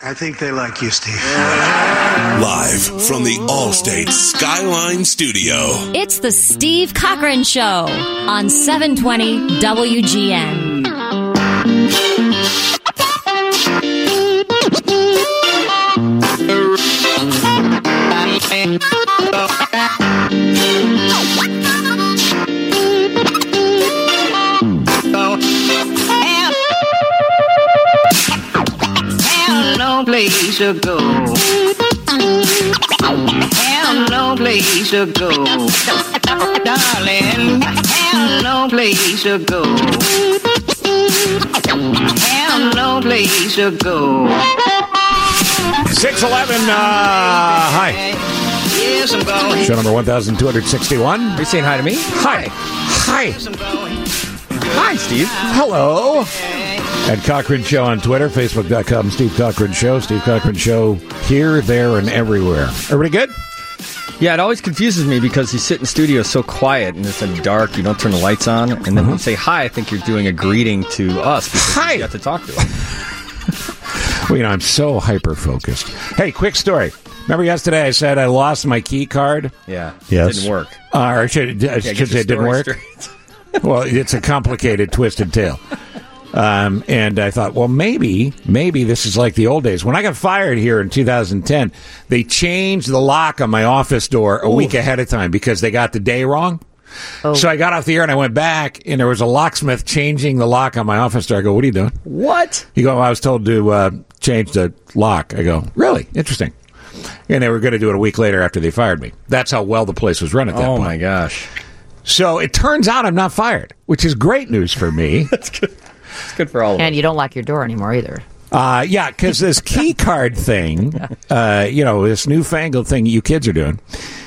I think they like you, Steve. Live from the Allstate Skyline Studio. It's the Steve Cochran Show on 720 WGN. No place to go. Have no place to go. Darling, have no place to go. Have no place to go. 611, hi. Yes, I'm going. Show number 1261. Are you saying hi to me? Hi. Hi. Hi, Steve. Hello. At Cochran Show on Twitter, Facebook.com, Steve Cochran Show. Steve Cochran Show here, there, and everywhere. Everybody good? Yeah, it always confuses me because you sit in the studio so quiet and it's in dark, you don't turn the lights on, and then when you say hi, I think you're doing a greeting to us because Hi. you got to talk to us. Well, I'm so hyper-focused. Hey, quick story. Remember yesterday I said I lost my key card? Yeah. Yes. It didn't work. Or should Yeah, say get your it didn't story work? straight. Well, it's a complicated, twisted tale. And I thought, well, maybe this is like the old days. When I got fired here in 2010, they changed the lock on my office door a week ahead of time because they got the day wrong. Oh. So I got off the air and I went back, and there was a locksmith changing the lock on my office door. I go, what are you doing? What? You go, I was told to change the lock. I go, really? Interesting. And they were going to do it a week later after they fired me. That's how well the place was run at that point. Oh, my gosh. So it turns out I'm not fired, which is great news for me. That's good. It's good for all of us. And you don't lock your door anymore either. Yeah, because this key card thing, this newfangled thing you kids are doing,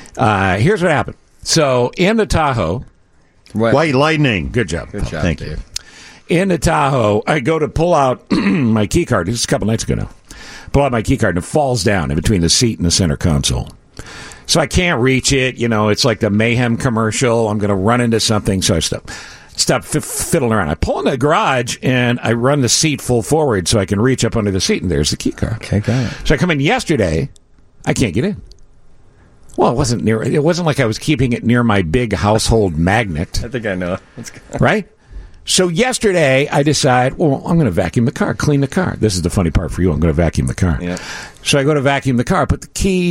here's what happened. So in the Tahoe. White Lightning. Good job. Good job, Thank Dave. you. In the Tahoe, I go to pull out my key card. This is a couple nights ago now. Pull out my key card, and it falls down in between the seat and the center console. So I can't reach it. It's like the Mayhem commercial. I'm going to run into something. So I stop fiddling around. I pull in the garage, and I run the seat full forward so I can reach up under the seat, and there's the key card. Okay, got it. So I come in yesterday. I can't get in. Well, it wasn't like I was keeping it near my big household magnet. I think I know. That's good. Right? So yesterday, I decide, well, I'm going to vacuum the car, clean the car. This is the funny part for you. I'm going to vacuum the car. Yeah. So I go to vacuum the car, I put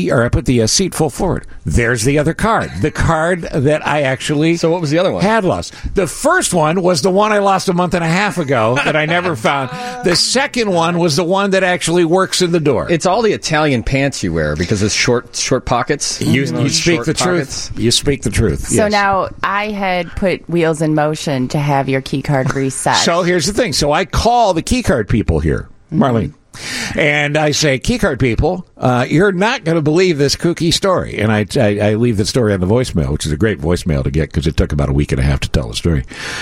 the seat full forward. There's the other card. The card that I actually So what was the other one? had lost. The first one was the one I lost a month and a half ago that I never found. The second one was the one that actually works in the door. It's all the Italian pants you wear because it's short pockets. You speak the truth. You speak the truth. So yes. now I had put wheels in motion to have your key card reset. So here's the thing. So I call the key card people here, Marlene. And I say, keycard people, you're not going to believe this kooky story. And I leave the story on the voicemail, which is a great voicemail to get because it took about a week and a half to tell the story.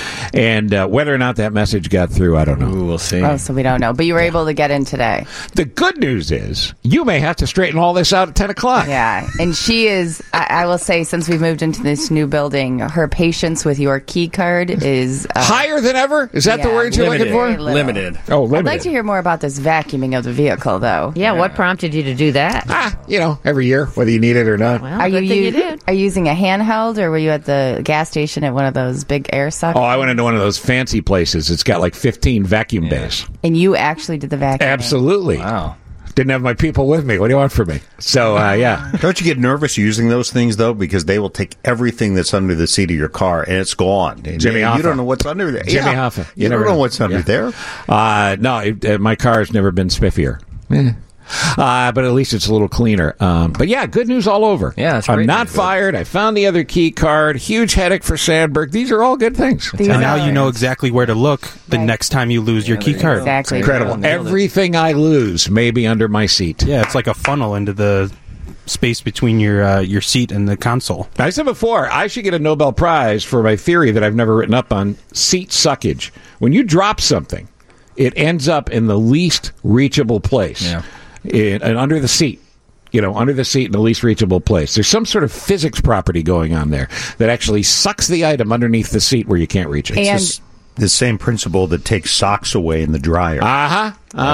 And whether or not that message got through, I don't know. Ooh, we'll see. Oh, so we don't know. But you were able to get in today. The good news is you may have to straighten all this out at 10 o'clock. Yeah. And she is, I will say, since we've moved into this new building, her patience with your key card is... higher than ever? Is that the yeah, word you're looking for? Limited. Oh, limited. I'd like to hear more about this vacuuming of the vehicle, though. Yeah, what prompted you to do that? Every year, whether you need it or not. Well, Are good thing you did. Are you using a handheld, or were you at the gas station at one of those big air suckers? Oh, I went into one of those fancy places. It's got like 15 vacuum bays. And you actually did the vacuuming? Absolutely. Wow. Didn't have my people with me. What do you want from me? So, yeah. Don't you get nervous using those things, though? Because they will take everything that's under the seat of your car, and it's gone. And Jimmy Hoffa. You don't know what's under there. Jimmy Hoffa. You don't know what's under there. No, my car's never been spiffier. But at least it's a little cleaner. But yeah, good news all over. Yeah, it's I'm great not news. fired. I found the other key card. Huge headache for Sandberg. These are all good things. These And now are- you know exactly where to look the Right. next time you lose your key card. Exactly. Incredible. Nailed it. Everything I lose may be under my seat. Yeah, it's like a funnel into the space between your seat and the console. I said before, I should get a Nobel Prize for my theory that I've never written up on seat suckage. When you drop something, it ends up in the least reachable place. Yeah. And under the seat. Under the seat in the least reachable place. There's some sort of physics property going on there that actually sucks the item underneath the seat where you can't reach it. And The same principle that takes socks away in the dryer.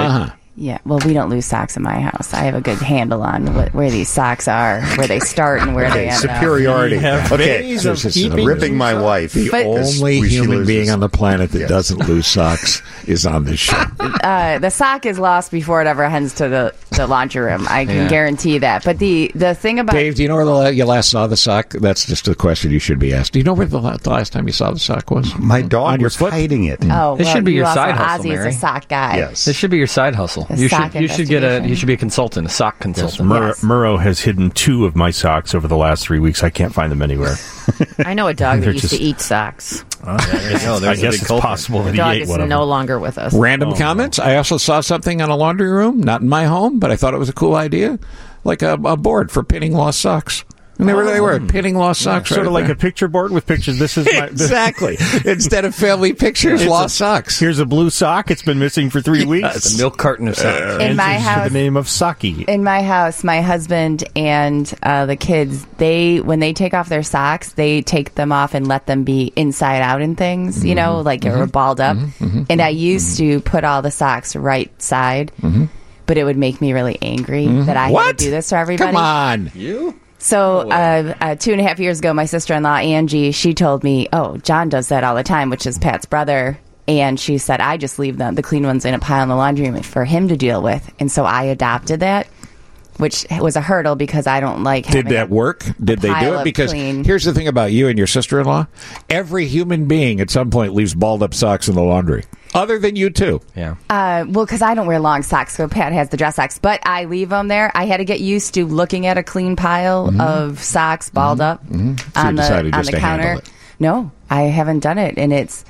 Yeah, well, we don't lose socks in my house. I have a good handle on where these socks are, where they start and where they end up. Superiority. have Okay, ways of so keeping ripping my wife. The only We- she human loses. being on the planet that doesn't lose socks is on this show. The sock is lost before it ever heads to the laundry room. I can guarantee that. But the thing about Dave, do you know where you last saw the sock? That's just a question you should be asked. Do you know where the last time you saw the sock was? My dog On your was foot? hiding it. oh, This well, should be you your also, side hustle, Ozzy Mary. is a sock guy. Yes. This should be your side hustle. A You sock should investigation. you should be a consultant, a sock consultant. Yes. Murrow has hidden 2 of my socks over the last 3 weeks. I can't find them anywhere. I know a dog that They're used to just- eat socks. Oh, I there's a guess big it's culprit. possible that The he dog ate is one of no them. longer with us. Random comments. I also saw something on a laundry room, not in my home, but I thought it was a cool idea, like a board for pinning lost socks. And they were pinning lost socks, Sort right of like there. a picture board with pictures. This is my, Exactly. Instead of family pictures, It's lost socks. Here's a blue sock. It's been missing for 3 weeks. A milk carton of socks. In my Answers to house, the name of Saki. in my house, my husband and the kids, when they take off their socks, they take them off and let them be inside out and things, you know, like or balled up. And I used to put all the socks right side, but it would make me really angry that I had What? to do this to everybody. Come on. You? So 2.5 years ago, my sister-in-law, Angie, she told me, oh, John does that all the time, which is Pat's brother. And she said, I just leave the clean ones in a pile in the laundry room for him to deal with. And so I adopted that, which was a hurdle because I don't like having Did that work? Did they do pile it? of Because clean. here's the thing about you and your sister-in-law. Every human being at some point leaves balled-up socks in the laundry. Other than you two. Yeah. Well, because I don't wear long socks, so Pat has the dress socks. But I leave them there. I had to get used to looking at a clean pile of socks balled up So you on decided the just to handle counter. it. No, I haven't done it, and it's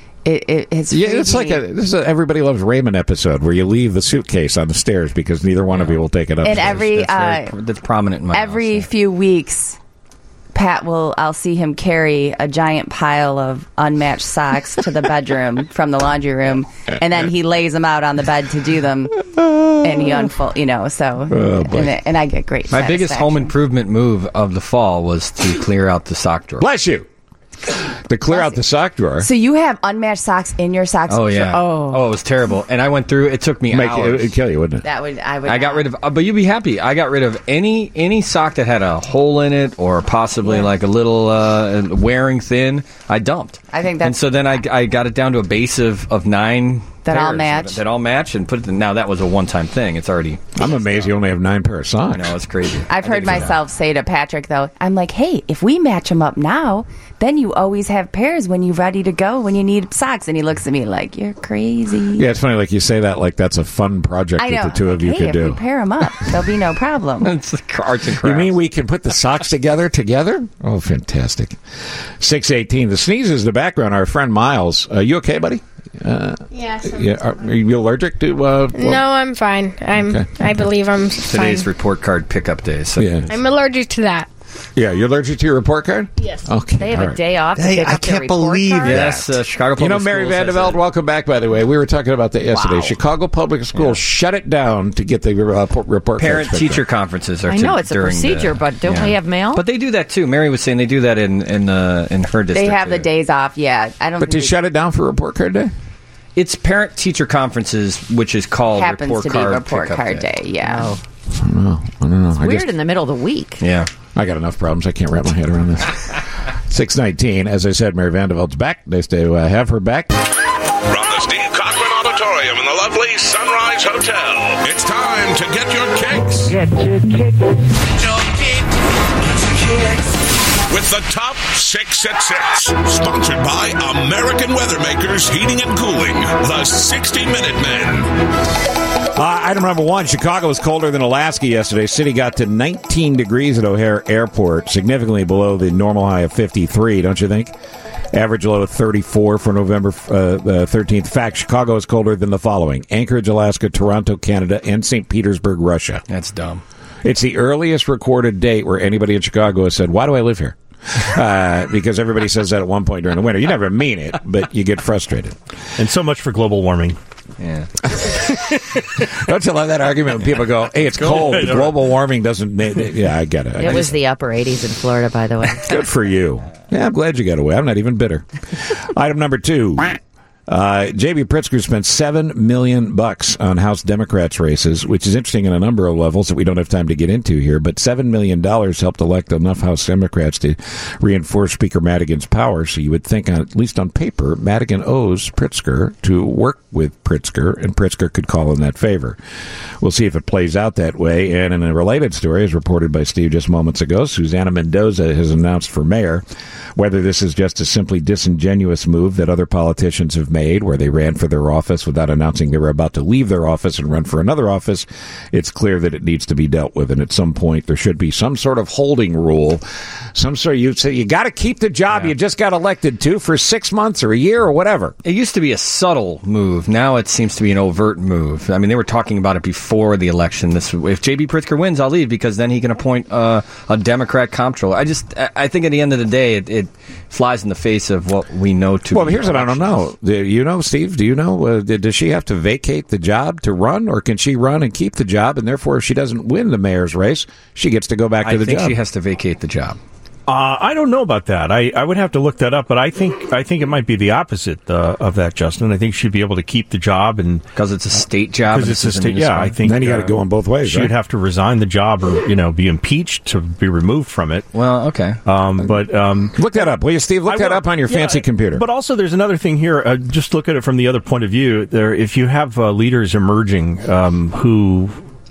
Yeah, it's like this is a Everybody Loves Raymond episode where you leave the suitcase on the stairs because neither one of you will take it up. And every That's prominent in my every house. few weeks, I'll see him carry a giant pile of unmatched socks to the bedroom from the laundry room, and then he lays them out on the bed to do them, and he unfold, so, and I get great. My biggest home satisfaction. improvement move of the fall was to clear out the sock drawer. Bless you. To clear out the sock drawer. So you have unmatched socks in your socks? Oh yeah. Oh, it was terrible. And I went through. It took me hours. It'd kill you, wouldn't it? I got rid of, but you'd be happy. I got rid of any sock that had a hole in it or possibly like a little wearing thin. I dumped. I think and that's- so then I got it down to a base of 9 That all pairs match? That all match and put it. Now that was a one-time thing. It's already. I'm amazed you only have 9 pair of socks. I know it's crazy. I've heard myself say to Patrick, though, I'm like, hey, if we match them up now, then you always have pairs when you're ready to go when you need socks. And he looks at me like, you're crazy. Yeah, it's funny. Like you say that, like that's a fun project I know. that the two of you hey, could if do. we pair them up, there'll be no problem. It's like arts and crafts. You mean we can put the socks together? Oh, fantastic. 6:18. The sneezes in the background. Our friend Miles. You okay, buddy? Yes. Yeah. Are you allergic to? No, I'm fine. Okay. I believe I'm Today's fine. report card pickup day. So. Yeah. I'm allergic to that. Yeah. You're allergic to your report card? Yes. Okay. They have all a right. day off to Hey, pick I up their can't report believe card? that. Yes, Chicago Public You know, Mary Schools has Vandeveld, it. welcome back, by the way. We were talking about that yesterday. Chicago Public Schools shut it down to get the report cards Parent-teacher picked up. conferences are I know it's a during procedure, the- but don't yeah. we have mail? But they do that too. Mary was saying they do that in her district. They have the too. days off, yeah. I don't But to think shut it down for report card day? It's parent-teacher conferences, which is called it happens report to be card report pickup card day, yeah. Oh, I don't know. I weird just- in the middle of the week. Yeah. I got enough problems. I can't wrap my head around this. 6:19. As I said, Mary Vandeveld's back. Nice to have her back. From the Steve Cochran Auditorium in the lovely Sunrise Hotel, it's time to get your kicks. With the top 6 at 6. Sponsored by American Weathermakers Heating and Cooling. The 60-Minute Men. Item number 1, Chicago was colder than Alaska yesterday. City got to 19 degrees at O'Hare Airport, significantly below the normal high of 53, don't you think? Average low of 34 for November 13th. In fact, Chicago is colder than the following: Anchorage, Alaska, Toronto, Canada, and St. Petersburg, Russia. That's dumb. It's the earliest recorded date where anybody in Chicago has said, why do I live here? Because everybody says that at one point during the winter. You never mean it, but you get frustrated. And so much for global warming. Yeah. Don't you love that argument when people go, hey, it's cold. Global warming doesn't... Yeah, I get it. It was the upper 80s in Florida, by the way. Good for you. Yeah, I'm glad you got away. I'm not even bitter. Item number 2. J.B. Pritzker spent $7 million on House Democrats races, which is interesting on a number of levels that we don't have time to get into here. But $7 million helped elect enough House Democrats to reinforce Speaker Madigan's power. So you would think, at least on paper, Madigan owes Pritzker to work with Pritzker, and Pritzker could call in that favor. We'll see if it plays out that way. And in a related story, as reported by Steve just moments ago, Susana Mendoza has announced for mayor. Whether this is just a simply disingenuous move that other politicians have made, where they ran for their office without announcing they were about to leave their office and run for another office, it's clear that it needs to be dealt with. And at some point, there should be some sort of holding rule. Some sort of, you say you got to keep the job you just got elected to for 6 months or a year or whatever. It used to be a subtle move. Now it seems to be an overt move. I mean, they were talking about it before the election. If J.B. Pritzker wins, I'll leave because then he can appoint a Democrat comptroller. I think at the end of the day, it flies in the face of what we know to. Well, here's what I don't know. Do you know, Steve? Do you know? Does she have to vacate the job to run, or can she run and keep the job? And therefore, if she doesn't win the mayor's race, she gets to go back to the job. I think she has to vacate the job. I don't know about that. I would have to look that up, but I think it might be the opposite of that, Justin. I think she'd be able to keep the job, and because it's a state job. Because it's a state. Yeah, I think then you got to go in both ways. She'd right? have to resign the job, or be impeached to be removed from it. Well, okay. But look that up, will you, Steve? Look that up on your fancy computer. But also, there's another thing here. Just look at it from the other point of view. If you have leaders emerging who.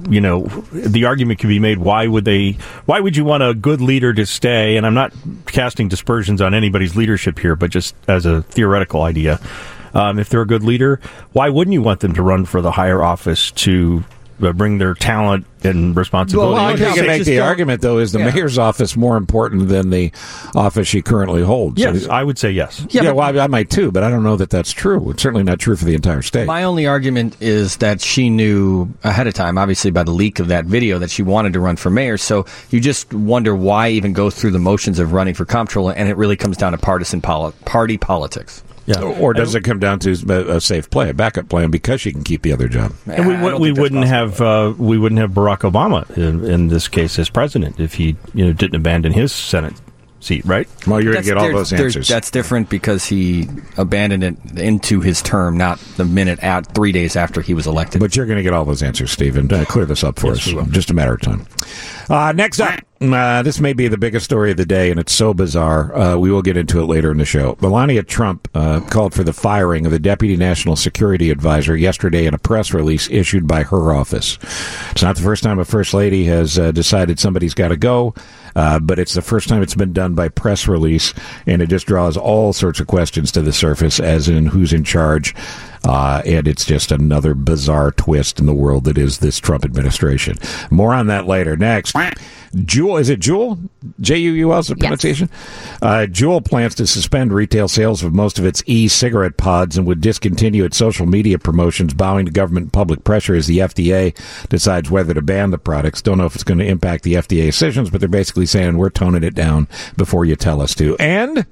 The argument can be made, why would you want a good leader to stay? And I'm not casting dispersions on anybody's leadership here, but just as a theoretical idea. If they're a good leader, why wouldn't you want them to run for the higher office to bring their talent and responsibility? Well, I think you can make the argument, though, is the mayor's office more important than the office she currently holds? Yes, I would say yes. Well, I might too, but I don't know that that's true. It's certainly not true for the entire state. My only argument is that she knew ahead of time, obviously by the leak of that video, that she wanted to run for mayor. So you just wonder why even go through the motions of running for comptroller, and it really comes down to partisan party politics. Yeah. Or does it come down to a safe play, a backup plan, because she can keep the other job? And we wouldn't have Barack Obama in this case as president if he didn't abandon his Senate seat, right? Well, you're going to get all those answers. That's different because he abandoned it into his term, not the minute 3 days after he was elected. But you're going to get all those answers, Stephen. Clear this up for us. Just a matter of time. Next up, this may be the biggest story of the day, and it's so bizarre. We will get into it later in the show. Melania Trump called for the firing of the Deputy National Security Advisor yesterday in a press release issued by her office. It's not the first time a First Lady has decided somebody's got to go, but it's the first time it's been done by press release, and it just draws all sorts of questions to the surface, as in who's in charge. And it's just another bizarre twist in the world that is this Trump administration. More on that later. Next, Juul, is it Juul? Juul is the pronunciation? Yes. Juul plans to suspend retail sales of most of its e-cigarette pods and would discontinue its social media promotions, bowing to government and public pressure as the FDA decides whether to ban the products. Don't know if it's going to impact the FDA decisions, but they're basically saying we're toning it down before you tell us to. And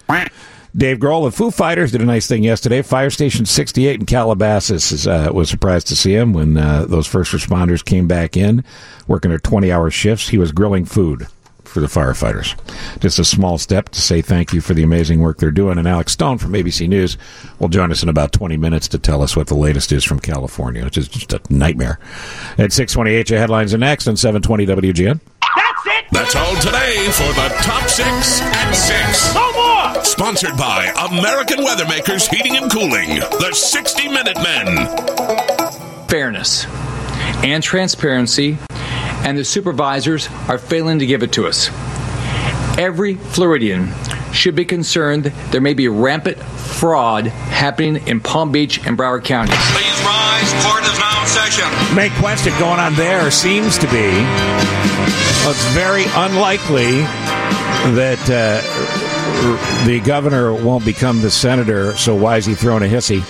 Dave Grohl of Foo Fighters did a nice thing yesterday. Fire Station 68 in Calabasas was surprised to see him when those first responders came back in, working their 20-hour shifts. He was grilling food for the firefighters. Just a small step to say thank you for the amazing work they're doing. And Alex Stone from ABC News will join us in about 20 minutes to tell us what the latest is from California, which is just a nightmare. At 6:28, your headlines are next on 720 WGN. That's it! That's all today for the Top 6 at 6. No more! Sponsored by American Weathermakers Heating and Cooling, the 60-Minute Men. Fairness and transparency, and the supervisors are failing to give it to us. Every Floridian should be concerned there may be rampant fraud happening in Palm Beach and Broward counties. Please rise. Court is now in session. Main question going on there seems to be, it's very unlikely that the governor won't become the senator, so why is he throwing a hissy?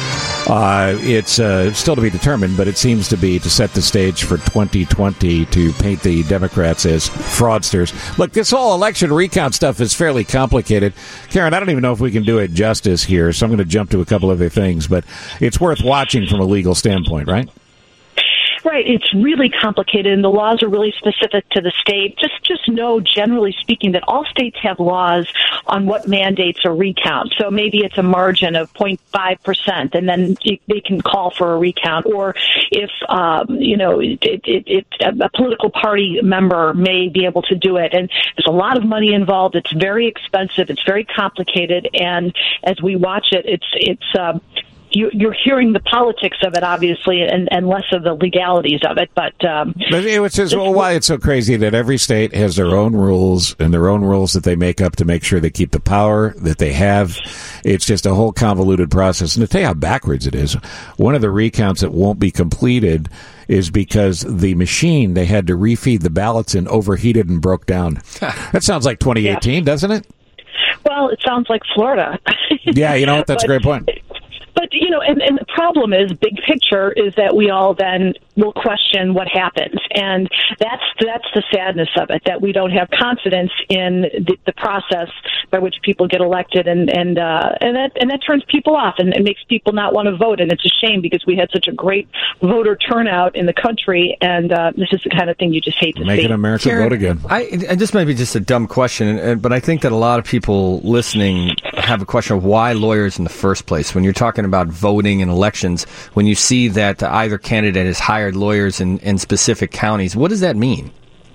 It's still to be determined, but it seems to be to set the stage for 2020 to paint the Democrats as fraudsters. Look, this whole election recount stuff is fairly complicated. Karen, I don't even know if we can do it justice here, so I'm going to jump to a couple other things, but it's worth watching from a legal standpoint, right? Right. It's really complicated, and the laws are really specific to the state. Just know, generally speaking, that all states have laws on what mandates a recount. So maybe it's a margin of 0.5%, and then they can call for a recount. Or if, a political party member may be able to do it. And there's a lot of money involved. It's very expensive. It's very complicated. And as we watch it, you're hearing the politics of it, obviously, and less of the legalities of it. But which is why it's so crazy that every state has their own rules and their own rules that they make up to make sure they keep the power that they have. It's just a whole convoluted process. And to tell you how backwards it is, one of the recounts that won't be completed is because the machine they had to refeed the ballots in overheated and broke down. That sounds like 2018, doesn't it? Well, it sounds like Florida. Yeah, you know what? That's a great point. But, and the problem is, big picture, is that we all then will question what happens. And that's the sadness of it, that we don't have confidence in the process by which people get elected. And that turns people off and it makes people not want to vote. And it's a shame because we had such a great voter turnout in the country. And this is the kind of thing you just hate to see. Making America vote again. And this might be just a dumb question, but I think that a lot of people listening have a question of why lawyers in the first place. When you're talking about voting in elections, when you see that either candidate has hired lawyers in specific counties, what does that mean?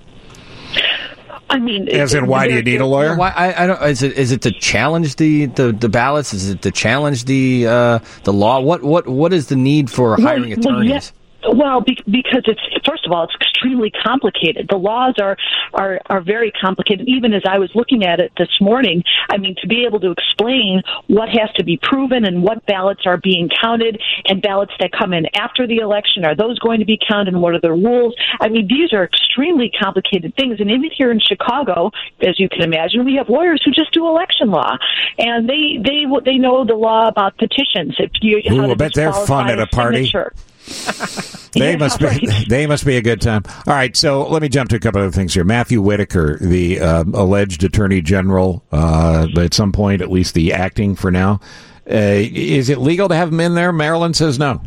I mean, as in, why do you need a lawyer? Why, I don't. Is it to challenge the ballots? Is it to challenge the law? What is the need for hiring attorneys? Well, because first of all, it's extremely complicated. The laws are very complicated. Even as I was looking at it this morning, I mean, to be able to explain what has to be proven and what ballots are being counted and ballots that come in after the election, are those going to be counted and what are the rules? I mean, these are extremely complicated things. And even here in Chicago, as you can imagine, we have lawyers who just do election law, and they know the law about petitions. If you, I bet they're fun at a party. They must be a good time. All right, so let me jump to a couple of things here. Matthew Whitaker, the alleged attorney general, at some point, at least the acting for now, is it legal to have him in there? Maryland says no.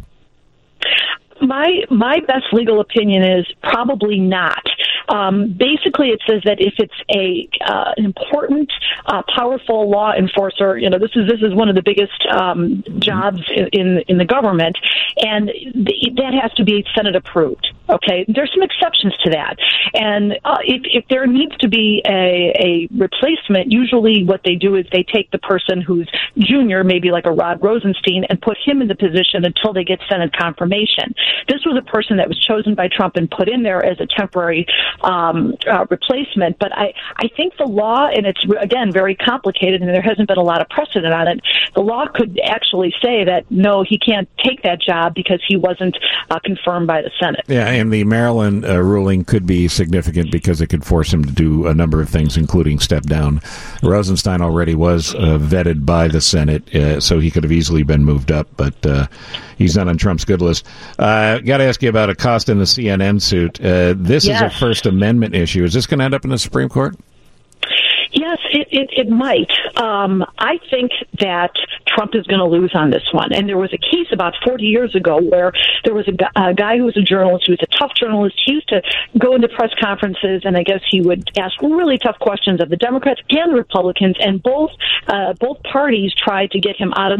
My best legal opinion is probably not. Basically, it says that if it's an important, powerful law enforcer, this is one of the biggest jobs in the government, and that has to be Senate approved. Okay, there's some exceptions to that, and if there needs to be a replacement, usually what they do is they take the person who's junior, maybe like a Rod Rosenstein, and put him in the position until they get Senate confirmation. This was a person that was chosen by Trump and put in there as a temporary replacement. But I think the law, and it's, again, very complicated, and there hasn't been a lot of precedent on it, the law could actually say that, no, he can't take that job because he wasn't confirmed by the Senate. Yeah, and the Maryland ruling could be significant because it could force him to do a number of things, including step down. Rosenstein already was vetted by the Senate, so he could have easily been moved up, but he's not on Trump's good list. Got to ask you about Acosta in the CNN suit. This is a First Amendment issue. Is this going to end up in the Supreme Court? Yes, it might. I think that Trump is going to lose on this one. And there was a case about 40 years ago where there was a guy who was a journalist, who was a tough journalist. He used to go into press conferences, and I guess he would ask really tough questions of the Democrats and Republicans, and both parties tried to get him out of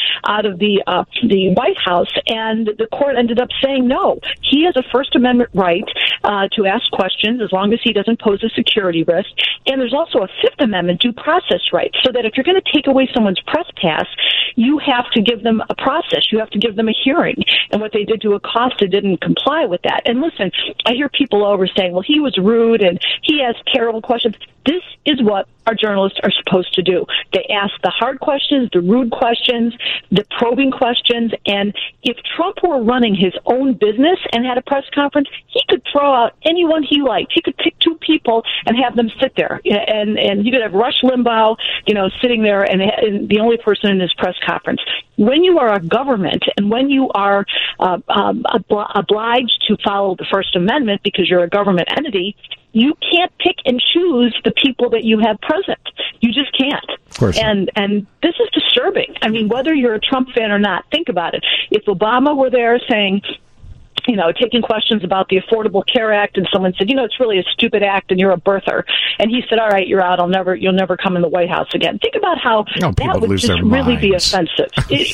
the White House, and the court ended up saying no. He has a First Amendment right to ask questions as long as he doesn't pose a security risk. And there's also a Fifth Amendment due process right, so that if you're going to take away someone's press pass, you have to give them a process. You have to give them a hearing. And what they did to Acosta didn't comply with that. And listen, I hear people over saying, well, he was rude and he asked terrible questions. This is what our journalists are supposed to do. They ask the hard questions, the rude questions, the probing questions. And if Trump were running his own business and had a press conference, he could throw out anyone he liked. He could pick two people and have them sit there. And you could have Rush Limbaugh, sitting there and the only person in his press conference. When you are a government and when you are obliged to follow the First Amendment because you're a government entity, you can't pick and choose the people that you have present. You just can't. Of course. And this is disturbing. I mean, whether you're a Trump fan or not, think about it. If Obama were there saying, taking questions about the Affordable Care Act, and someone said, it's really a stupid act, and you're a birther. And he said, all right, you're out. You'll never come in the White House again. Think about how that would just really be offensive.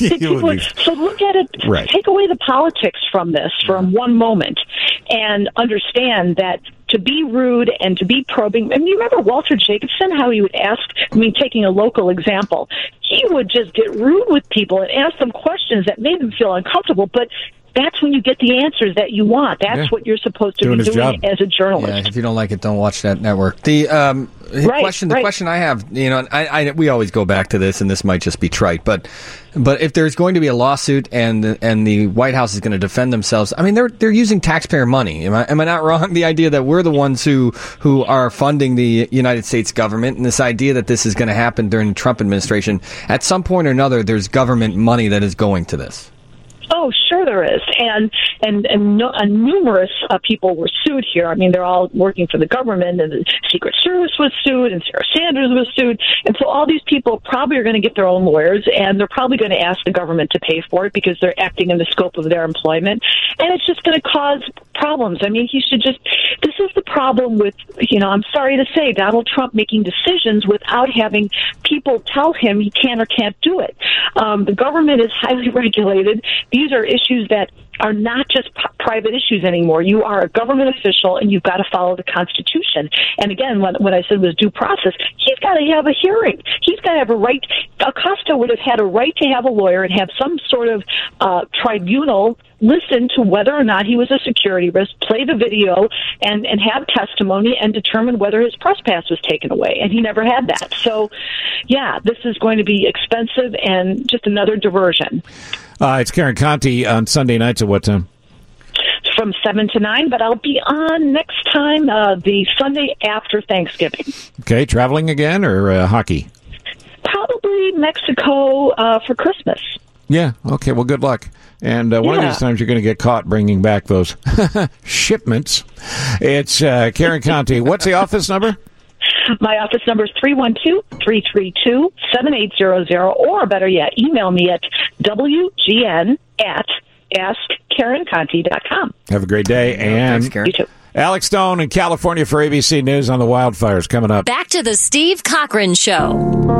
So look at it. Right. Take away the politics from this for one moment, and understand that to be rude and to be probing. I mean, you remember Walter Jacobson, how he would ask, taking a local example, he would just get rude with people and ask them questions that made them feel uncomfortable, but that's when you get the answers that you want. That's what you're supposed to be doing as a journalist. Yeah, if you don't like it, don't watch that network. The question I have, we always go back to this, and this might just be trite, but if there's going to be a lawsuit and the White House is going to defend themselves, I mean, they're using taxpayer money. Am I not wrong? The idea that we're the ones who are funding the United States government, and this idea that this is going to happen during the Trump administration, at some point or another, there's government money that is going to this. Oh, sure there is. And numerous people were sued here. I mean, they're all working for the government, and the Secret Service was sued, and Sarah Sanders was sued. And so all these people probably are going to get their own lawyers, and they're probably going to ask the government to pay for it because they're acting in the scope of their employment. And it's just going to cause problems. I mean, this is the problem with, I'm sorry to say, Donald Trump making decisions without having people tell him he can or can't do it. The government is highly regulated. These are issues that are not just private issues anymore. You are a government official, and you've got to follow the Constitution. And again, what I said was due process. He's got to have a hearing. He's got to have a right. Acosta would have had a right to have a lawyer and have some sort of tribunal listen to whether or not he was a security risk, play the video, and have testimony and determine whether his press pass was taken away. And he never had that. So, yeah, this is going to be expensive and just another diversion. It's Karen Conti on Sunday nights at what time? From 7 to 9, but I'll be on next time, the Sunday after Thanksgiving. Okay, traveling again or hockey? Probably Mexico for Christmas. Yeah, okay, well, good luck. And one of these times you're going to get caught bringing back those shipments. It's Karen Conti. What's the office number? My office number is 312-332-7800, or better yet, email me at wgn@askkarenconti.com. Have a great day. And thanks, Karen. You too. Alex Stone in California for ABC News on the wildfires coming up. Back to the Steve Cochran Show.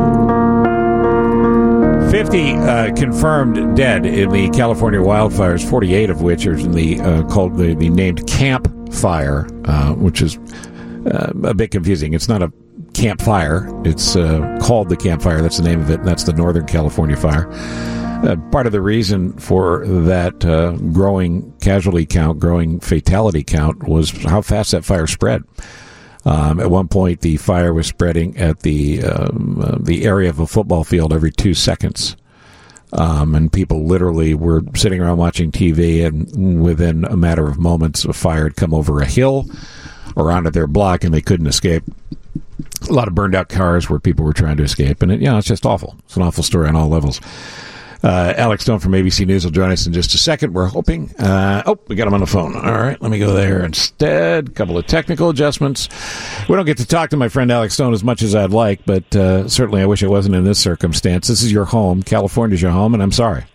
50 confirmed dead in the California wildfires, 48 of which are in the called the named Camp Fire, which is a bit confusing. It's not a campfire. It's called the Camp Fire. That's the name of it, and that's the Northern California fire. Part of the reason for that growing casualty count, growing fatality count, was how fast that fire spread. At one point, the fire was spreading at the area of a football field every 2 seconds. And people literally were sitting around watching TV, and within a matter of moments, a fire had come over a hill or onto their block, and they couldn't escape. A lot of burned out cars where people were trying to escape, and it's just awful. It's an awful story on all levels. Alex Stone from ABC News will join us in just a second. We're hoping. We got him on the phone. All right, let me go there instead. A couple of technical adjustments. We don't get to talk to my friend Alex Stone as much as I'd like, but certainly I wish it wasn't in this circumstance. This is your home. California's your home, and I'm sorry.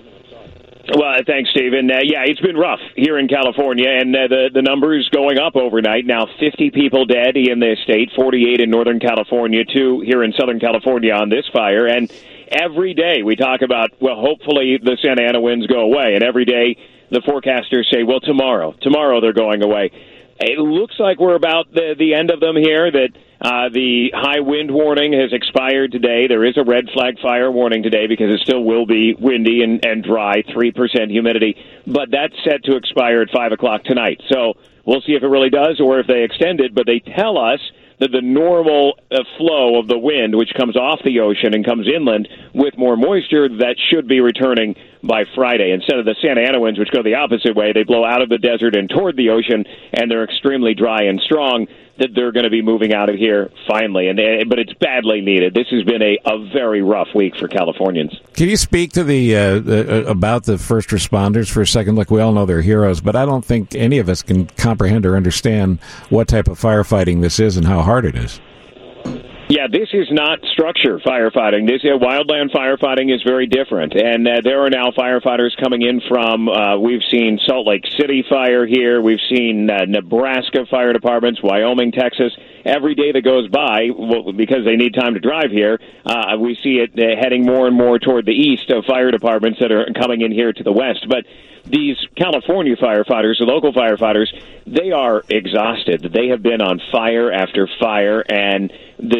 Well, thanks, Steve. And it's been rough here in California, and the numbers going up overnight. Now, 50 people dead in the state, 48 in Northern California, 2 here in Southern California on this fire. And every day we talk about, well, hopefully the Santa Ana winds go away. And every day the forecasters say, well, tomorrow they're going away. It looks like we're about the end of them here, that the high wind warning has expired today. There is a red flag fire warning today because it still will be windy and dry, 3% humidity. But that's set to expire at 5 o'clock tonight. So we'll see if it really does or if they extend it. But they tell us that the normal flow of the wind, which comes off the ocean and comes inland with more moisture, that should be returning by Friday. Instead of the Santa Ana winds, which go the opposite way, they blow out of the desert and toward the ocean, and they're extremely dry and strong, that they're going to be moving out of here finally. But it's badly needed. This has been a very rough week for Californians. Can you speak to about the first responders for a second? Look, we all know they're heroes, but I don't think any of us can comprehend or understand what type of firefighting this is and how hard it is. Yeah, this is not structure firefighting. This wildland firefighting is very different, and there are now firefighters coming in from. We've seen Salt Lake City fire here. We've seen Nebraska fire departments, Wyoming, Texas. Every day that goes by, because they need time to drive here, we see it heading more and more toward the east of fire departments that are coming in here to the west. But these California firefighters, the local firefighters, they are exhausted. They have been on fire after fire, and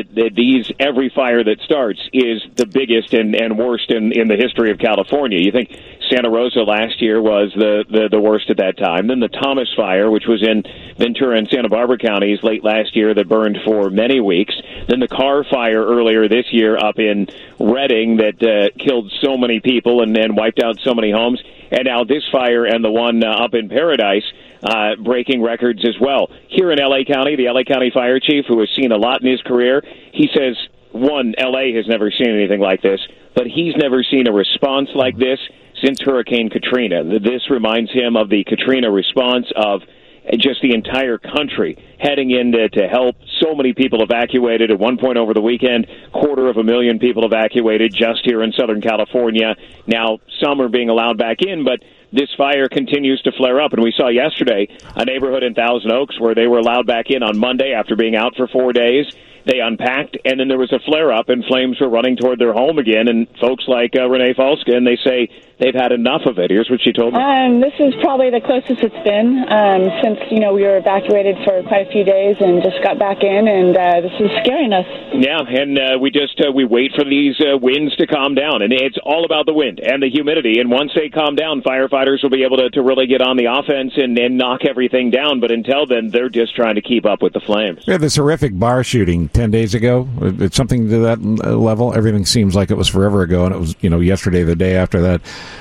every fire that starts is the biggest and worst in the history of California. You think Santa Rosa last year was the worst at that time. Then the Thomas Fire, which was in Ventura and Santa Barbara counties late last year, that burned for many weeks. Then the Carr Fire earlier this year up in Redding that killed so many people and wiped out so many homes. And now this fire and the one up in Paradise breaking records as well. Here in L.A. County, the L.A. County Fire Chief, who has seen a lot in his career, he says, one, L.A. has never seen anything like this, but he's never seen a response like this since Hurricane Katrina. This reminds him of the Katrina response of just the entire country heading in to help. So many people evacuated. At one point over the weekend, 250,000 people evacuated just here in Southern California. Now, some are being allowed back in, but this fire continues to flare up. And we saw yesterday a neighborhood in Thousand Oaks where they were allowed back in on Monday after being out for 4 days. They unpacked, and then there was a flare-up, and flames were running toward their home again. And folks like Renee Falska, and they say they've had enough of it. Here's what she told me. This is probably the closest it's been since, we were evacuated for quite a few days and just got back in, and this is scaring us. Yeah, and we wait for these winds to calm down, and it's all about the wind and the humidity. And once they calm down, firefighters will be able to really get on the offense and knock everything down. But until then, they're just trying to keep up with the flames. We had this horrific bar shooting 10 days ago. It's something to that level. Everything seems like it was forever ago, and it was, yesterday, the day after that.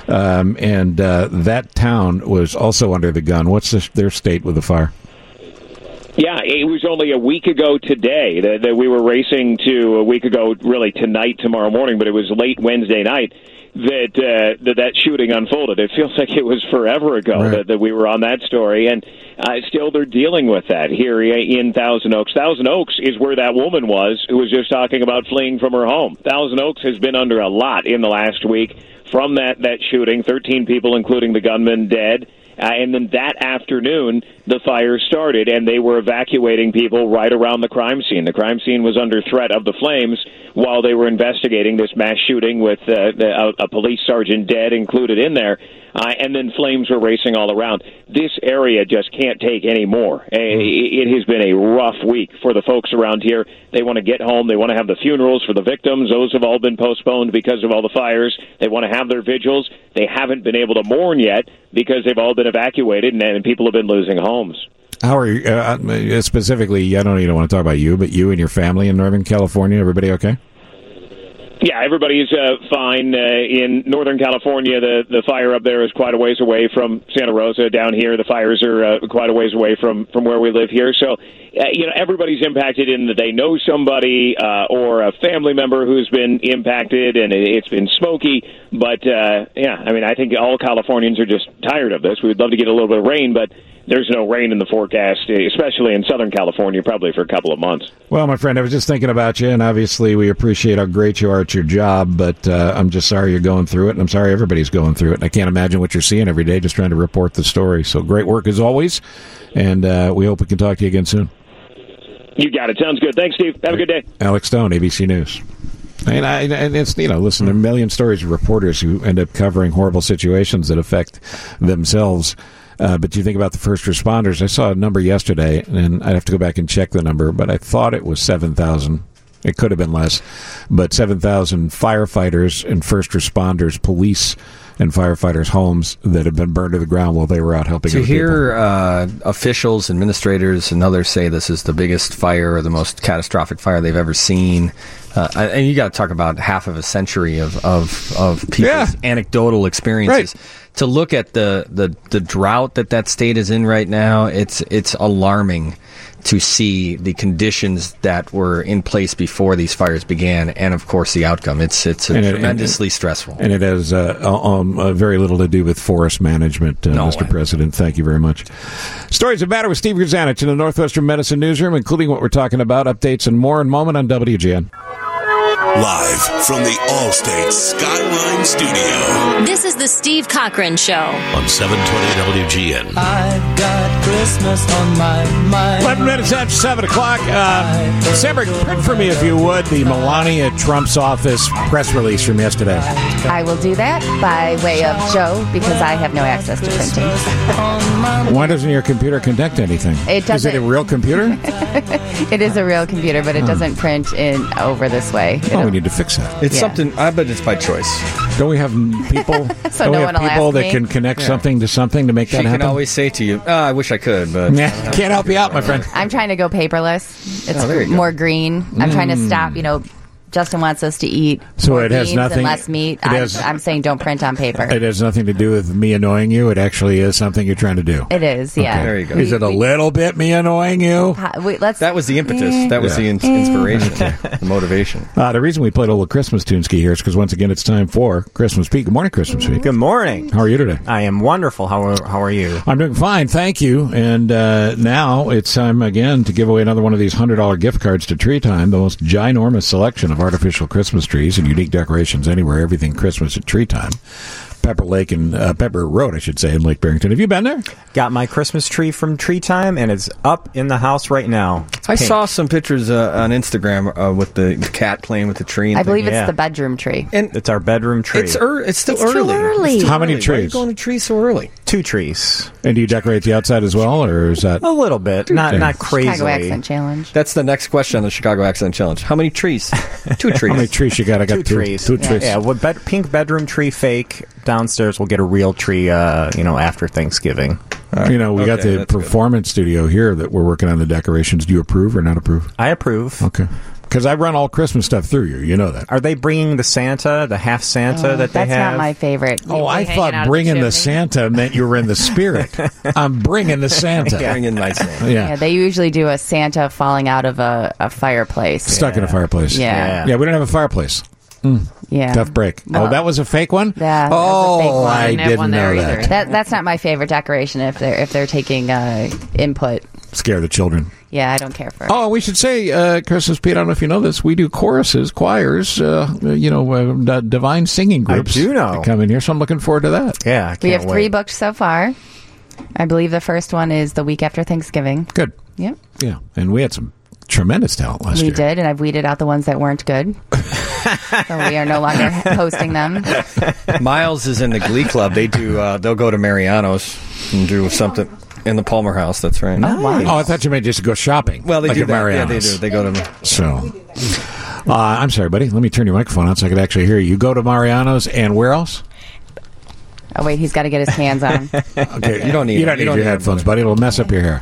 That town was also under the gun. What's their state with the fire? Yeah, it was only a week ago today that we were racing to, a week ago, really tonight, tomorrow morning, but it was late Wednesday night that shooting unfolded. It feels like it was forever ago right. that we were on that story, and still they're dealing with that here in Thousand Oaks. Thousand Oaks is where that woman was who was just talking about fleeing from her home. Thousand Oaks has been under a lot in the last week from that shooting, 13 people, including the gunman, dead. And then that afternoon, the fire started, and they were evacuating people right around the crime scene. The crime scene was under threat of the flames while they were investigating this mass shooting with a police sergeant dead included in there. And then flames were racing all around. This area just can't take any more. It has been a rough week for the folks around here. They want to get home. They want to have the funerals for the victims. Those have all been postponed because of all the fires. They want to have their vigils. They haven't been able to mourn yet because they've all been evacuated and people have been losing homes. How are you, specifically, I don't even want to talk about you, but you and your family in Northern California, everybody okay? Yeah, everybody's fine. In Northern California, the fire up there is quite a ways away from Santa Rosa. Down here, the fires are quite a ways away from where we live here. So, everybody's impacted in that they know somebody or a family member who's been impacted, and it's been smoky. But, I think all Californians are just tired of this. We'd love to get a little bit of rain, but there's no rain in the forecast, especially in Southern California, probably for a couple of months. Well, my friend, I was just thinking about you, and obviously we appreciate how great you are at your job, but I'm just sorry you're going through it, and I'm sorry everybody's going through it. And I can't imagine what you're seeing every day just trying to report the story. So great work as always, and we hope we can talk to you again soon. You got it. Sounds good. Thanks, Steve. Have a good day. Alex Stone, ABC News. And it's, listen, there are a million stories of reporters who end up covering horrible situations that affect themselves. But you think about the first responders. I saw a number yesterday, and I'd have to go back and check the number, but I thought it was 7,000. It could have been less, but 7,000 firefighters and first responders, police and firefighters' homes that have been burned to the ground while they were out helping. To hear officials, administrators, and others say this is the biggest fire or the most catastrophic fire they've ever seen, and you got to talk about half of a century of people's anecdotal experiences. Right. to look at the drought that state is in right now, it's alarming to see the conditions that were in place before these fires began, and of course the outcome. It's tremendously stressful. And it has very little to do with forest management, Mr. President. Thank you very much. Stories that matter with Steve Grzanich in the Northwestern Medicine Newsroom, including what we're talking about, updates, and more in a moment on WGN. Live from the Allstate Skyline Studio. This is the Steve Cochran Show. On 720 WGN. I've got Christmas on my mind. 11 minutes after 7 o'clock. Samber, print for me, if you would, the Melania Trump's office press release from yesterday. I will do that by way of Joe because I have no access to printing. Why doesn't your computer connect to anything? It doesn't. Is it a real computer? It is a real computer, but it doesn't print in over this way. We need to fix that. It's something. I bet it's by choice. Don't we have people? So no one will people ask that me? can connect something to something to make that She happen? can always say to you, I wish I could, but can't help you out, my friend. I'm trying to go paperless. It's there you go. more green. I'm trying to stop. Justin wants us to eat So more it has beans nothing- and less meat. it has- I'm saying don't print on paper. It has nothing to do with me annoying you. It actually is something you're trying to do. It is, yeah. Okay. There you go. Is it a little bit me annoying you? Wait, let's. that was the impetus. That was the inspiration, the motivation. The reason we played a little Christmas Tuneski here is because once again it's time for Christmas Pete. Good morning, Christmas Pete. Good morning. How are you today? I am wonderful. How are you? I'm doing fine, thank you. And now it's time again to give away another one of these $100 gift cards to Tree Time, the most ginormous selection of artificial Christmas trees and unique decorations anywhere. Everything Christmas at Tree Time. Pepper Lake and Pepper Road, I should say, in Lake Barrington. Have you been there? Got my Christmas tree from Tree Time, and it's up in the house right now. It's I pink. saw some pictures on Instagram with the cat playing with the tree. And I believe Yeah. it's the bedroom tree. And It's our bedroom tree. it's still It's early. too early. It's too How many early. Why are you trees? going to trees so early? 2 trees. And do you decorate the outside as well, or is that... A little bit. Not Chicago crazily. accent challenge. That's the next question on the Chicago Accent Challenge. How many trees? 2 trees. How many trees you got? I got 2 trees. Two trees. Yeah, pink bedroom tree fake. Downstairs we'll get a real tree, after Thanksgiving. We got Okay, the that's good. performance studio here that we're working on the decorations. Do you approve or not approve? I approve. Okay. Because I run all Christmas stuff through you. You know that. Are they bringing the Santa, the half Santa that they That's have? not my favorite. Oh, We I hanging thought out at bringing the chimney. Santa meant you were in the spirit. I'm bringing the Santa. Bring in my Santa. Yeah. Yeah, they usually do a Santa falling out of a fireplace. Stuck in a fireplace. Yeah. Yeah, we don't have a fireplace. Yeah. Tough break. Well, that was a fake one? Yeah, that Oh, was a fake one. I Didn't have didn't one know there that. either. That's not my favorite decoration if they're taking input. Scare the children. Yeah, I don't care for it. Oh, we should say, Christmas Pete, I don't know if you know this, we do choruses, choirs, divine singing groups. I do know. that come in here, so I'm looking forward to that. Yeah, I We can't have 3 wait. booked so far. I believe the first one is the week after Thanksgiving. Good. Yep. Yeah, and we had some tremendous talent last We year. did, and I've weeded out the ones that weren't good. So we are no longer hosting them. Miles is in the Glee Club. They do. They'll go to Mariano's and do something in the Palmer House. That's right. Oh, I thought you meant just to go shopping. Well, they like do at that. Yeah, Mariano's. they do. They go to. So, I'm sorry, buddy. Let me turn your microphone on so I can actually hear you. You go to Mariano's, and where else? Oh, wait, he's got to get his hands on. Okay, You don't need. your headphones, buddy. It'll mess up your hair.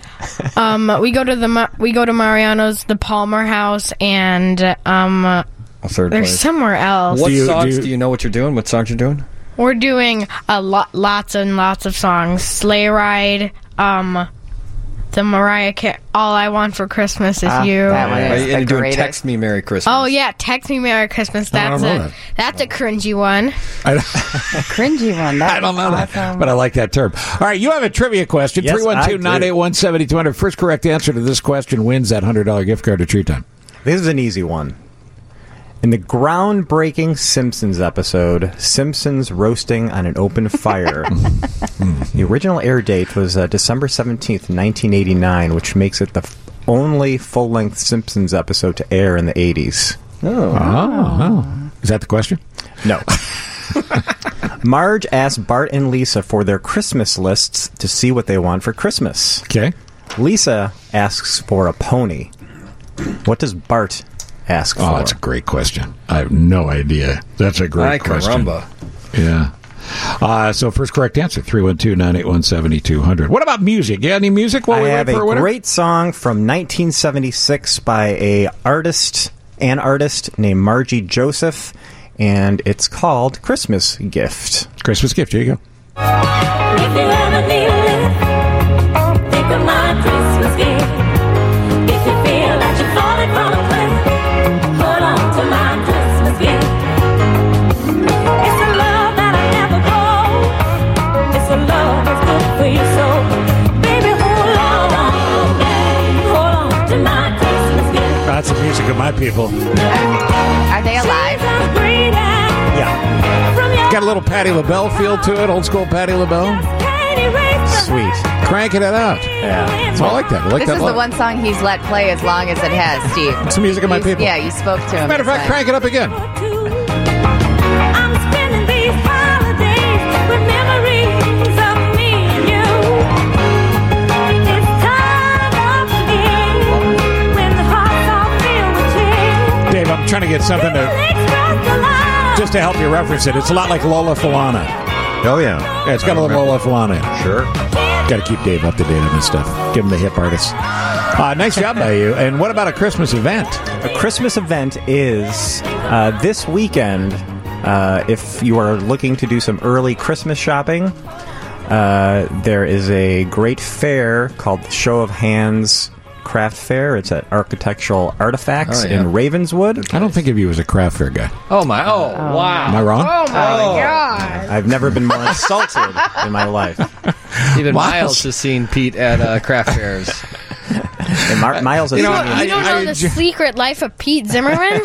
We go to Mariano's, the Palmer House, and A third there's place. somewhere else. What songs do you know what you're doing? What songs you're doing? We're doing lots and lots of songs. Sleigh Ride, the Mariah Carey, All I Want for Christmas Is You. That one is And you're the doing greatest. Text Me Merry Christmas. Oh yeah, Text Me Merry Christmas. I don't That's know a that. that's a cringy one. Cringy one. I don't know that, but I like that term. All right, you have a trivia question. Yes, I do. 312-981-7200. First correct answer to this question wins that $100 gift card to Tree Time. This is an easy one. In the groundbreaking Simpsons episode, Simpsons Roasting on an Open Fire, the original air date was December 17th, 1989, which makes it the only full-length Simpsons episode to air in the 80s. Oh. Is that the question? No. Marge asked Bart and Lisa for their Christmas lists to see what they want for Christmas. Okay. Lisa asks for a pony. What does Bart ask for? Oh, that's a great question. I have no idea. That's a great Ay, question. caramba. Yeah. So first correct answer, 312-981-7200. What about music? You got any music while I we wait have for a a winner? great song from 1976 by an artist named Margie Joseph, and it's called Christmas Gift. Christmas gift. Here you go. If you ever need a lift, think of my Christmas gift. If you feel that you're falling from a cliff, hold on to my Christmas gift. It's a love that I never grow. It's a love that's good for your soul. Baby, hold on to my Christmas gift. That's the music of my people. Are they alive? Yeah. Got a little Patti LaBelle feel to it, old school Patti LaBelle. Sweet. Cranking it out. Yeah. So I like that. I like This that is a lot. the one song he's let play as long as it has, Steve. It's the music of my people. Yeah, you spoke to him. Matter of fact, crank it up again. I'm spending these holidays with memories of me and you. It's time of year when the hearts all filled with cheer. Dave, I'm trying to get something just to help you reference it. It's a lot like Lola Falana. Oh, yeah. Yeah, it's got a little Lola Falana in it. Sure. Got to keep Dave up to date on this stuff. Give him the hip artists. Nice job by you. And what about a Christmas event? A Christmas event is this weekend. If you are looking to do some early Christmas shopping, there is a great fair called the Show of Hands Craft Fair. It's at Architectural Artifacts in Ravenswood. I don't think of you as a craft fair guy. Oh, my. Oh, wow. Am I wrong? Oh, my God. I've never been more insulted in my life. Even Miles has seen Pete at craft fairs. And Miles has You seen me. don't know the secret life of Pete Zimmerman?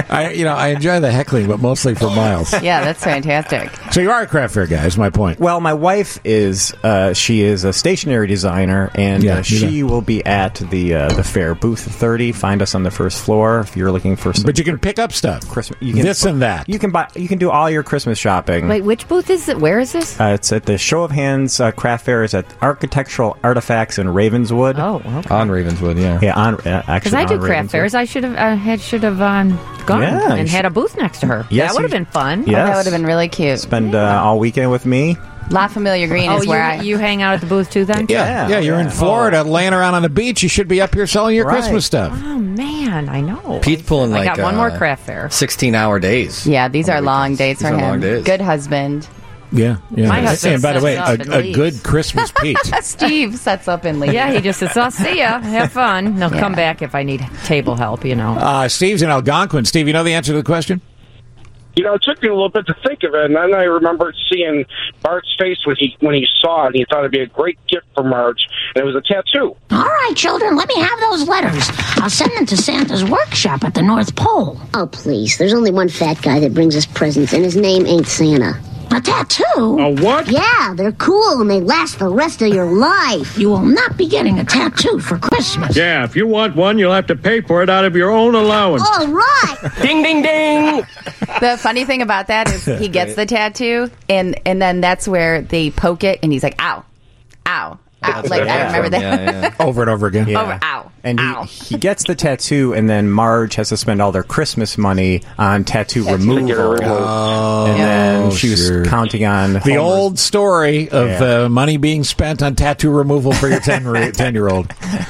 I enjoy the heckling, but mostly for Miles. Yeah, that's fantastic. So you are a craft fair guy, is my point. Well, my wife is. She is a stationery designer, and she will be at the fair, booth 30. Find us on the first floor if you're looking for some. But you can pick up stuff. Christmas, and that. You can buy. You can do all your Christmas shopping. Wait, which booth is it? Where is this? It's at the Show of Hands Craft Fair. Is at Architectural Artifacts in Ravenswood. Oh, okay. On Ravenswood, yeah. Yeah, on actually. Because I do on craft Ravenswood. fairs. I should have gone Yeah, and you had a booth next to her. Yes, that would have you- been fun. Yes. Oh, that would have been really cute. Spend all weekend with me. La Familia Green Oh, is where you hang out at the booth too then? Yeah, you're in Florida, laying around on the beach. You should be up here selling your Right. Christmas stuff. Oh, man, I know. Pete's pulling I like got one more craft fair. 16-hour days. Yeah, these are long dates These for are him. long days. Good husband. Yeah. My husband And by the way, sets up and a leaves. good Christmas Pete. Steve sets up and leaves. Yeah, he just says, I'll see ya. Have fun. They'll Yeah. come back if I need table help, you know. Steve's in Algonquin. Steve, you know the answer to the question? You know, it took me a little bit to think of it, and then I remembered seeing Bart's face when he saw it, and he thought it'd be a great gift for Marge, and it was a tattoo. All right, children, let me have those letters. I'll send them to Santa's workshop at the North Pole. Oh, please. There's only one fat guy that brings us presents, and his name ain't Santa. A tattoo? A what? Yeah, they're cool, and they last the rest of your life. You will not be getting a tattoo for Christmas. Yeah, if you want one, you'll have to pay for it out of your own allowance. All right. Ding, ding, ding. The funny thing about that is he gets the tattoo, and then that's where they poke it, and he's like, ow, ow. Ow. Like, I remember that. Over and over again. Over, ow. And ow. he gets the tattoo, and then Marge has to spend all their Christmas money on tattoo removal. And then she was counting on the Homer's- old story of money being spent on tattoo removal for your 10-year-old.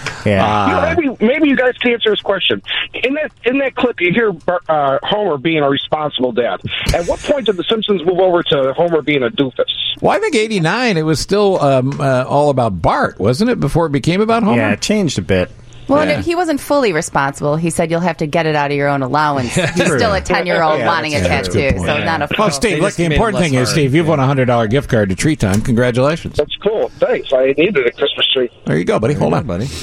Yeah. Maybe you guys can answer this question. In that clip, you hear Homer being a responsible dad. At what point did The Simpsons move over to Homer being a doofus? Well, I think 89, it was still all about Bart, wasn't it, before it became about Homer? Yeah, it changed a bit. Well, Yeah. and he wasn't fully responsible. He said you'll have to get it out of your own allowance. He's still a 10-year-old wanting a that's tattoo, good so point. not a Well, full. Steve, look, the important thing is, Steve, you've won a $100 gift card to Tree Time. Congratulations. That's cool. Thanks. I needed a Christmas tree. There you go, buddy. Hold on, buddy.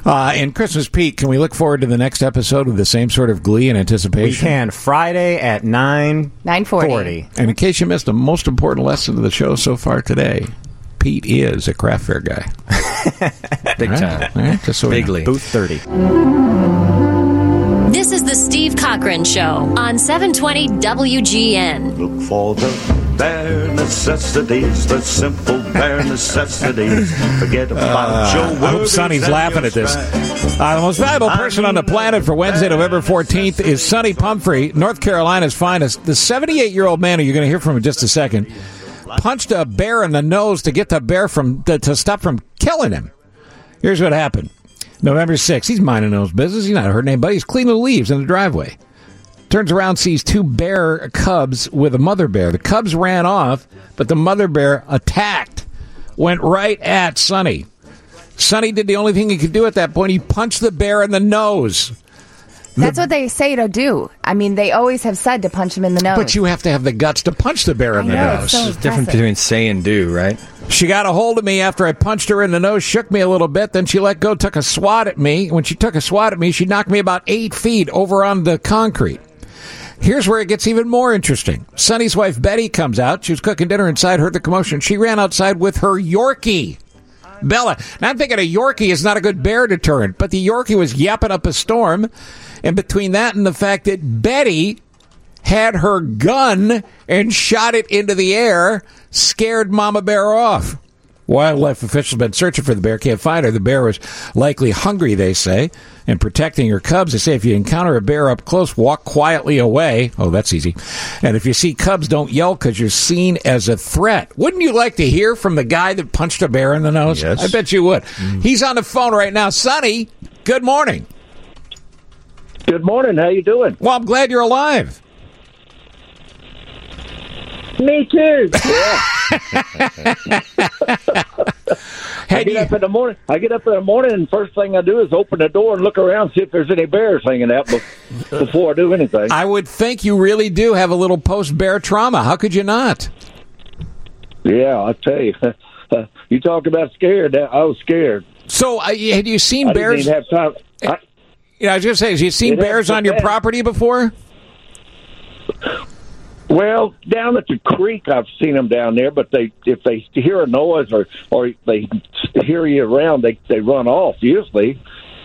In Christmas Pete, can we look forward to the next episode with the same sort of glee and anticipation? We can. Friday at 9:40. And in case you missed the most important lesson of the show so far today, Pete is a craft fair guy. Big time. All right, just so we know. Bigly. Booth 30. This is the Steve Cochran Show on 720 WGN. Look for the bare necessities, the simple bare necessities. Forget about your worries. I hope Sonny's and laughing your at this. strife. The most valuable person on the planet for Wednesday, November 14th is Sonny Pumphrey, North Carolina's finest. The 78-year-old man, who you're going to hear from in just a second, punched a bear in the nose to get the bear to stop from killing him. Here's what happened. November 6th, he's minding his business. He's not hurting anybody. He's cleaning the leaves in the driveway. Turns around, sees two bear cubs with a mother bear. The cubs ran off, but the mother bear attacked, went right at Sonny. Sonny did the only thing he could do at that point. He punched the bear in the nose. That's what they say to do. I mean, they always have said to punch him in the nose. But you have to have the guts to punch the bear in the nose. It's so There's a difference between say and do, right? She got a hold of me after I punched her in the nose, shook me a little bit, then she let go, took a swat at me. When she took a swat at me, she knocked me about 8 feet over on the concrete. Here's where it gets even more interesting. Sonny's wife, Betty, comes out. She was cooking dinner inside, heard the commotion. She ran outside with her Yorkie, Bella. Now, I'm thinking a Yorkie is not a good bear deterrent, but the Yorkie was yapping up a storm. And between that and the fact that Betty had her gun and shot it into the air, scared Mama Bear off. Wildlife officials have been searching for the bear, can't find her. The bear was likely hungry, they say, and protecting her cubs. They say if you encounter a bear up close, walk quietly away. Oh, that's easy. And if you see cubs, don't yell because you're seen as a threat. Wouldn't you like to hear from the guy that punched a bear in the nose? Yes. I bet you would. He's on the phone right now. Sonny, good morning. Good morning. How you doing? Well, I'm glad you're alive. Me too. Yeah. I get up in the morning, and first thing I do is open the door and look around, see if there's any bears hanging out before I do anything. I would think you really do have a little post-bear trauma. How could you not? Yeah, I tell you. You talk about scared. I was scared. So, had you seen bears? I didn't even have time. I was going to say, have you seen bears on your property before? Well, down at the creek, I've seen them down there. But if they hear a noise or they hear you around, they run off usually.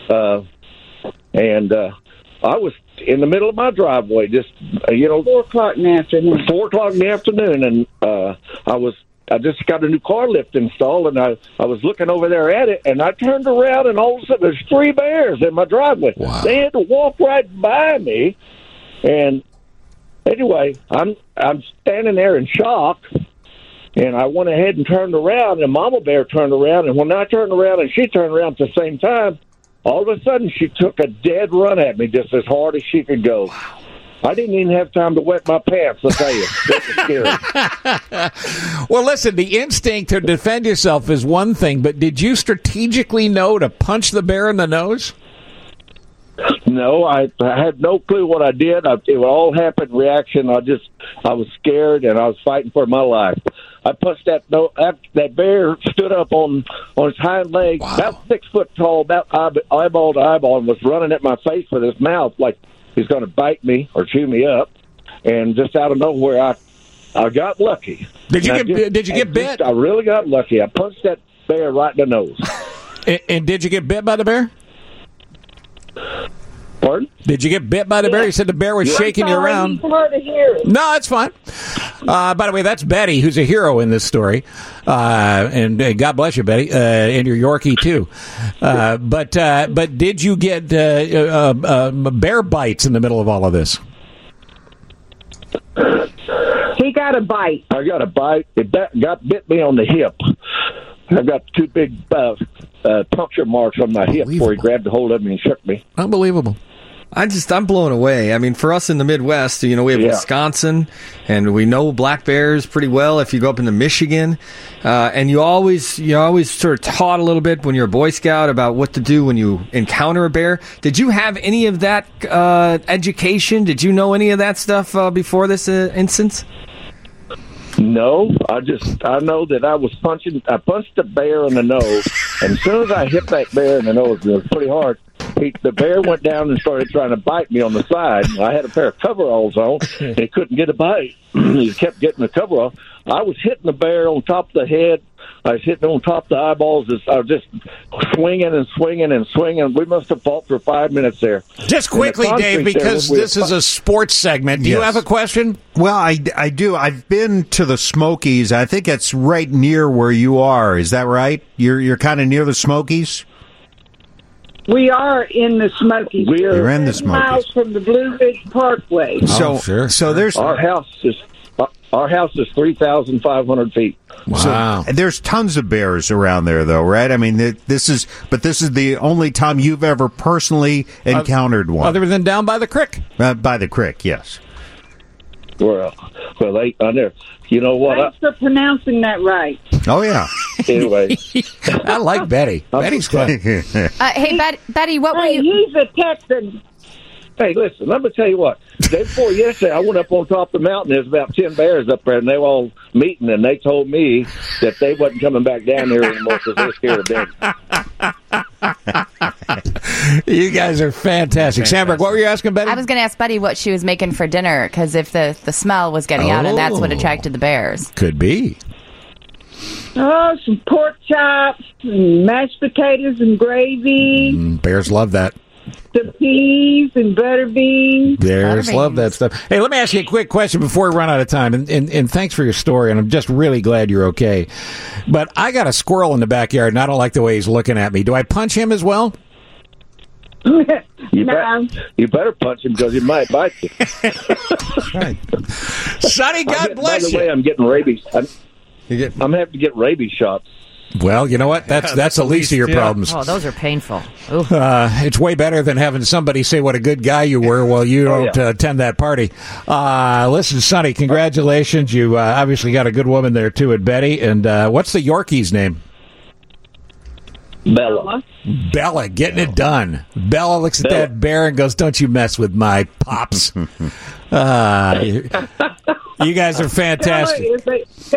And I was in the middle of my driveway, just 4 o'clock in the afternoon. 4 o'clock in the afternoon, and I just got a new car lift installed, and I was looking over there at it, and I turned around, and all of a sudden there's 3 bears in my driveway. Wow. They had to walk right by me, and anyway, I'm standing there in shock, and I went ahead and turned around, and Mama Bear turned around, and when I turned around and she turned around at the same time, all of a sudden she took a dead run at me just as hard as she could go. Wow. I didn't even have time to wet my pants, I'll tell you. That was scary. Well, listen, the instinct to defend yourself is one thing, but did you strategically know to punch the bear in the nose? No, I had no clue what I did. It all happened in reaction. I was scared, and I was fighting for my life. I punched that bear stood up on his hind legs, wow, about 6 foot tall, about eyeball to eyeball, and was running at my face with his mouth like he's going to bite me or chew me up. And just out of nowhere, I got lucky. Did you get bit? I really got lucky. I punched that bear right in the nose. And did you get bit by the bear? Pardon? Did you get bit by the bear? You said the bear was shaking you around. Hard to hear it. No, that's fine. By the way, that's Betty, who's a hero in this story. And God bless you, Betty, and your Yorkie, too. But did you get bear bites in the middle of all of this? He got a bite. I got a bite. It bit me on the hip. I've got 2 big puncture marks on my hip where he grabbed a hold of me and shook me. Unbelievable. I'm blown away. I mean, for us in the Midwest, we have Wisconsin, and we know black bears pretty well. If you go up into Michigan, and you always sort of taught a little bit when you're a Boy Scout about what to do when you encounter a bear. Did you have any of that education? Did you know any of that stuff before this instance? No, I know that I punched the bear in the nose, and as soon as I hit that bear in the nose, it was pretty hard. The bear went down and started trying to bite me on the side. I had a pair of coveralls on, and he couldn't get a bite. He kept getting the coverall. I was hitting the bear on top of the head. I was hitting on top of the eyeballs. I was just swinging and swinging and swinging. We must have fought for 5 minutes there. Just quickly, Dave, because this is a sports segment. Do you have a question? Well, I do. I've been to the Smokies. I think it's right near where you are. Is that right? You're kind of near the Smokies? We are in the Smokies. You're in the 10 miles Smokies. from the Blue Ridge Parkway. So there's our house is Our house is 3,500 feet. Wow. So, there's tons of bears around there, though, right? I mean, this is the only time you've ever personally encountered one. Other than down by the creek. By the creek, yes. Well, I never. You know what? Thanks for pronouncing that right. Oh, yeah. Anyway. I like Betty. Betty's fun. Hey, Betty, what were you... He's a Texan. Hey, listen, let me tell you what. The day before yesterday, I went up on top of the mountain. There's about 10 bears up there, and they were all meeting, and they told me that they wasn't coming back down here anymore because they're scared of them. You guys are fantastic. Sandberg, what were you asking, Betty? I was going to ask Betty what she was making for dinner, because if the smell was getting out, and that's what attracted the bears. Could be. Oh, some pork chops, and mashed potatoes and gravy. Bears love that. The peas and butter beans. Bears love that stuff. Hey, let me ask you a quick question before we run out of time. And thanks for your story, and I'm just really glad you're okay. But I got a squirrel in the backyard, and I don't like the way he's looking at me. Do I punch him as well? You better punch him because he might bite you. Sonny, God bless you. By the way, I'm getting rabies. I'm having to get rabies shots. Well, you know what? That's the least of your problems. Oh, those are painful. It's way better than having somebody say what a good guy you were while you don't attend that party. Listen, Sonny, congratulations. You obviously got a good woman there, too, at Betty. And what's the Yorkie's name? Bella. Bella, getting it done. Bella looks at that bear and goes, "Don't you mess with my pops." You guys are fantastic.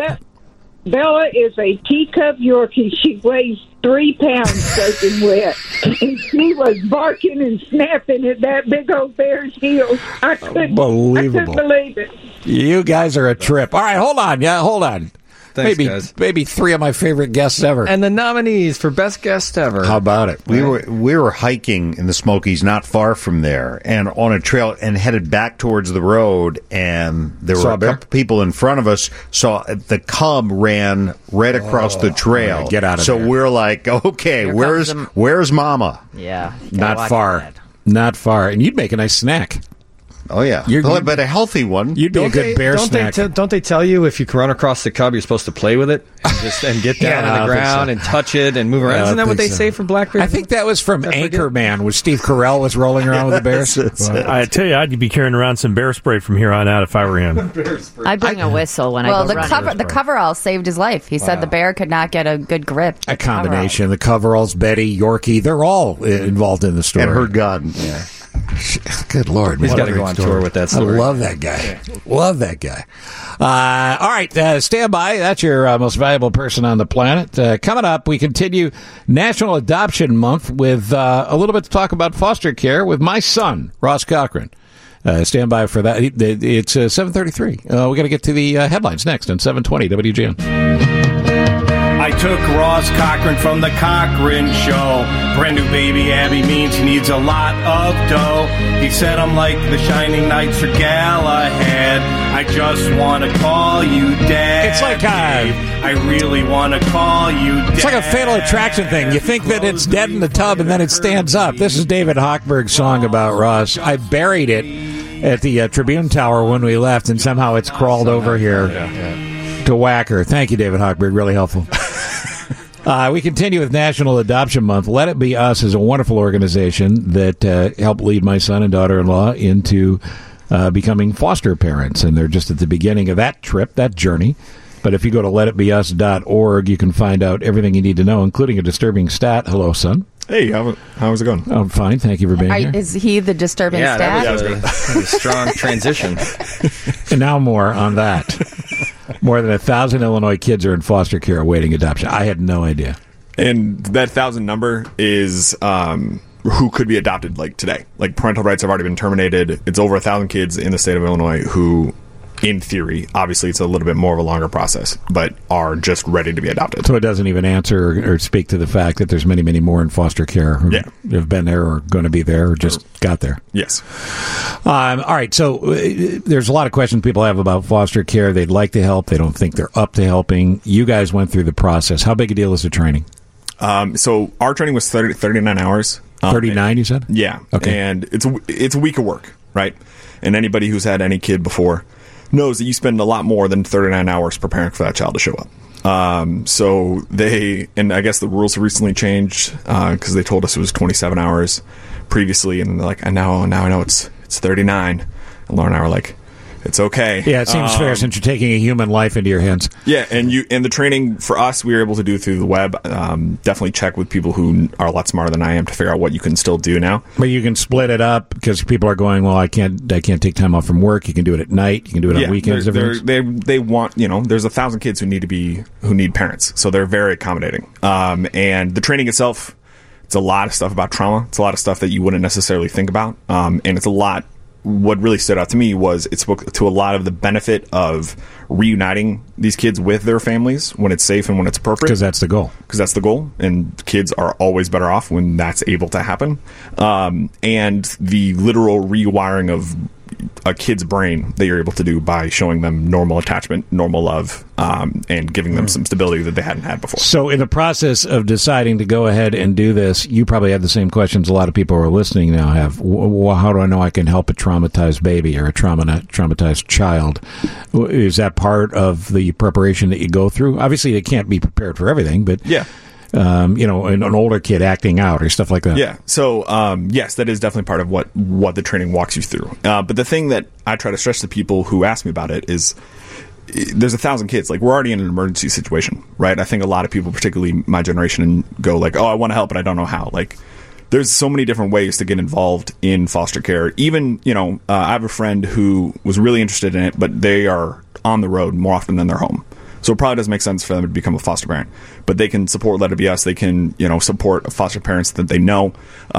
Bella is a teacup Yorkie. She weighs 3 pounds soaking wet. And she was barking and snapping at that big old bear's heels. I couldn't believe it. You guys are a trip. All right, hold on. Yeah, hold on. Thanks, guys. Maybe 3 of my favorite guests ever. And the nominees for Best Guest Ever. How about it? We were hiking in the Smokies not far from there, and on a trail, and headed back towards the road, and there were a couple people in front of us. Saw the cub ran right across the trail. Get out of there. So we're like, okay, where's Mama? Yeah. Not far. Not far. And you'd make a nice snack. Oh, yeah. But a healthy one. You'd be a good bear snack. Don't they tell you if you can run across the cub, you're supposed to play with it and get down on the ground and touch it and move around? Isn't that what they say from Blackbeard? I think that was from Anchorman, where Steve Carell was rolling around with the bears. I tell you, I'd be carrying around some bear spray from here on out if I were him. I'd bring a whistle when I go running. The coverall saved his life. He said the bear could not get a good grip. A combination. The coveralls, Betty, Yorkie, they're all involved in the story. And her gun. Yeah. Good Lord. He's got to go on tour with that story. I love that guy. Love that guy. All right, stand by. That's your most valuable person on the planet. Coming up, we continue National Adoption Month with a little bit to talk about foster care with my son, Ross Cochran. Stand by for that. It's 7:33. We got to get to the headlines next on 720 WGN. I took Ross Cochran from the Cochran Show. Brand new baby Abby means he needs a lot of dough. He said I'm like the Shining Knights or Galahad. I just want to call you Dad. It's like I really want to call you Dad. It's like a Fatal Attraction thing. You think that it's dead in the tub and then it stands up. This is David Hochberg's song about Ross. I buried it at the Tribune Tower when we left, and somehow it's crawled over here to Whacker. Thank you, David Hochberg. Really helpful. We continue with National Adoption Month. Let It Be Us is a wonderful organization that helped lead my son and daughter-in-law into becoming foster parents, and they're just at the beginning of that trip, that journey. But if you go to letitbeus.org, you can find out everything you need to know, including a disturbing stat. Hello, son. Hey, how's it going? I'm fine. Thank you for being here. Is he the disturbing stat? That was a strong transition. And now more on that. More than 1,000 Illinois kids are in foster care awaiting adoption. I had no idea. And that 1,000 number is who could be adopted like today. Like parental rights have already been terminated. It's over 1,000 kids in the state of Illinois who, in theory, obviously it's a little bit more of a longer process, but are just ready to be adopted. So it doesn't even answer or speak to the fact that there's many, many more in foster care who have been there or going to be there or just got there. Yes. All right. So there's a lot of questions people have about foster care. They'd like to help. They don't think they're up to helping. You guys went through the process. How big a deal is the training? So our training was 39 hours. 39, you said? Yeah. Okay. And it's a week of work, right? And anybody who's had any kid before knows that you spend a lot more than 39 hours preparing for that child to show up. So and I guess the rules have recently changed because they told us it was 27 hours previously, and like now I know it's 39. And Laura and I were like, it's okay. Yeah, it seems fair since you're taking a human life into your hands. Yeah, and the training for us, we were able to do through the web. Definitely check with people who are a lot smarter than I am to figure out what you can still do now. But you can split it up because people are going, well, I can't take time off from work. You can do it at night. You can do it on weekends. They want, there's 1,000 kids who need parents, so they're very accommodating. And the training itself, it's a lot of stuff about trauma. It's a lot of stuff that you wouldn't necessarily think about, and it's a lot. What really stood out to me was it spoke to a lot of the benefit of reuniting these kids with their families when it's safe and when it's appropriate. Because that's the goal. And kids are always better off when that's able to happen. And the literal rewiring of a kid's brain that you're able to do by showing them normal attachment, normal love, and giving them some stability that they hadn't had before. So in the process of deciding to go ahead and do this, you probably had the same questions a lot of people who are listening now have. How do I know I can help a traumatized baby or a traumatized child? Is that part of the preparation that you go through? Obviously, they can't be prepared for everything, but yeah. An older kid acting out or stuff like that. Yeah. So, yes, that is definitely part of what the training walks you through. But the thing that I try to stress to people who ask me about it is there's 1,000 kids. Like, we're already in an emergency situation, right? I think a lot of people, particularly my generation, go like, oh, I want to help, but I don't know how. Like, there's so many different ways to get involved in foster care. Even, I have a friend who was really interested in it, but they are on the road more often than they're home. So it probably doesn't make sense for them to become a foster parent. But they can support Let It Be Us. They can, support foster parents that they know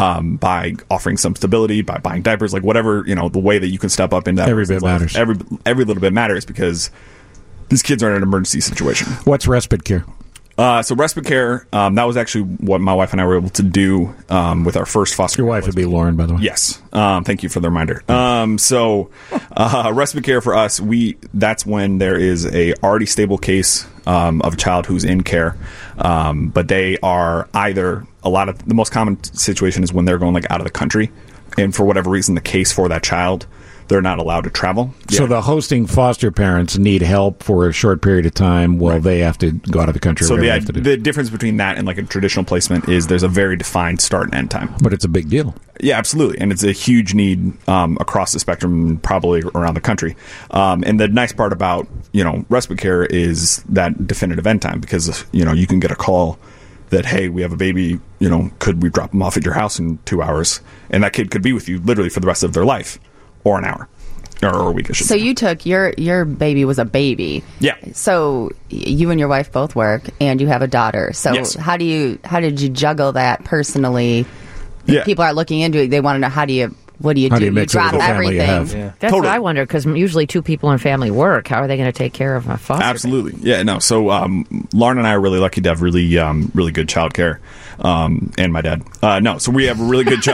by offering some stability, by buying diapers, like whatever, the way that you can step up into that. Every bit matters. Every little bit matters because these kids are in an emergency situation. What's respite care? So respite care, that was actually what my wife and I were able to do with our first foster. Your wife would be Lauren, by the way. Yes. Thank you for the reminder. So respite care for us, that's when there is a already stable case of a child who's in care, but they are either the most common situation is when they're going like out of the country, and for whatever reason the case for that child, they're not allowed to travel. So the hosting foster parents need help for a short period of time while they have to go out of the country. So the difference between that and like a traditional placement is there's a very defined start and end time. But it's a big deal. Yeah, absolutely. And it's a huge need across the spectrum, probably around the country. And the nice part about, respite care is that definitive end time because, you can get a call that, hey, we have a baby, could we drop them off at your house in 2 hours? And that kid could be with you literally for the rest of their life. Or an hour, or a week. So you took your baby was a baby. Yeah. So you and your wife both work, and you have a daughter. So yes. How did you juggle that personally? Yeah. People are looking into it. They want to know what do you do? You drop everything. Yeah. That's what I wonder because usually two people in family work. How are they going to take care of a foster? Absolutely. Yeah. No. So Lauren and I are really lucky to have really good childcare. And my dad. So we have really good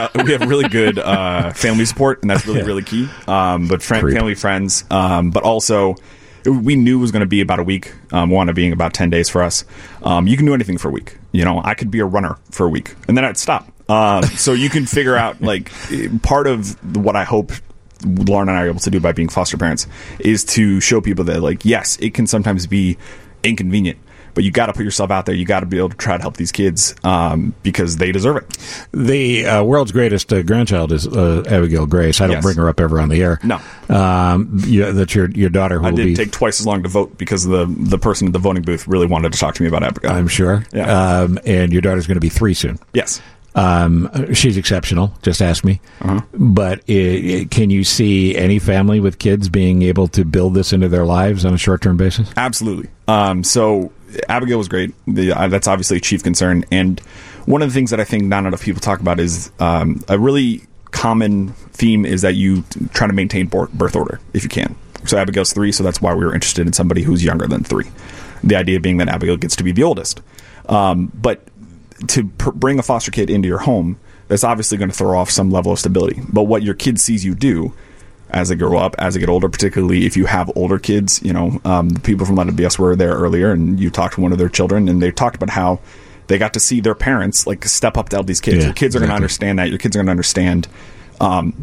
family support, and that's really key. But family, friends, but also we knew it was going to be about a week. One being about 10 days for us. You can do anything for a week. I could be a runner for a week, and then I'd stop. So you can figure out like part of what I hope Lauren and I are able to do by being foster parents is to show people that like, yes, it can sometimes be inconvenient. But you got to put yourself out there. You got to be able to try to help these kids because they deserve it. The world's greatest grandchild is Abigail Grace. I don't bring her up ever on the air. No, that's your daughter. Who I did take twice as long to vote because the person at the voting booth really wanted to talk to me about Abigail. I'm sure. Yeah. And your daughter's going to be 3 soon. Yes. She's exceptional. Just ask me. Uh-huh. But can you see any family with kids being able to build this into their lives on a short-term basis? Absolutely. So Abigail was great. That's obviously a chief concern. And one of the things that I think not enough people talk about is a really common theme is that you try to maintain birth order if you can. So Abigail's 3, so that's why we were interested in somebody who's younger than 3. The idea being that Abigail gets to be the oldest. But to bring a foster kid into your home, that's obviously going to throw off some level of stability. But what your kid sees you do as they grow up, as they get older, particularly if you have older kids, the people from Let It Be Us were there earlier, and you talked to one of their children, and they talked about how they got to see their parents like step up to help these kids. Yeah, your kids are going to understand that. Your kids are going to understand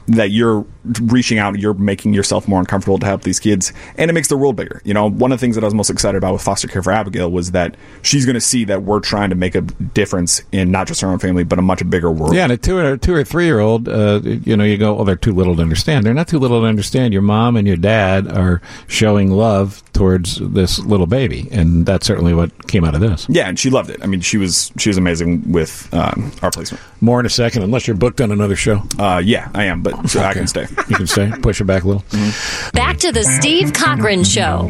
that you're reaching out, you're making yourself more uncomfortable to help these kids, and it makes the world bigger. You know, one of the things that I was most excited about with foster care for Abigail was that she's going to see that we're trying to make a difference in not just her own family, but a much bigger world. Yeah, and a 2 or 3-year-old, you go, they're too little to understand. They're not too little to understand. Your mom and your dad are showing love towards this little baby, and that's certainly what came out of this. Yeah, and she loved it. I mean, she was amazing with our placement. More in a second, unless you're booked on another show. Yeah, I am, but so I can stay. You can stay. Push it back a little. Mm-hmm. Back to the Steve Cochran Show.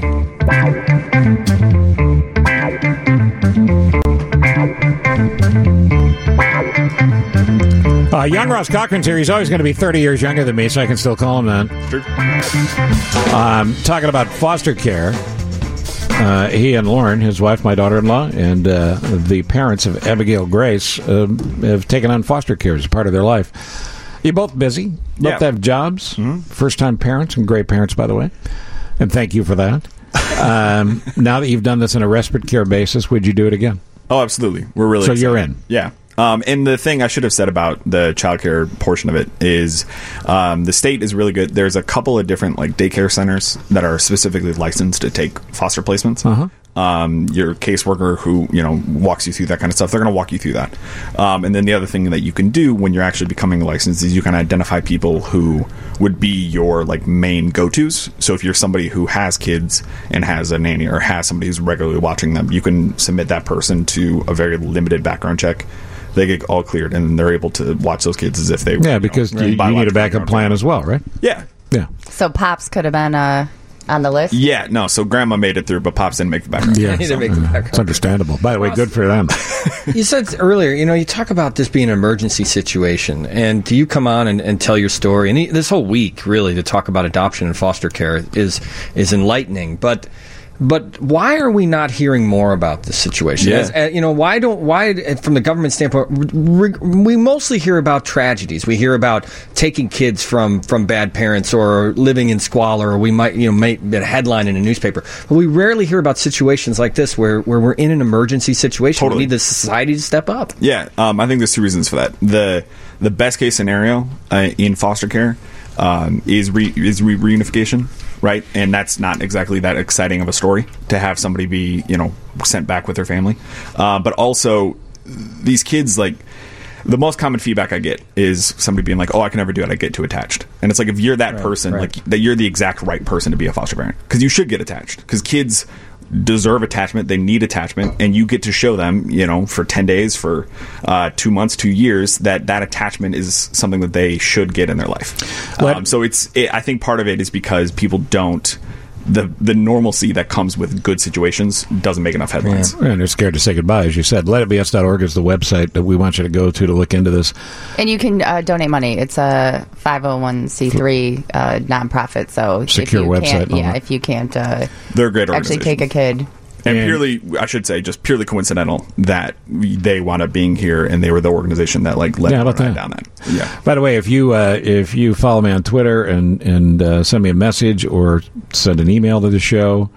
Young Ross Cochran's here. He's always going to be 30 years younger than me, so I can still call him that. Sure. Talking about foster care. He and Lauren, his wife, my daughter-in-law, and the parents of Abigail Grace have taken on foster care as part of their life. You're both busy. Both have jobs. Mm-hmm. First-time parents, and great parents, by the way. And thank you for that. Now that you've done this on a respite care basis, would you do it again? Oh, absolutely. We're really excited. You're in. Yeah. And the thing I should have said about the childcare portion of it is the state is really good. There's a couple of different daycare centers that are specifically licensed to take foster placements. Uh-huh. Your caseworker who walks you through that kind of stuff, they're going to walk you through that. And then the other thing that you can do when you're actually becoming licensed is you can identify people who would be your main go-tos. So if you're somebody who has kids and has a nanny or has somebody who's regularly watching them, you can submit that person to a very limited background check. They get all cleared, and they're able to watch those kids as if they were. Yeah, because you need a backup plan as well, right? Yeah. So Pops could have been on the list? Yeah, no, so Grandma made it through, but Pops didn't make the background. Yeah, it's understandable. By the way, good for them. You said earlier, you talk about this being an emergency situation, and you come on and tell your story, and this whole week, really, to talk about adoption and foster care is enlightening, But why are we not hearing more about this situation? Yeah. Why from the government standpoint, we mostly hear about tragedies. We hear about taking kids from bad parents or living in squalor, or we might, make a headline in a newspaper. But we rarely hear about situations like this where we're in an emergency situation. Totally. We need the society to step up. Yeah, I think there's two reasons for that. The best case scenario in foster care is reunification. Right, and that's not exactly that exciting of a story to have somebody be, sent back with their family. But also, these kids, the most common feedback I get is somebody being like, "Oh, I can never do it. I get too attached." And it's if you're that person, that you're the exact right person to be a foster parent, because you should get attached. Because kids deserve attachment, they need attachment, and you get to show them, for 10 days, for 2 months, 2 years, that attachment is something that they should get in their life. So I think part of it is because people don't, the normalcy that comes with good situations doesn't make enough headlines. Yeah. And they're scared to say goodbye, as you said. LetItBeUs.org is the website that we want you to go to look into this. And you can donate money. It's a 501c3 nonprofit. So secure website. If you can't they're a great actually take a kid. And purely, I should say, just purely coincidental that they wound up being here, and they were the organization that led down that. Yeah. By the way, if you follow me on Twitter and send me a message or send an email to the show,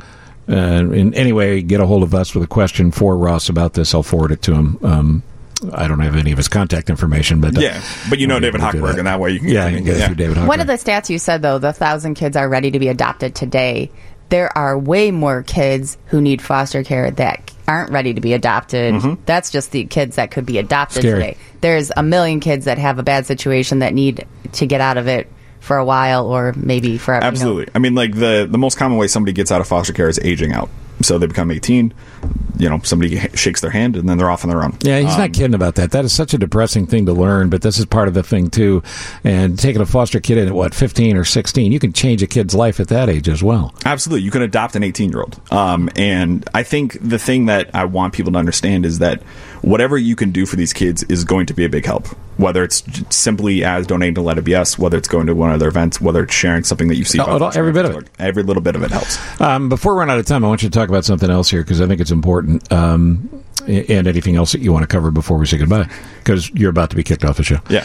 in any way get a hold of us with a question for Ross about this, I'll forward it to him. I don't have any of his contact information, but David Hochberg, and that way you can get it through David Hochberg. One of the stats you said, though, the 1,000 kids are ready to be adopted today. There are way more kids who need foster care that aren't ready to be adopted. Mm-hmm. That's just the kids that could be adopted today. There's 1 million kids that have a bad situation that need to get out of it for a while or maybe forever. Absolutely. I mean, the most common way somebody gets out of foster care is aging out. So they become 18, somebody shakes their hand, and then they're off on their own. Yeah, he's not kidding about that. That is such a depressing thing to learn, but this is part of the thing, too. And taking a foster kid in at, 15 or 16, you can change a kid's life at that age as well. Absolutely. You can adopt an 18-year-old. And I think the thing that I want people to understand is that whatever you can do for these kids is going to be a big help. Whether it's simply as donating to Let It Be Us, whether it's going to one of their events, whether it's sharing something that you see. Every bit of it. Every little bit of it helps. Before we run out of time, I want you to talk about something else here, because I think it's important, and anything else that you want to cover before we say goodbye, because you're about to be kicked off the show. Yeah.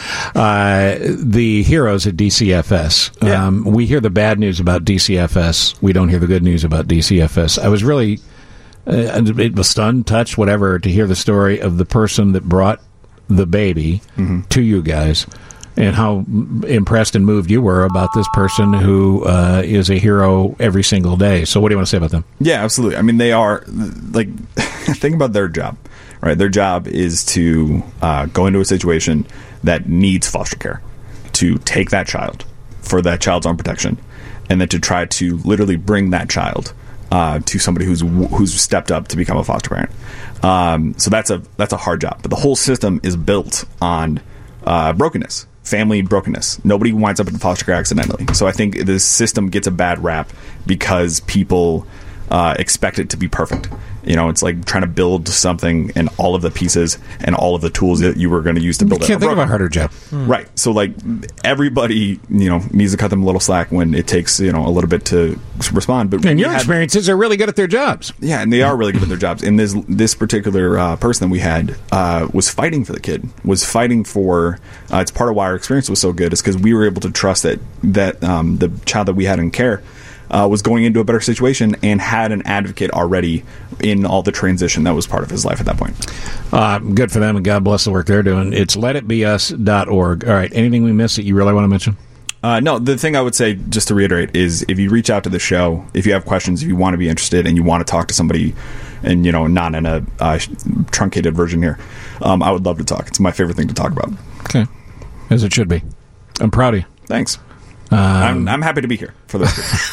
The heroes at DCFS. Yeah. We hear the bad news about DCFS. We don't hear the good news about DCFS. I was really it was stunned, touched, whatever, to hear the story of the person that brought the baby to you guys and how impressed and moved you were about this person who is a hero every single day. So what do you want to say about them? Yeah, absolutely. I mean, they are, like, think about their job, right? Their job is to go into a situation that needs foster care, to take that child for that child's own protection, and then to try to literally bring that child to somebody who's stepped up to become a foster parent. So that's a hard job. But the whole system is built on brokenness, family brokenness. Nobody winds up in foster care accidentally. So I think this system gets a bad rap because people expect it to be perfect. You know, it's like trying to build something and all of the pieces and all of the tools that you were going to use to build it. Can't think of a harder job. Right. So, like, everybody, needs to cut them a little slack when it takes, a little bit to respond. But and your experiences are really good at their jobs. Yeah, and they are really good at their jobs. And this particular person that we had was fighting for the kid, was fighting for, it's part of why our experience was so good, is because we were able to trust that the child that we had in care was going into a better situation and had an advocate already in all the transition that was part of his life at that point. Good for them, and God bless the work they're doing. It's letitbeus.org. All right, anything we missed that you really want to mention? No, the thing I would say, just to reiterate, is if you reach out to the show, if you have questions, if you want to be interested and you want to talk to somebody, and, not in a truncated version here, I would love to talk. It's my favorite thing to talk about. Okay, as it should be. I'm proud of you. Thanks. I'm happy to be here for this.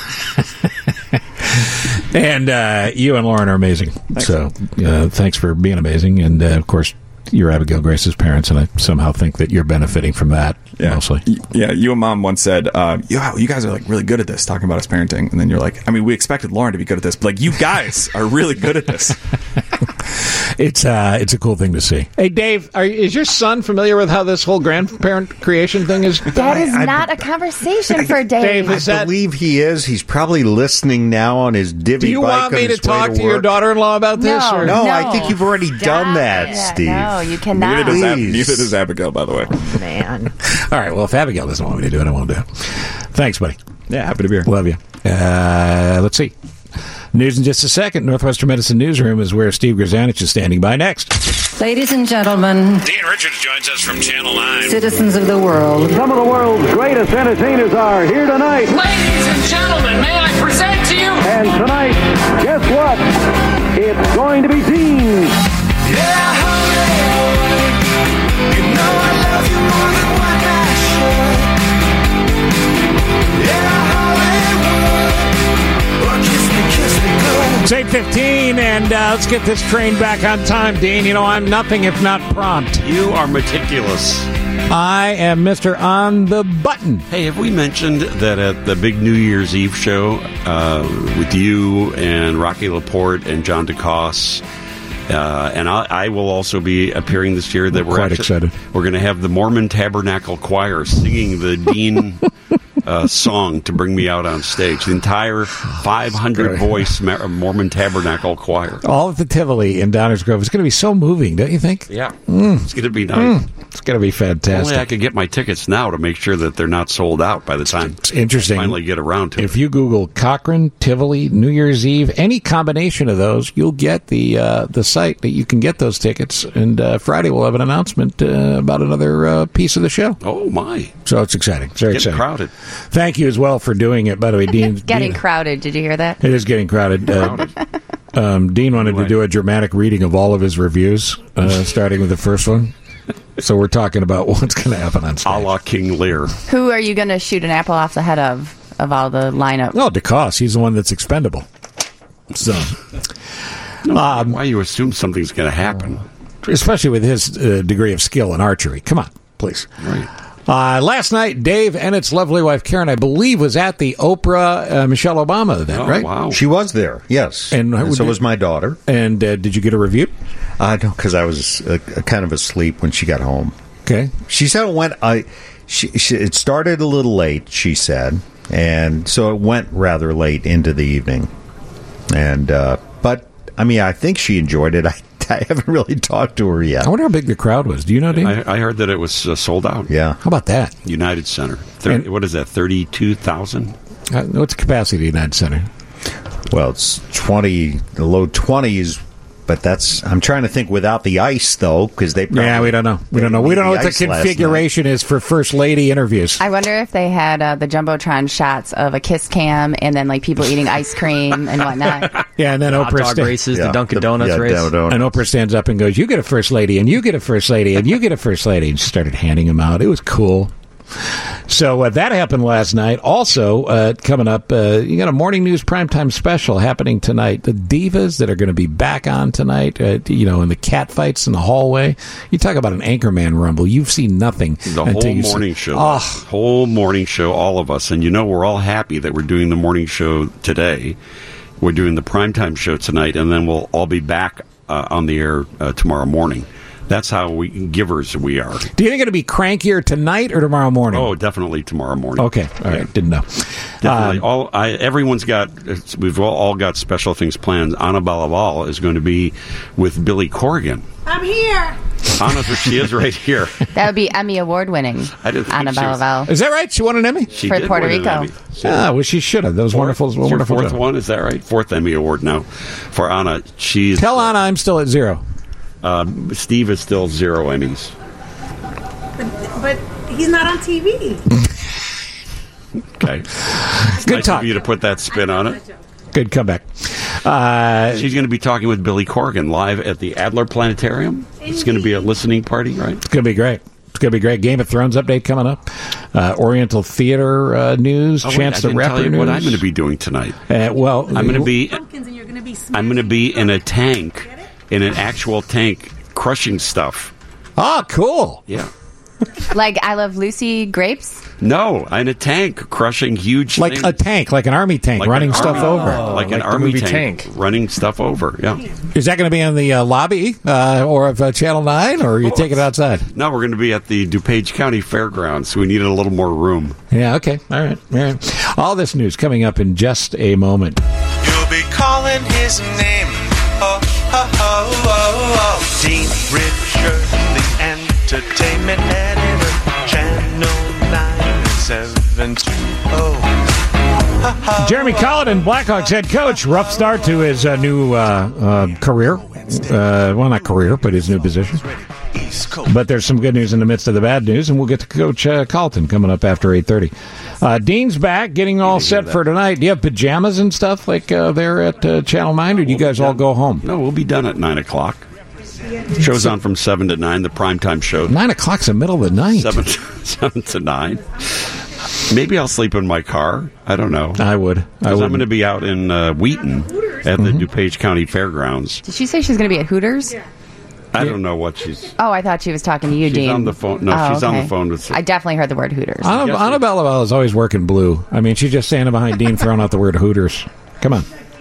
And you and Lauren are amazing. Thanks. So thanks for being amazing. And, of course, you're Abigail Grace's parents, and I somehow think that you're benefiting from that mostly. Yeah, you and Mom once said, you guys are, like, really good at this, talking about his parenting. And then you're like, I mean, we expected Lauren to be good at this, but, like, you guys are really good at this. It's a cool thing to see. Hey, Dave, is your son familiar with how this whole grandparent creation thing is? That is not a conversation for Dave. I believe he is. He's probably listening now on his divvy bike. Do you want me to talk to your daughter-in-law about this? No, I think you've already done that, Steve. No, you cannot. Neither does Abigail, by the way. Oh, man. All right, well, if Abigail doesn't want me to do it, I won't do it. Thanks, buddy. Yeah, happy to be here. Love you. Let's see. News in just a second. Northwestern Medicine Newsroom is where Steve Grzanich is standing by next. Ladies and gentlemen, Dean Richards joins us from Channel 9. citizens of the world, Some of the world's greatest entertainers are here tonight. Ladies and gentlemen, may I present to you? And tonight, guess what? It's going to be Dean. Yeah, honey, you know I love you more than what I should. Yeah, Hollywood, well, kiss me, go. It's 8:15, and let's get this train back on time, Dean. You know, I'm nothing if not prompt. You are meticulous. I am Mr. On the Button. Hey, have we mentioned that at the big New Year's Eve show with you and Rocky Laporte and John DeCoste, and I will also be appearing this year, that we're quite excited. We're going to have the Mormon Tabernacle Choir singing the Dean song to bring me out on stage. The entire 500-voice Mormon Tabernacle Choir. All at the Tivoli in Downers Grove. It's going to be so moving, don't you think? Yeah. It's going to be nice. It's going to be fantastic. Only I could get my tickets now to make sure that they're not sold out by the time it's interesting. I finally get around to it. If you Google Cochrane, Tivoli, New Year's Eve, any combination of those, you'll get the site that you can get those tickets. And Friday we'll have an announcement about another piece of the show. Oh, my. So it's exciting. It's very Getting exciting. crowded. Thank you as well for doing it. By the way, Dean. Getting Dean, crowded. Did you hear that? It is getting crowded. Dean wanted to do a dramatic reading of all of his reviews, starting with the first one. So we're talking about what's going to happen on stage. A la King Lear. Who are you going to shoot an apple off the head of all the lineup? Oh, DeCoste. He's the one that's expendable. So, why you assume something's going to happen? Especially with his degree of skill in archery. Come on, please. Right. Last night, Dave and its lovely wife, Karen, I believe, was at the Oprah Michelle Obama event, right? Wow. She was there, yes. And so was my daughter. And did you get a review? No, because I was kind of asleep when she got home. Okay. She said it went... it started a little late, she said, and so it went rather late into the evening. And but, I mean, I think she enjoyed it. I haven't really talked to her yet. I wonder how big the crowd was. Do you know, Dean? I heard that it was sold out. Yeah. How about that? United Center. What is that, 32,000? What's the capacity of United Center? Well, it's 20, the low 20s But I'm trying to think without the ice, though, because they probably... Yeah, we don't know. We don't know what the configuration is for First Lady interviews. I wonder if they had the Jumbotron shots of a kiss cam and then, like, people eating ice cream and whatnot. Yeah, and then Hot dog races, the Dunkin' Donuts race. And Oprah stands up and goes, you get a First Lady, and you get a First Lady, and you get a First Lady. And she started handing them out. It was cool. So that happened last night. Also, coming up, you got a morning news primetime special happening tonight. The divas that are going to be back on tonight, in the cat fights in the hallway. You talk about an Anchorman rumble. You've seen nothing. The whole morning show. Whole morning show, all of us. And we're all happy that we're doing the morning show today. We're doing the primetime show tonight, and then we'll all be back on the air tomorrow morning. That's how givers we are. Do you think it'll be crankier tonight or tomorrow morning? Oh, definitely tomorrow morning. Okay, all right, didn't know. Definitely. Everyone's got. We've all got special things planned. Anna Balaval is going to be with Billy Corrigan. I'm here. Anna, she is right here. That would be Emmy Award winning. Anna Balaval. Is that right? She won an Emmy for Puerto Rico. Well, she should have. That was wonderful. Fourth job. One, is that right? Fourth Emmy Award now for Anna. Tell Anna I'm still at 0. Steve is still 0 Emmys. But he's not on TV. Okay. Good nice talk. of you to put that spin on it. Good comeback. She's going to be talking with Billy Corrigan live at the Adler Planetarium. It's going to be a listening party, right? It's going to be great. It's going to be great. Game of Thrones update coming up. Oriental Theater news. Chance the Rapper news. What I'm going to be doing tonight. I'm going to be. I'm going to be in a tank. In an actual tank, crushing stuff. Oh, cool. Yeah. Like I Love Lucy grapes? No, in a tank, crushing huge like things. A tank, like an army tank, running stuff over. Like an army tank, running stuff over, yeah. Is that going to be in the lobby or of Channel 9, or are you taking it outside? No, we're going to be at the DuPage County Fairgrounds, so we needed a little more room. Yeah, okay. All right. All this news coming up in just a moment. You'll be calling his name. Dean Richard, the entertainment editor, Channel 9720. Jeremy Colleton, Blackhawks head coach. Rough start to his new career. Well, not career, but his new position. But there's some good news in the midst of the bad news, and we'll get to Coach Colleton coming up after 8:30. Dean's back, getting all set for tonight. Do you have pajamas and stuff like there at Channel 9, or do you guys all go home? No, we'll be done at 9 o'clock. Show's on from 7 to 9, the primetime show. 9 o'clock's the middle of the night. 7 to 9. Maybe I'll sleep in my car. I don't know. I would. I'm going to be out in Wheaton at the DuPage County Fairgrounds. Did she say she's going to be at Hooters? I don't know what she's... Oh, I thought she was talking to you, Dean. She's on the phone. No, she's on the phone with... I definitely heard the word Hooters. Anna Balaval is always working blue. I mean, she's just standing behind Dean throwing out the word Hooters. Come on.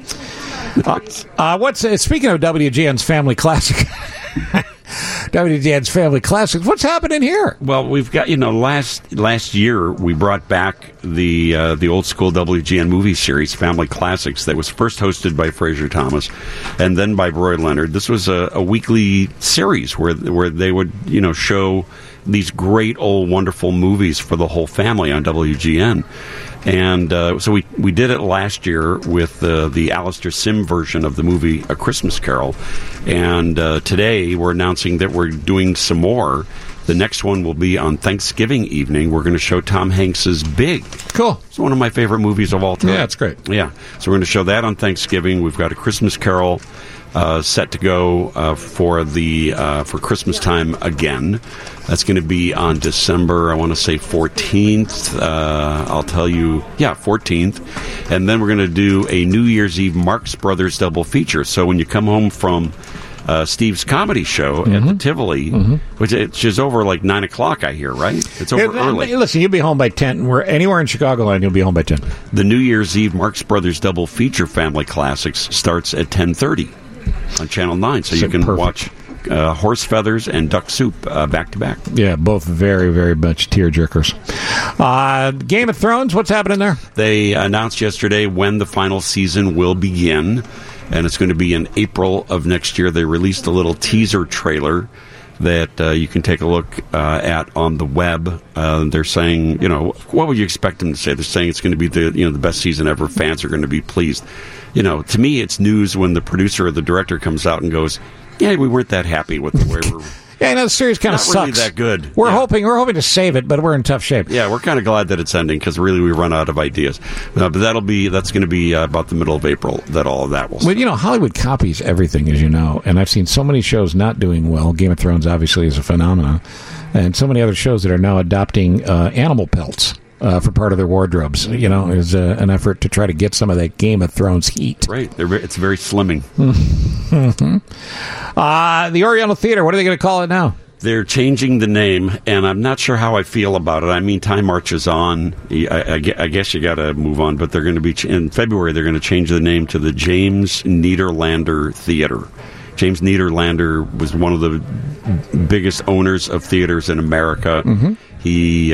Speaking of WGN's Family Classic... WGN's Family Classics. What's happening here? Well, we've got, last year we brought back the old school WGN movie series, Family Classics, that was first hosted by Fraser Thomas and then by Roy Leonard. This was a weekly series where they would, show these great old wonderful movies for the whole family on WGN. And so we did it last year with the Alistair Sim version of the movie A Christmas Carol. And today we're announcing that we're doing some more. The next one will be on Thanksgiving evening. We're going to show Tom Hanks's Big. Cool. It's one of my favorite movies of all time. Yeah, it's great. Yeah. So we're going to show that on Thanksgiving. We've got A Christmas Carol set to go for Christmas time again. That's going to be on December, I want to say 14th. I'll tell you, 14th. And then we're going to do a New Year's Eve Marx Brothers double feature. So when you come home from Steve's comedy show at the Tivoli, which is over like 9 o'clock, I hear, right? It's over early. Listen, you'll be home by 10. Anywhere in Chicagoland, you'll be home by 10. The New Year's Eve Marx Brothers double feature Family Classics starts at 10:30 on Channel 9, so you can watch Horse Feathers and Duck Soup back to back. Yeah, both very, very much tearjerkers. Game of Thrones, what's happening there? They announced yesterday when the final season will begin, and it's going to be in April of next year. They released a little teaser trailer that you can take a look at on the web. They're saying, what would you expect them to say? They're saying it's going to be the best season ever. Fans are going to be pleased. To me, it's news when the producer or the director comes out and goes, "Yeah, we weren't that happy with the way we're." Yeah, the series kind of sucks. Not really that good. We're hoping to save it, but we're in tough shape. Yeah, we're kind of glad that it's ending because really we run out of ideas. But that's going to be about the middle of April that all of that will start. Well, Hollywood copies everything, as you know, and I've seen so many shows not doing well. Game of Thrones obviously is a phenomenon, and so many other shows that are now adopting animal pelts for part of their wardrobes. Is an effort to try to get some of that Game of Thrones heat. Right, it's very slimming. The Oriental Theater. What are they going to call it now? They're changing the name, and I'm not sure how I feel about it. I mean, time marches on. I guess you got to move on, but they're going to be in February. They're going to change the name to the James Nederlander Theater. James Nederlander was one of the biggest owners of theaters in America. Mm-hmm. He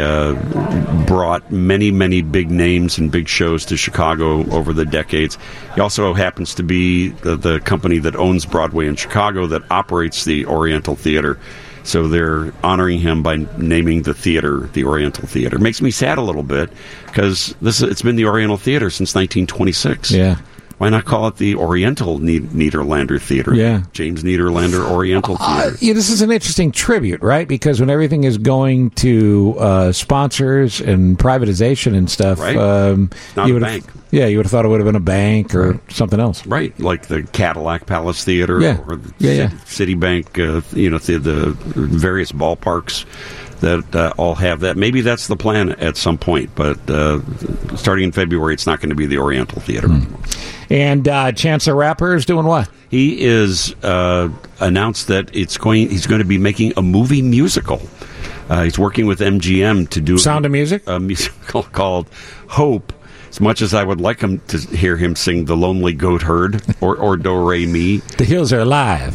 brought many, many big names and big shows to Chicago over the decades. He also happens to be the company that owns Broadway in Chicago that operates the Oriental Theater. So they're honoring him by naming the theater the Oriental Theater. Makes me sad a little bit because it's been the Oriental Theater since 1926. Yeah. Why not call it the Oriental Nederlander Theater? Yeah. James Nederlander Oriental Theater. This is an interesting tribute, right? Because when everything is going to sponsors and privatization and stuff, right? Not a bank. Yeah, you would have thought it would have been a bank or something else. Right, like the Cadillac Palace Theater or the Citibank, the various ballparks that all have that. Maybe that's the plan at some point, but starting in February, it's not going to be the Oriental Theater anymore. And Chance the Rapper is doing what? He is announced that he's going to be making a movie musical. He's working with MGM to do Sound of Music? A musical called Hope. As much as I would like him to hear him sing The Lonely Goat Herd or Do Re Mi. The Hills Are Live.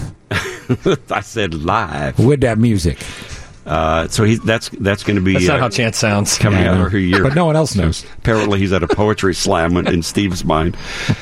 I said live. With that music. So that's going to be... That's not how Chance sounds. Coming out every year. But no one else knows. Apparently he's at a poetry slam in Steve's mind.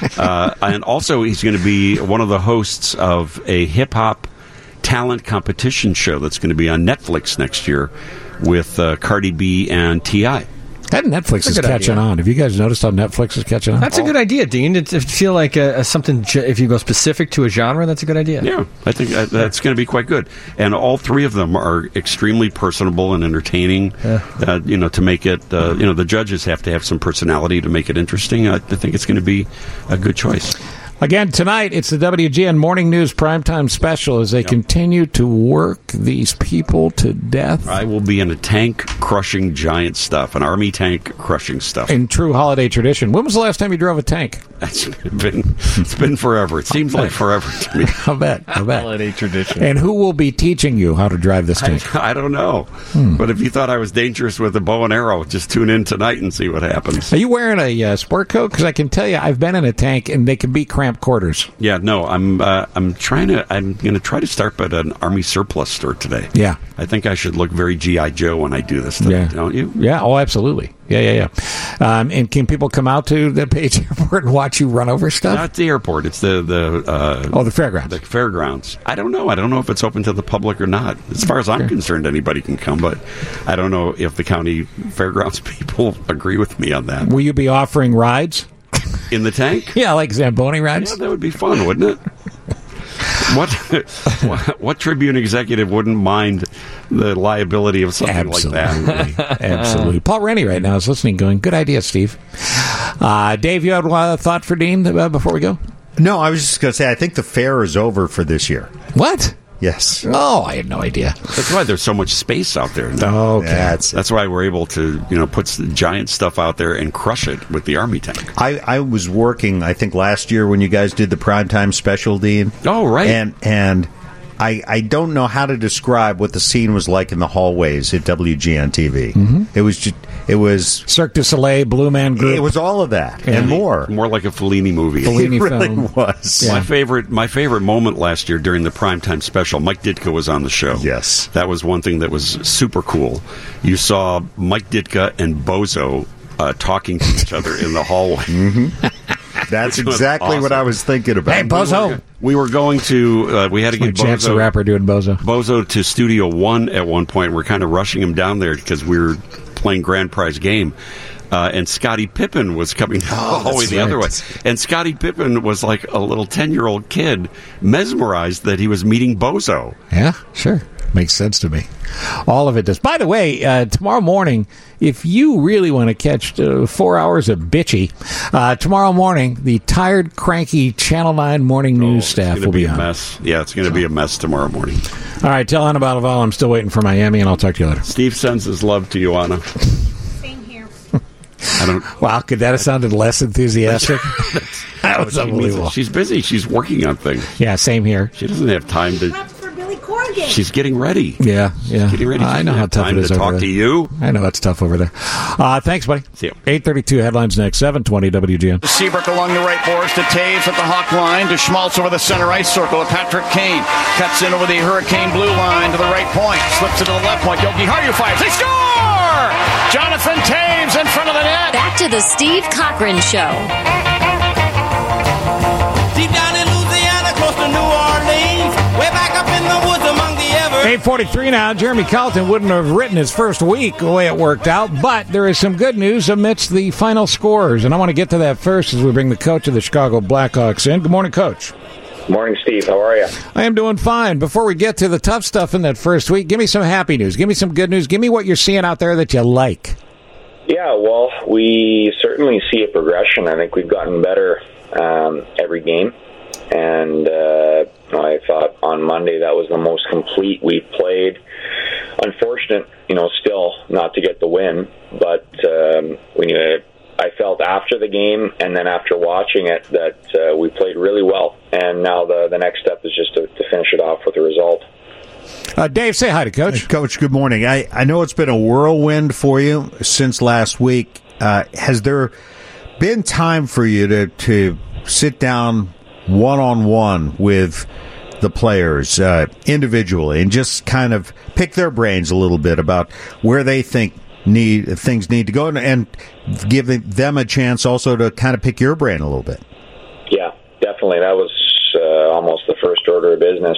And also he's going to be one of the hosts of a hip-hop talent competition show that's going to be on Netflix next year with Cardi B and T.I. That Netflix is catching on. Have you guys noticed how Netflix is catching on? That's a good idea, Dean. To feel like something, if you go specific to a genre, that's a good idea. Yeah, I think that's going to be quite good. And all three of them are extremely personable and entertaining. To make it, the judges have to have some personality to make it interesting. I think it's going to be a good choice. Again, tonight, it's the WGN Morning News Primetime Special as they continue to work these people to death. I will be in a tank crushing giant stuff, an army tank crushing stuff. In true holiday tradition. When was the last time you drove a tank? It's been forever. It seems like forever to me. I'll bet. Holiday tradition. And who will be teaching you how to drive this tank? I don't know. But if you thought I was dangerous with a bow and arrow, just tune in tonight and see what happens. Are you wearing a sport coat? Because I can tell you, I've been in a tank, and they can be cramped quarters. Yeah, no, I'm going to try to start at an Army surplus store today. Yeah. I think I should look very G.I. Joe when I do this stuff, don't you? Yeah, oh, absolutely. Yeah. And can people come out to the Page Airport and watch you run over stuff? Not the airport. It's the fairgrounds. The fairgrounds. I don't know. I don't know if it's open to the public or not. As far as I'm concerned, anybody can come, but I don't know if the county fairgrounds people agree with me on that. Will you be offering rides? In the tank? Yeah, like Zamboni rides? Yeah, that would be fun, wouldn't it? What Tribune executive wouldn't mind the liability of something like that? Absolutely. Paul Rennie right now is listening going, good idea, Steve. Dave, you had a thought for Dean before we go? No, I was just going to say, I think the fair is over for this year. What? Yes. Oh, I had no idea. That's why there's so much space out there now. Okay. That's why we're able to, put giant stuff out there and crush it with the Army tank. I was working, I think, last year when you guys did the primetime special, Dean. Oh, right. And I don't know how to describe what the scene was like in the hallways at WGN TV. Mm-hmm. It was Cirque du Soleil, Blue Man Group. It was all of that and more. More like a Fellini movie. Fellini it really film. was. Yeah. My favorite moment last year during the primetime special, Mike Ditka was on the show. Yes. That was one thing that was super cool. You saw Mike Ditka and Bozo talking to each other in the hallway. Mm-hmm. That's Which was exactly what I was thinking about. Hey, Bozo. We were going to. We had to get Chance the Bozo, Rapper doing Bozo. Bozo to Studio One at one point. We're kind of rushing him down there because we were playing grand prize game. And Scottie Pippen was coming all the way the other way. And Scottie Pippen was like a little 10-year-old kid, mesmerized that he was meeting Bozo. Yeah, sure. Makes sense to me. All of it does. By the way, tomorrow morning, if you really want to catch 4 hours of bitchy, tomorrow morning, the tired, cranky Channel 9 morning news staff will be on. Mess. Yeah, it's going to be a mess tomorrow morning. All right, tell Anna Balaval I'm still waiting for Miami, and I'll talk to you later. Steve sends his love to you, Anna. Wow, could that have sounded less enthusiastic? That was unbelievable. She's busy. She's working on things. Yeah, same here. She doesn't have time to. She's getting ready. Yeah. Getting ready. I know how tough it is to over talk there. to you. I know it's tough over there. Thanks, buddy. See you. 8:32 headlines next. 7:20 WGN. Seabrook along the right boards to Taves at the Hawk line to Schmaltz over the center ice circle to Patrick Kane. Cuts in over the Hurricane blue line to the right point. Slips it to the left point. Yogi Harju fires. They score! Jonathan Taves in front of the net. Back to the Steve Cochran Show. Deep down in Louisiana, close to New Orleans, way back up in the woods among the ever. 8:43 now. Jeremy Colleton wouldn't have written his first week the way it worked out, but there is some good news amidst the final scores, and I want to get to that first as we bring the coach of the Chicago Blackhawks in. Good morning, Coach. Morning, Steve. How are you? I am doing fine. Before we get to the tough stuff in that first week, give me some happy news. Give me some good news. Give me what you're seeing out there that you like. Yeah, well, we certainly see a progression. I think we've gotten better every game. And I thought on Monday that was the most complete we've played. Unfortunate, still not to get the win. But I felt after the game and then after watching it that we played really well. And now the next step is just to finish it off with a result. Dave, say hi to Coach. Coach, good morning. I know it's been a whirlwind for you since last week. Has there been time for you to sit down one-on-one with the players individually and just kind of pick their brains a little bit about where they think things need to go and give them a chance also to kind of pick your brain a little bit? Yeah, definitely. That was almost the first order of business.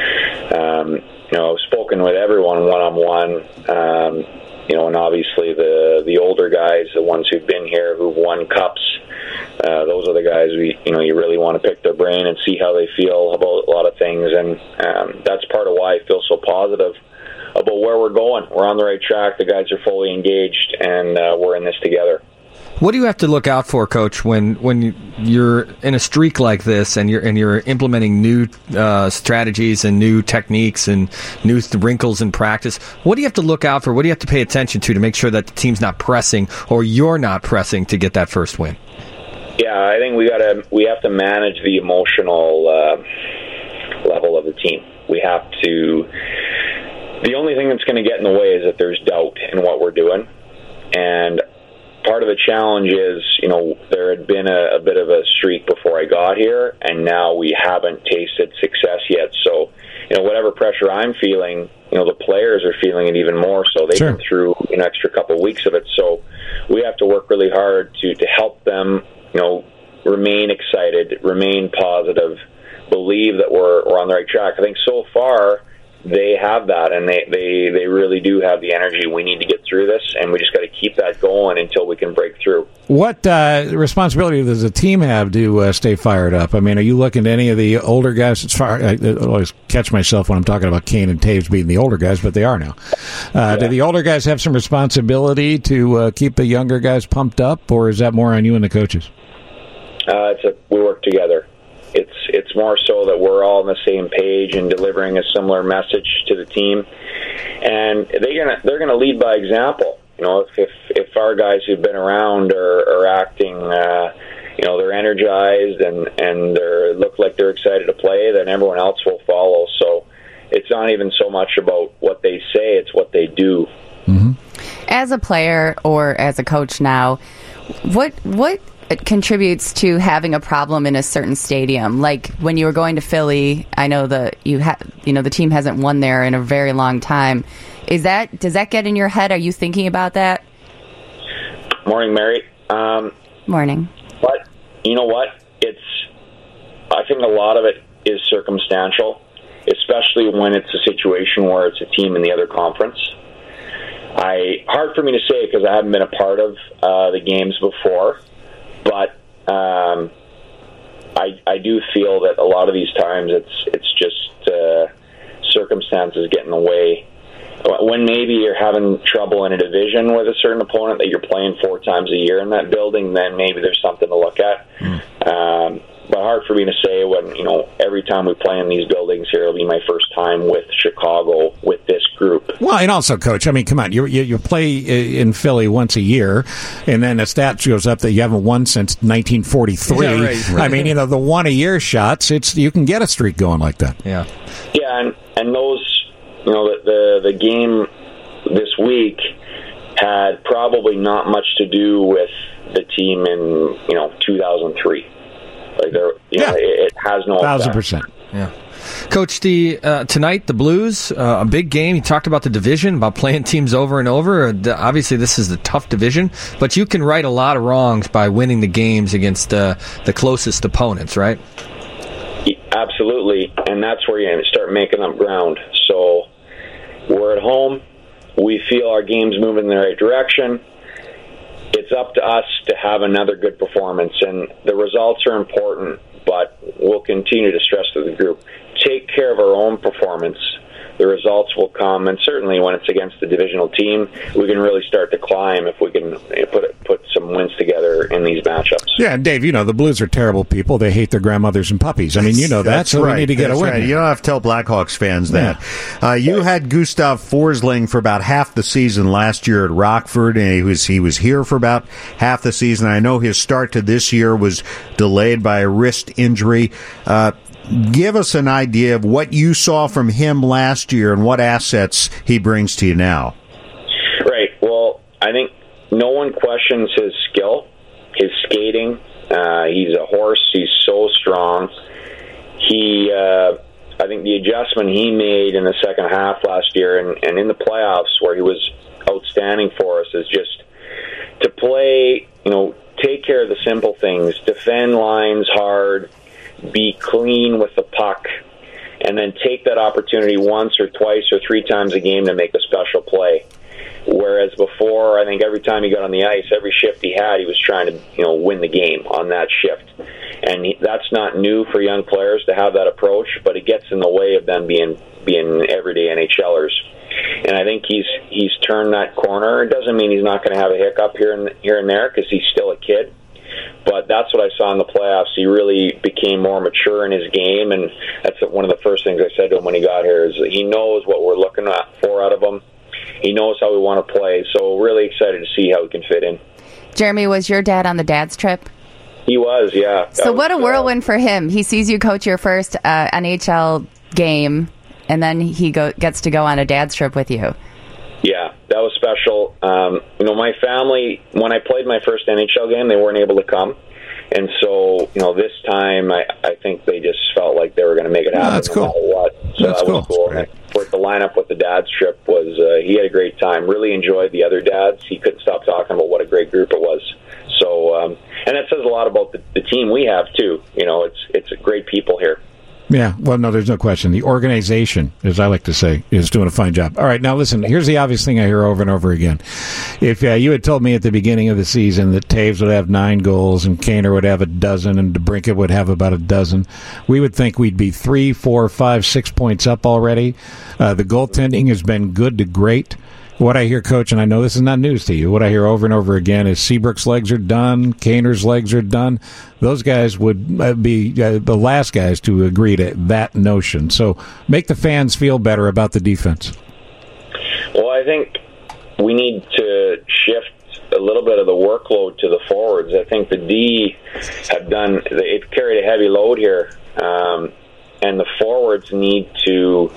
I've spoken with everyone one-on-one, and obviously the older guys, the ones who've been here, who've won cups, those are the guys you really want to pick their brain and see how they feel about a lot of things, and that's part of why I feel so positive about where we're going. We're on the right track. The guys are fully engaged, and we're in this together. What do you have to look out for, Coach, when you're in a streak like this and you're implementing new strategies and new techniques and new wrinkles in practice? What do you have to look out for? What do you have to pay attention to make sure that the team's not pressing or you're not pressing to get that first win? Yeah, I think we have to manage the emotional level of the team. We have to. The only thing that's going to get in the way is that there's doubt in what we're doing, and part of the challenge is, there had been a bit of a streak before I got here, and now we haven't tasted success yet. So, whatever pressure I'm feeling, the players are feeling it even more. So they've been through an extra couple of weeks of it. So we have to work really hard to help them, remain excited, remain positive, believe that we're on the right track. I think so far they have that, and they really do have the energy. We need to get through this, and we just got to keep that going until we can break through. What responsibility does the team have to stay fired up? I mean, are you looking to any of the older guys? I always catch myself when I'm talking about Kane and Taves being the older guys, but they are now. Do the older guys have some responsibility to keep the younger guys pumped up, or is that more on you and the coaches? We work together. It's more so that we're all on the same page and delivering a similar message to the team, and they're gonna lead by example. If our guys who've been around are acting, they're energized and they look like they're excited to play, then everyone else will follow. So it's not even so much about what they say; it's what they do. Mm-hmm. As a player or as a coach now, what it contributes to having a problem in a certain stadium? Like when you were going to Philly, I know the team hasn't won there in a very long time. Does that get in your head? Are you thinking about that? Morning, Mary. Morning. you know what? I think a lot of it is circumstantial, especially when it's a situation where it's a team in the other conference. Hard for me to say because I haven't been a part of the games before, but I do feel that a lot of these times it's just circumstances get in the way. When maybe you're having trouble in a division with a certain opponent that you're playing 4 times a year in that building, then maybe there's something to look at. But hard for me to say when, every time we play in these buildings here, it'll be my first time with Chicago with this group. Well, and also, Coach, I mean, come on, you play in Philly once a year, and then a stat shows up that you haven't won since 1943. Yeah, right. I mean, the one-a-year shots, you can get a streak going like that. Yeah. Yeah, and those, the game this week had probably not much to do with the team in 2003. Like it has no 1,000%. Yeah, Coach, tonight the Blues, a big game. You talked about the division, about playing teams over and over. Obviously, this is a tough division, but you can right a lot of wrongs by winning the games against the closest opponents, right? Absolutely, and that's where you start making up ground. So we're at home. We feel our game's moving in the right direction. It's up to us to have another good performance, and the results are important, but we'll continue to stress to the group, take care of our own performance. The results will come, and certainly when it's against the divisional team, we can really start to climb if we can put some wins together in these matchups. Yeah, and Dave, the Blues are terrible people. They hate their grandmothers and puppies. I mean, that, so right. We need to get a win. Right. You don't have to tell Blackhawks fans that. Yeah. You had Gustav Forsling for about half the season last year at Rockford, and he was here for about half the season. I know his start to this year was delayed by a wrist injury. Give us an idea of what you saw from him last year and what assets he brings to you now. Right. Well, I think no one questions his skill, his skating. He's a horse. He's so strong. I think the adjustment he made in the second half last year and in the playoffs where he was outstanding for us is just to play, take care of the simple things, defend lines hard, be clean with the puck, and then take that opportunity once or twice or 3 times a game to make a special play. Whereas before, I think every time he got on the ice, every shift he had, he was trying to win the game on that shift. And that's not new for young players to have that approach, but it gets in the way of them being everyday NHLers. And I think he's turned that corner. It doesn't mean he's not going to have a hiccup here and there because he's still a kid. But that's what I saw in the playoffs. He really became more mature in his game, and that's one of the first things I said to him when he got here is he knows what we're looking for out of him. He knows how we want to play, so really excited to see how he can fit in. Jeremy, was your dad on the dad's trip? He was, yeah. So what a whirlwind for him. He sees you coach your first NHL game, and then he gets to go on a dad's trip with you. Yeah, that was special. My family, when I played my first NHL game, they weren't able to come. And so, this time, I think they just felt like they were going to make it happen that's cool. no matter what. So that's that was cool. And for it to line up with the dad's trip was, he had a great time. Really enjoyed the other dads. He couldn't stop talking about what a great group it was. So, and that says a lot about the team we have, too. It's great people here. Yeah, well, no, there's no question. The organization, as I like to say, is doing a fine job. All right, now listen, here's the obvious thing I hear over and over again. If you had told me at the beginning of the season that Taves would have 9 goals and Kaner would have 12 and DeBrincat would have about 12, we would think we'd be 3, 4, 5, 6 points up already. The goaltending has been good to great. What I hear, Coach, and I know this is not news to you, what I hear over and over again is Seabrook's legs are done, Kaner's legs are done. Those guys would be the last guys to agree to that notion. So make the fans feel better about the defense. Well, I think we need to shift a little bit of the workload to the forwards. I think the D they've carried a heavy load here, and the forwards need to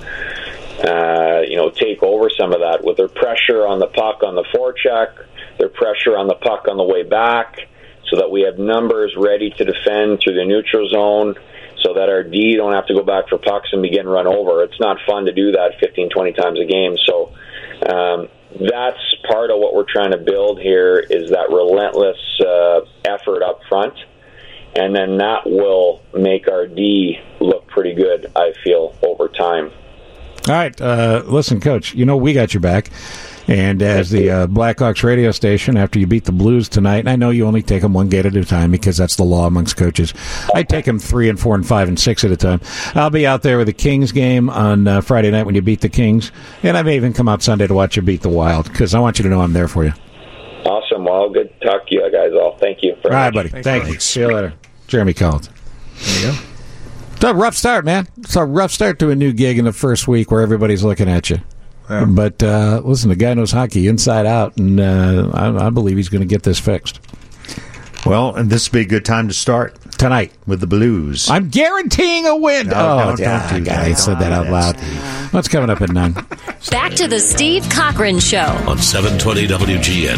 take over some of that with their pressure on the puck on the forecheck, their pressure on the puck on the way back, so that we have numbers ready to defend through the neutral zone, so that our D don't have to go back for pucks and begin run over. It's not fun to do that 15, 20 times a game. So that's part of what we're trying to build here is that relentless effort up front. and then that will make our D look pretty good, I feel, over time. All right, listen, Coach, we got your back. And as the Blackhawks radio station, after you beat the Blues tonight, and I know you only take them one game at a time because that's the law amongst coaches. I take them 3 and 4 and 5 and 6 at a time. I'll be out there with the Kings game on Friday night when you beat the Kings, and I may even come out Sunday to watch you beat the Wild because I want you to know I'm there for you. Awesome. Well, good to talk to you guys all. Thank you. All right, buddy. Thank you. See you later. Jeremy Collins. There you go. It's a rough start, man. It's a rough start to a new gig in the first week where everybody's looking at you. Yeah. But listen, the guy knows hockey inside out, and I believe he's going to get this fixed. Well, and this would be a good time to start tonight with the Blues. I'm guaranteeing a win. Don't do that. I said that out loud. What's coming up at 9? Back to the Steve Cochran Show on 720 WGN.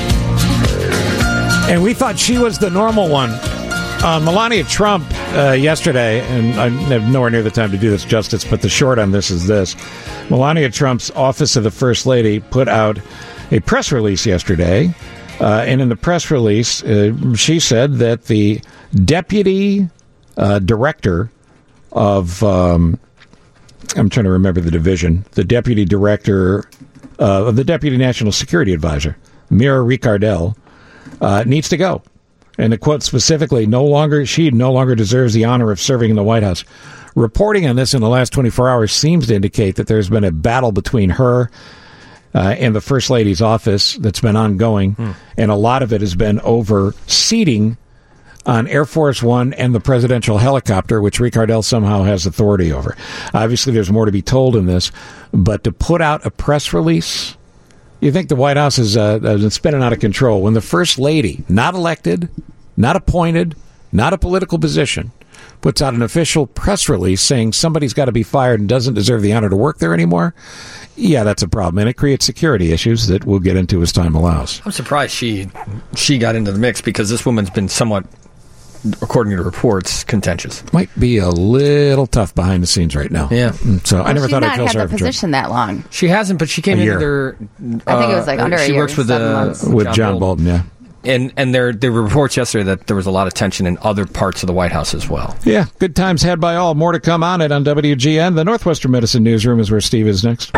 And we thought she was the normal one. Melania Trump yesterday, and I have nowhere near the time to do this justice, but the short on this is this. Melania Trump's Office of the First Lady put out a press release yesterday, and in the press release, she said that the deputy director of, I'm trying to remember the division, the deputy director of the Deputy National Security Advisor, Mira Ricardel, needs to go. And the quote specifically, she no longer deserves the honor of serving in the White House. Reporting on this in the last 24 hours seems to indicate that there's been a battle between her and the First Lady's office that's been ongoing, and a lot of it has been over seating on Air Force One and the presidential helicopter, which Ricardel somehow has authority over. Obviously, there's more to be told in this, but to put out a press release, you think the White House is spinning out of control when the First Lady, not elected, not appointed, not a political position, puts out an official press release saying somebody's got to be fired and doesn't deserve the honor to work there anymore? Yeah, that's a problem, and it creates security issues that we'll get into as time allows. I'm surprised she got into the mix because this woman's been somewhat, according to reports, contentious. Might be a little tough behind the scenes right now. Yeah. So I never thought I'd feel sorry for her. She's not had the position that long. She hasn't, but she came in under... I think it was like under a year. She works with John Bolton, yeah. And there were reports yesterday that there was a lot of tension in other parts of the White House as well. Yeah, good times had by all. More to come on it on WGN. The Northwestern Medicine Newsroom is where Steve is next.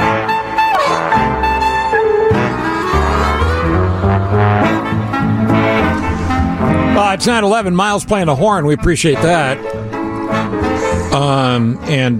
It's 9:11. Miles playing the horn. We appreciate that. And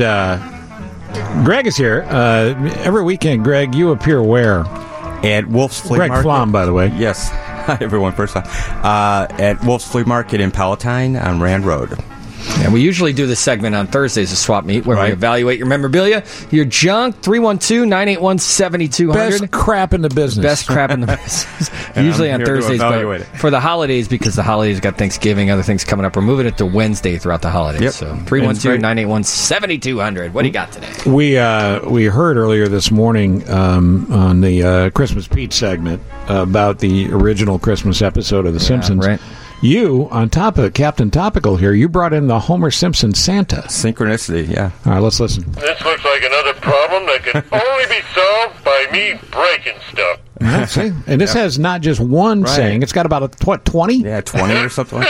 Greg is here. Every weekend, Greg, you appear where? At Wolf's Flea Greg Market. Flom, by the way. Yes. Hi, everyone. First time. At Wolf's Flea Market in Palatine on Rand Road. And we usually do this segment on Thursdays, a swap meet, where we evaluate your memorabilia, your junk, 312-981-7200. Best crap in the business. Best crap in the business. Usually on Thursdays, but for the holidays, because the holidays got Thanksgiving, other things coming up, we're moving it to Wednesday throughout the holidays. Yep. So 312-981-7200. What do you got today? We heard earlier this morning on the Christmas Pete segment about the original Christmas episode of The Simpsons. Right. You, on top of Captain Topical here, you brought in the Homer Simpson Santa. Synchronicity, yeah. All right, let's listen. This looks like another problem that can only be solved by me breaking stuff. Yeah, see? And this has not just one saying. It's got about, 20? Yeah, 20 or something.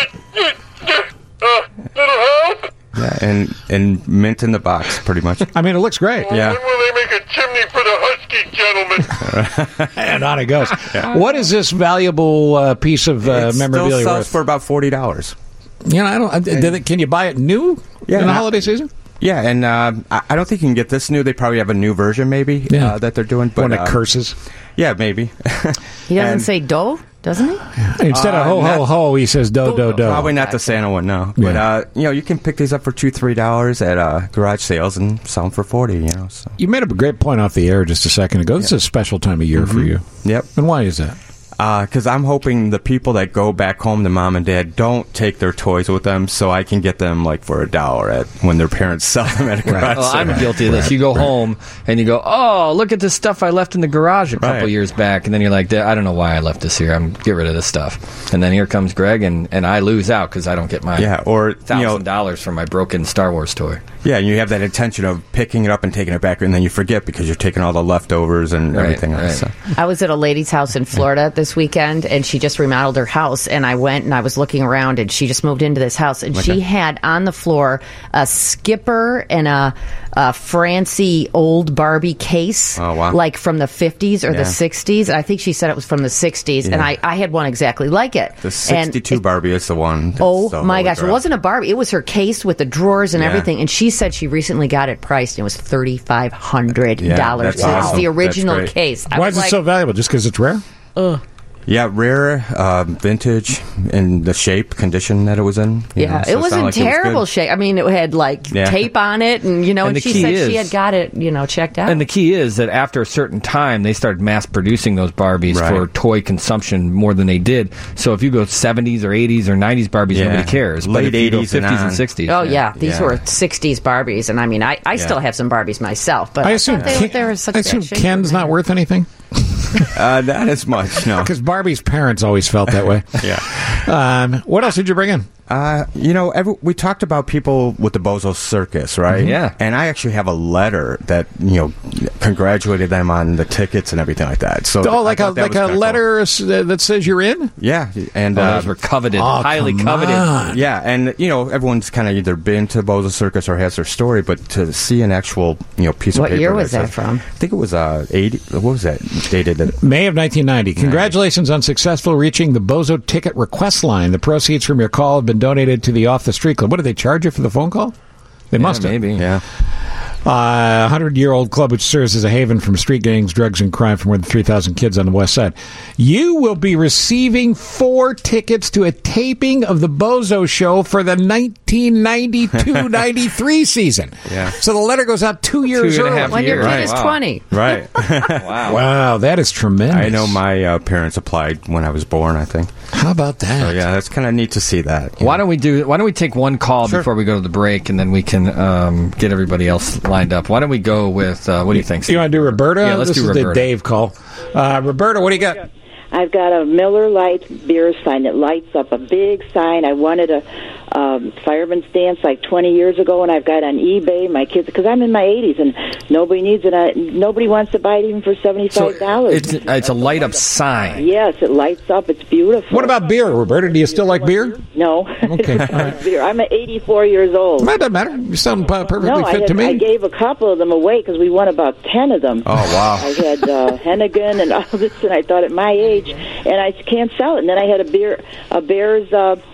Little help? Yeah, and mint in the box, pretty much. I mean, it looks great. Yeah. When will they make a chimney for the husky gentleman? And on it goes. Yeah. What is this valuable piece of memorabilia still sells worth? for about $40. You know, can you buy it new in the holiday season? Yeah, and I don't think you can get this new. They probably have a new version, maybe, that they're doing. But, one that curses. Yeah, maybe. He doesn't say do, doesn't he? Instead of ho, ho, ho, he says do, do, do. Probably not the Santa one, no. Yeah. But, you can pick these up for $2-3 at garage sales and sell them for $40, So. You made up a great point off the air just a second ago. This is a special time of year for you. Yep. And why is that? Because I'm hoping the people that go back home to mom and dad don't take their toys with them, so I can get them for $1 when their parents sell them at a garage sale. I'm guilty of this. You go home and you go, oh, look at this stuff I left in the garage a couple years back, and then you're like, I don't know why I left this here. I'm get rid of this stuff. And then here comes Greg, and I lose out because I don't get my $1,000 for my broken Star Wars toy. Yeah, and you have that intention of picking it up and taking it back, and then you forget because you're taking all the leftovers and everything else. So. I was at a lady's house in Florida this weekend, and she just remodeled her house, and I went and I was looking around, and she just moved into this house, and she had on the floor a Skipper and a Francie old Barbie case, like from the 50s or the 60s. I think she said it was from the 60s, and I had one exactly like it. The 62 Barbie is the one. Oh my gosh, it wasn't a Barbie. It was her case with the drawers and everything, and she said she recently got it priced, and it was $3,500. That's It was awesome. the original That's case. Why is it so valuable? Just because it's rare? Yeah, rare, vintage, and the shape, condition that it was in. Yeah, it was in terrible shape. I mean, it had tape on it, and and she said she had got it, checked out. And the key is that after a certain time, they started mass producing those Barbies for toy consumption more than they did. So if you go 70s or 80s or 90s Barbies, nobody cares. But Late if you go 80s 50s and 60s. Oh yeah, these were 60s Barbies, and I mean, I still have some Barbies myself, but I assume they were such bad shape. Ken's not worth anything. Not as much, no. Because Barbie's parents always felt that way. What else did you bring in? We talked about people with the Bozo Circus, right? Yeah. And I actually have a letter that, congratulated them on the tickets and everything like that. So like a letter that says you're in? Yeah. And those were coveted, highly coveted. Yeah, and, everyone's kind of either been to Bozo Circus or has their story, but to see an actual, piece of paper. What year was that says, from? I think it was 80. What was that? Dated May of 1990. Congratulations on successful reaching the Bozo ticket request line. The proceeds from your call have been donated to the Off the Street Club. What did they charge you for the phone call? They must have. Maybe. Yeah. 100-year-old club which serves as a haven from street gangs, drugs, and crime for more than 3,000 kids on the west side. You will be receiving 4 tickets to a taping of the Bozo Show for the 1992-93 season. Yeah. So the letter goes out 2 years early. When your kid is 20. Right. Wow, that is tremendous. I know my parents applied when I was born, I think. How about that? So, yeah, that's kind of neat to see that. Why don't we take one call before we go to the break, and then we can get everybody else lined up. Why don't we go with, what do you think, Steve? You want to do Roberta? Yeah, let's do Roberta. This is the Dave call. Roberta, what do you got? I've got a Miller Lite beer sign that lights up, a big sign. I wanted a fireman's dance like 20 years ago, and I've got on eBay. My kids, because I'm in my 80s, and nobody needs it. Nobody wants to buy it even for $75. It's a light up sign. Yes, it lights up. It's beautiful. What about beer, Roberta? Do you still like beer? No. Okay. I don't like beer. I'm 84 years old. That doesn't matter. You sound perfectly fit to me. I gave a couple of them away because we won about 10 of them. Oh, wow. I had Hennigan and all this, and I thought at my age, and I can't sell it. And then I had a Bears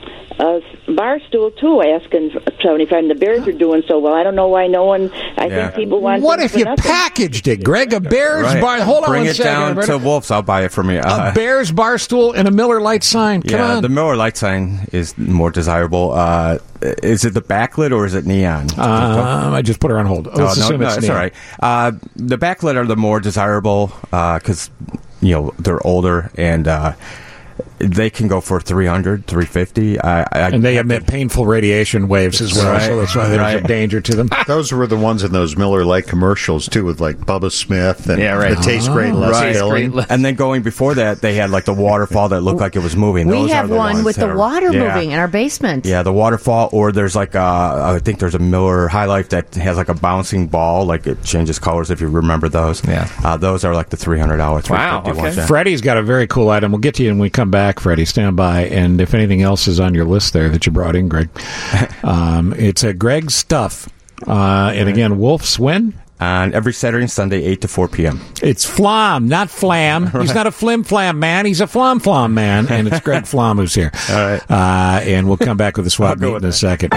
bar stool too, asking $75, and the Bears are doing so well. I don't know why no one. I think people want. What if you packaged it, Greg? A Bears bar. Hold on Bring one it second. down Roberta. to Wolf's. I'll buy it from you. A Bears bar stool and a Miller Lite sign. Come on. The Miller Lite sign is more desirable. Is it the backlit or is it neon? I just put her on hold. Let's assume it's it's neon. all right. The backlit are the more desirable because they're older and they can go for $300, $350. And they emit painful radiation waves as well, so that's why there's a danger to them. Those were the ones in those Miller Lite commercials, too, with like Bubba Smith and the Taste Great less filling. And then going before that, they had like the waterfall that looked like it was moving. We Those have are the one ones with the water moving in our basement. Yeah, the waterfall, or there's like I think there's a Miller High Life that has like a bouncing ball, like it changes colors if you remember those. Yeah. Those are like the $300, $350 ones. Yeah. Freddie's got a very cool item. We'll get to you when we come back, Freddie. Stand by. And if anything else is on your list there that you brought in, Greg, it's a Greg stuff. And again, Wolf's when? On every Saturday and Sunday, 8 to 4 p.m. It's Flom, not Flam. He's not a flim-flam man. He's a flom-flom man. And it's Greg Flom who's here. All right. And we'll come back with the swap meet in a second.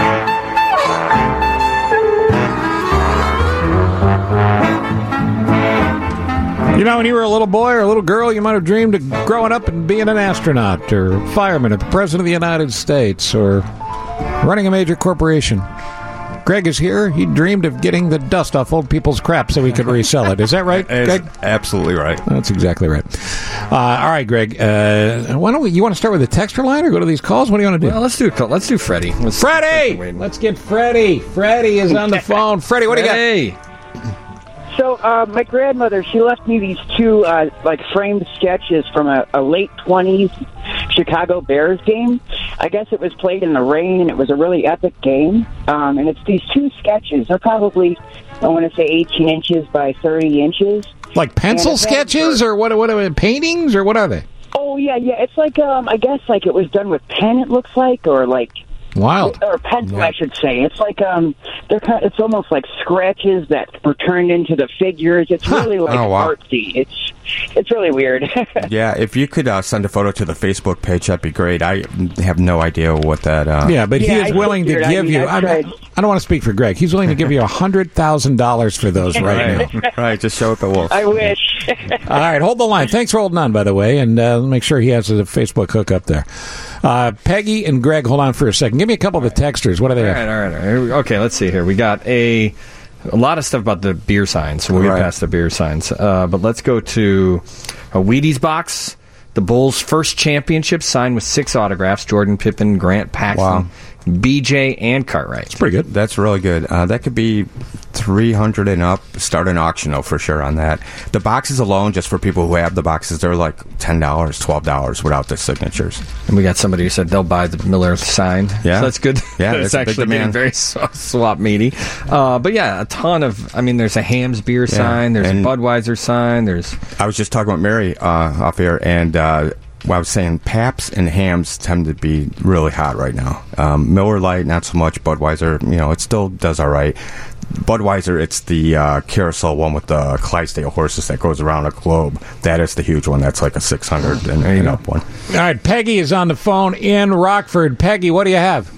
When you were a little boy or a little girl, you might have dreamed of growing up and being an astronaut or a fireman or the President of the United States or running a major corporation. Greg is here. He dreamed of getting the dust off old people's crap so he could resell it. Is that right, Greg? Absolutely right. That's exactly right. All right, Greg. Why don't you want to start with the texter line or go to these calls? What do you want to do? Well, let's do Freddie. Freddie! Let's get Freddie. Freddie is on the phone. Freddie, what do you got? So, my grandmother, she left me these two, framed sketches from a late 20s Chicago Bears game. I guess it was played in the rain. It was a really epic game. And it's these two sketches. They're probably, I want to say, 18 inches by 30 inches. Like pencil sketches, or what are they, paintings, or what are they? Oh, yeah. It's like, I guess, like it was done with pen, it looks like, or like... Wild. Or pencil, I should say. It's like, it's almost like scratches that were turned into the figures. It's really like artsy. It's really weird. Yeah, if you could send a photo to the Facebook page, that'd be great. I have no idea what that... Yeah, but he is willing to give you... I don't want to speak for Greg. He's willing to give you $100,000 for those right now. Right, just show it the wolf. I wish. All right, hold the line. Thanks for holding on, by the way, and make sure he has a Facebook hook up there. Peggy and Greg, hold on for a second. Give me a couple of the texters. What are they? All right. Okay, let's see here. We got a lot of stuff about the beer signs, so we'll get past the beer signs. But let's go to a Wheaties box. The Bulls' first championship, signed with 6 autographs: Jordan, Pippen, Grant, Paxson, BJ, and Cartwright. It's pretty good. That's really good. That could be $300 and up. Start an auction though for sure on that. The boxes alone, just for people who have the boxes, they're like $10, $12 without the signatures. And we got somebody who said they'll buy the Miller sign. Yeah, so that's good. Yeah, it's actually getting very swap meaty. But yeah, a ton of. I mean, there's a Hamm's beer sign. There's a Budweiser sign. I was just talking with Mary off air, and I was saying Pabst and Hamm's tend to be really hot right now. Miller Lite, not so much. Budweiser, it still does all right. Budweiser, it's the carousel one with the Clydesdale horses that goes around a globe. That is the huge one. That's like a 600 and up one. All right, Peggy is on the phone in Rockford. Peggy, what do you have?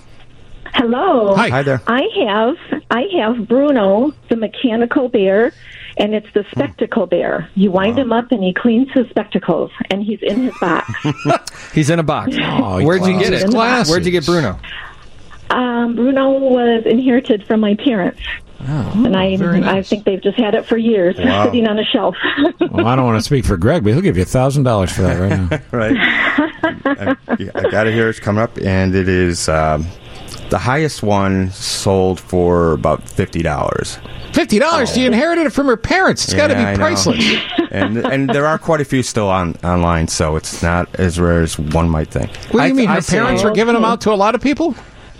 Hello. Hi there. I have Bruno, the mechanical bear, and it's the spectacle bear. You wind him up, and he cleans his spectacles, and he's in his box. He's in a box. Where'd you get it? Where'd you get Bruno? Bruno was inherited from my parents. And I think they've just had it for years, sitting on a shelf. Well, I don't want to speak for Greg, but he'll give you $1,000 for that right now. Right. I got it here. It's coming up, and it is the highest one sold for about $50. $50? You inherited it from your parents. It's got to be priceless. and there are quite a few still online, so it's not as rare as one might think. What do you mean? Her parents were giving them out to a lot of people?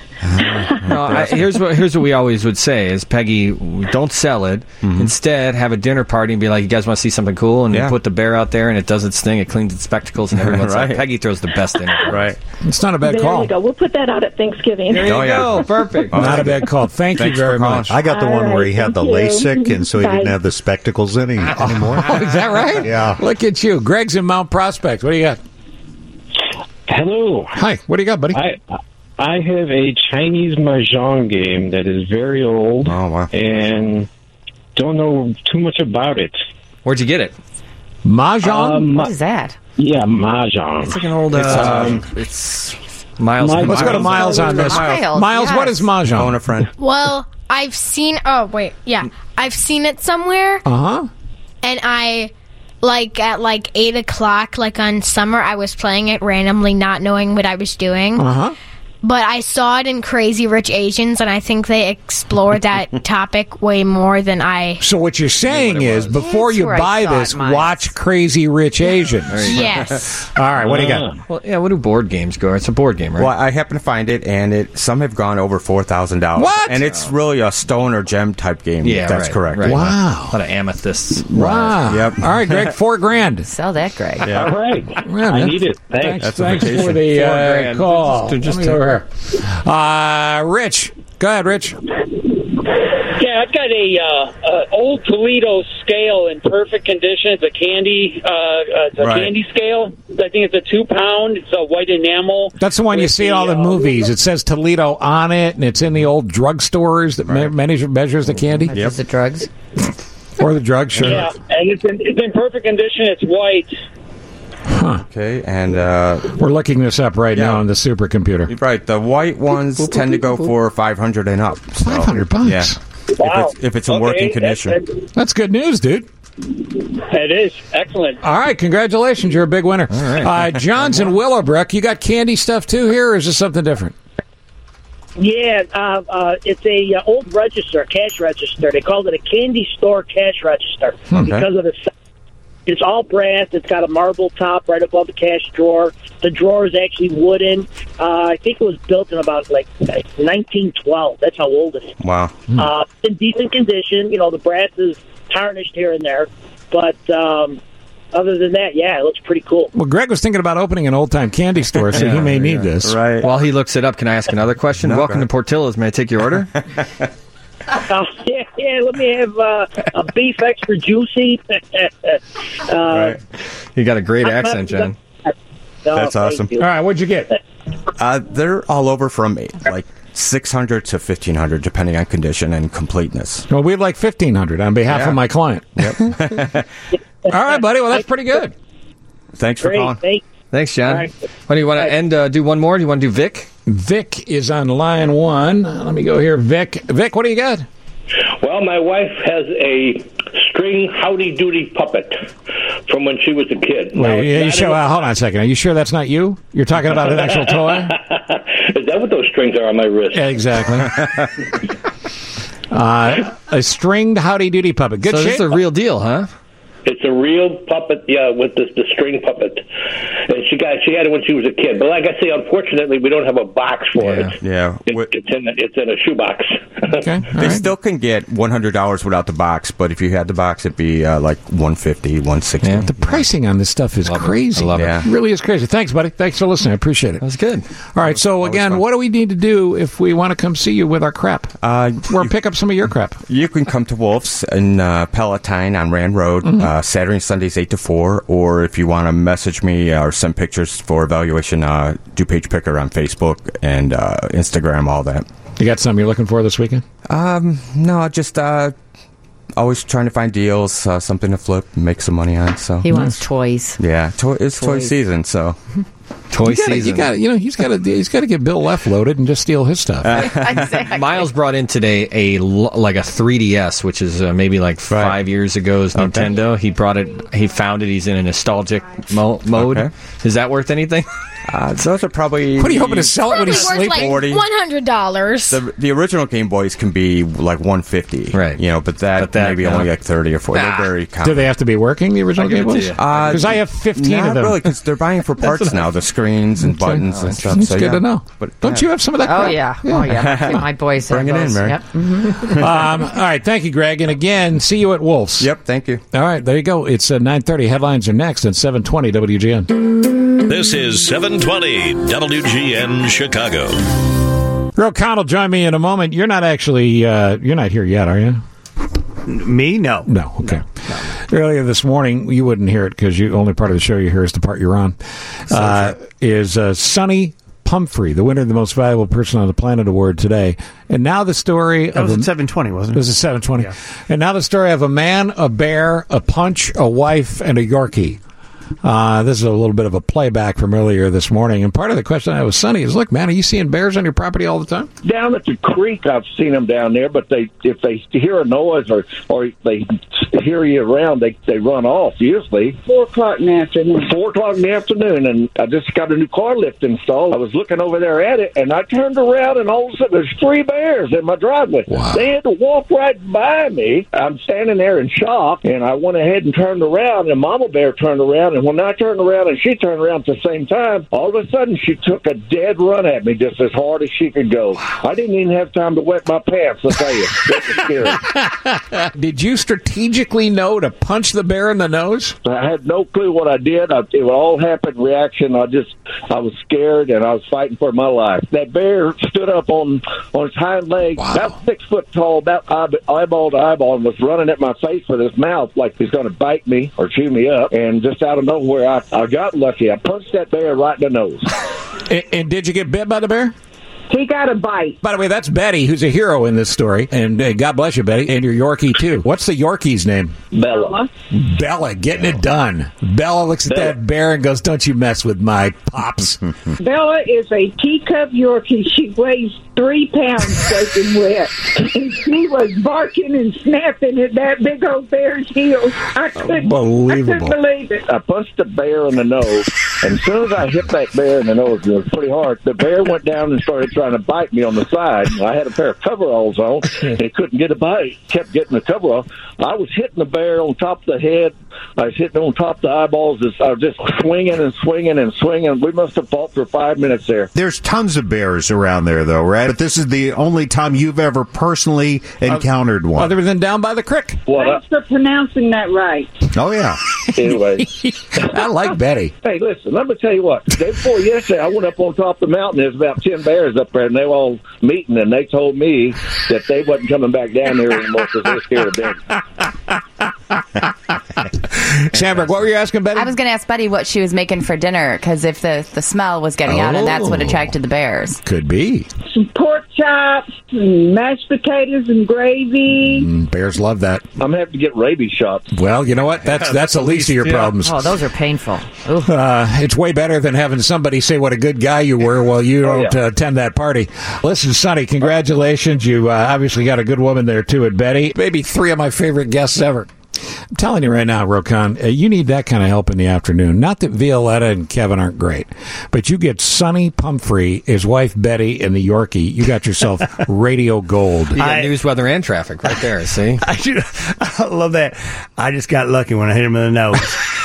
Here's what we always would say is, Peggy, don't sell it. Instead, have a dinner party and be like, you guys want to see something cool? And you put the bear out there, and it does its thing. It cleans its spectacles, and everyone's like, Peggy throws the best dinner. Right. It's not a bad call. There you go. We'll put that out at Thanksgiving. There you go. Perfect. Not a bad call. Thanks you very much. I got the one where he had the LASIK, and so he didn't have the spectacles anymore. Is that right? Yeah. Look at you. Greg's in Mount Prospect. What do you got? Hello. Hi. What do you got, buddy? I have a Chinese mahjong game that is very old and don't know too much about it. Where'd you get it? Mahjong? What is that? Yeah, mahjong. It's like an old... it's Miles. Let's go to Miles on this. Miles, what is mahjong? Phone a friend. Well, I've seen... Oh, wait. Yeah. I've seen it somewhere. Uh-huh. And I... at 8 o'clock, on summer, I was playing it randomly, not knowing what I was doing. Uh-huh. But I saw it in Crazy Rich Asians, and I think they explored that topic way more than I... So what you're saying is, before you buy this, watch Crazy Rich Asians. Yes. All right, what do you got? Well, yeah, what do board games go? It's a board game, right? Well, I happen to find it, and some have gone over $4,000. What? And it's really a stone or gem type game. Yeah, that's correct. Right. Wow. A lot of amethysts. Wow. Yep. All right, Greg, $4,000. Sell that, Greg. Yeah. All right. Yeah, I need it. Thanks. Thanks for the call. Just Rich. Go ahead, Rich. Yeah, I've got a old Toledo scale in perfect condition. It's a candy, candy scale. I think it's a 2-pound. It's a white enamel. That's the one you see in all the movies. It says Toledo on it, and it's in the old drugstores that measures the candy. Yep. The drugs. Or the drugs, sure. Yeah, and it's in perfect condition. It's white. Huh. Okay, and we're looking this up right now on the supercomputer. Right, the white ones tend to go for $500 and up. So, $500. Yeah. Wow. If it's in working condition. That's good news, dude. It is. Excellent. All right, congratulations. You're a big winner. All right. John's in Willowbrook. You got candy stuff too here, or is this something different? Yeah, it's a old register, cash register. They called it a candy store cash register because of the. It's all brass. It's got a marble top right above the cash drawer. The drawer is actually wooden. I think it was built in about 1912. That's how old it is. Wow. In decent condition. The brass is tarnished here and there, but other than that, yeah, it looks pretty cool. Well, Greg was thinking about opening an old-time candy store, so he may need this. Right. While he looks it up, can I ask another question? No, Welcome to Portillo's. May I take your order? Yeah, let me have a beef extra juicy. Right. You got a great accent, John. That's awesome. All right, what'd you get? They're all over from like 600 to 1,500, depending on condition and completeness. Well, we'd like 1,500 on behalf of my client. Yep. All right, buddy. Well, that's pretty good. Thanks for calling. Thanks, John. Right. What do you want to end? Do one more? Do you want to do Vic? Vic is on line one. Let me go here. Vic, what do you got? Well, my wife has a string Howdy Doody puppet from when she was a kid. Wait, hold on a second. Are you sure that's not you? You're talking about an actual toy? Is that what those strings are on my wrist? Yeah, exactly. A stringed Howdy Doody puppet. Good shape. This is a real deal, huh? It's a real puppet, with the string puppet. And she had it when she was a kid. But like I say, unfortunately, we don't have a box for it. Yeah. It's in a shoebox. Okay. They still can get $100 without the box, but if you had the box, it'd be like $150, $160. Yeah, the pricing on this stuff is crazy. I love it. It really is crazy. Thanks, buddy. Thanks for listening. I appreciate it. That was good. All right. So again, what do we need to do if we want to come see you with our crap? Or pick up some of your crap? You can come to Wolf's in Palatine on Rand Road. Saturday and Sundays 8 to 4, or if you want to message me or send pictures for evaluation, DuPage Picker on Facebook and Instagram, all that. You got something you're looking for this weekend? No, just always trying to find deals, something to flip, make some money on. So he wants toys. Yeah, it's toy season, so. Season. He's got to get Bill left loaded and just steal his stuff. Exactly. Miles brought in today a 3DS, which is maybe 5 years ago's Nintendo. He brought it. He found it. He's in a nostalgic mode. Okay. Is that worth anything? Those are probably. What are you hoping to sell it when he's sleeping? $100. The original Game Boys can be like $150, right? But that maybe only like 30 or 40. They're very common. Do they have to be working, the original Game Boys? Because I have 15 of them. Not really, because they're buying for parts now. The screens and buttons and stuff. It's good to know. But don't you have some of that? Oh yeah. My boys have Bring it in, Mary. Yep. All right, thank you, Greg. And again, see you at Wolf's. Yep, thank you. All right, there you go. It's 9:30. Headlines are next at 7:20 WGN. This is 720 WGN Chicago. Earl Connell, join me in a moment. You're not actually, you're not here yet, are you? Me? No. No, okay. No. Earlier this morning, you wouldn't hear it because the only part of the show you hear is the part you're on, is Sonny Pumphrey, the winner of the Most Valuable Person on the Planet Award today. And now the story that was at 720, wasn't it? It was at 720. Yeah. And now the story of a man, a bear, a punch, a wife, and a Yorkie. This is a little bit of a playback from earlier this morning. And part of the question I had with Sonny is, look, man, are you seeing bears on your property all the time? Down at the creek, I've seen them down there, but if they hear a noise or they hear you around, they run off, usually. 4 o'clock in the afternoon. 4 o'clock in the afternoon, and I just got a new car lift installed. I was looking over there at it, and I turned around, and all of a sudden, there's 3 bears in my driveway. Wow. They had to walk right by me. I'm standing there in shock, and I went ahead and turned around, and Mama Bear turned around, and when I turned around and she turned around at the same time, all of a sudden she took a dead run at me just as hard as she could go. I didn't even have time to wet my pants, I'll tell you. That was scary. Did you strategically know to punch the bear in the nose? I had no clue what I did. It all happened reaction. I was scared and I was fighting for my life. That bear stood up on his hind legs, about 6 foot tall, about eyeball to eyeball, and was running at my face with his mouth like he's going to bite me or chew me up. And just out of nowhere, I got lucky. I punched that bear right in the nose. And did you get bit by the bear? He got a bite. By the way, that's Betty, who's a hero in this story. And God bless you, Betty. And your Yorkie, too. What's the Yorkie's name? Bella. Bella, getting it done. Bella looks at that bear and goes, don't you mess with my pops. Bella is a teacup Yorkie. She weighs 3 pounds soaking wet. And she was barking and snapping at that big old bear's heels. I couldn't believe it. I punched the bear in the nose. And as soon as I hit that bear in the nose, it was pretty hard. The bear went down and started trying to bite me on the side. I had a pair of coveralls on, and he couldn't get a bite. Kept getting the coverall. I was hitting the bear on top of the head. I was hitting on top of the eyeballs. I was just swinging and swinging and swinging. We must have fought for 5 minutes there. There's tons of bears around there, though, right? But this is the only time you've ever personally encountered one. Other than down by the creek. Thanks for pronouncing that right. Oh, yeah. Anyway. I like Betty. Hey, listen, let me tell you what. The day before yesterday, I went up on top of the mountain. There's about 10 bears up there, and they were all meeting, and they told me that they wasn't coming back down there anymore because they were scared of Betty. Sandberg, what were you asking, Betty? I was going to ask Betty what she was making for dinner, because if the smell was getting out, and that's what attracted the bears. Could be. Some pork chops and mashed potatoes and gravy. Bears love that. I'm going to have to get rabies shots. Well, you know what? That's the least of your problems. Oh, those are painful. It's way better than having somebody say what a good guy you were while you don't attend that party. Listen, Sonny, congratulations. You obviously got a good woman there, too, at Betty. Maybe 3 of my favorite guests ever. I'm telling you right now, Rokan, you need that kind of help in the afternoon. Not that Violetta and Kevin aren't great, but you get Sonny Pumphrey, his wife Betty, and the Yorkie. You got yourself radio gold. You got news, weather, and traffic right there, see? I love that. I just got lucky when I hit him in the nose.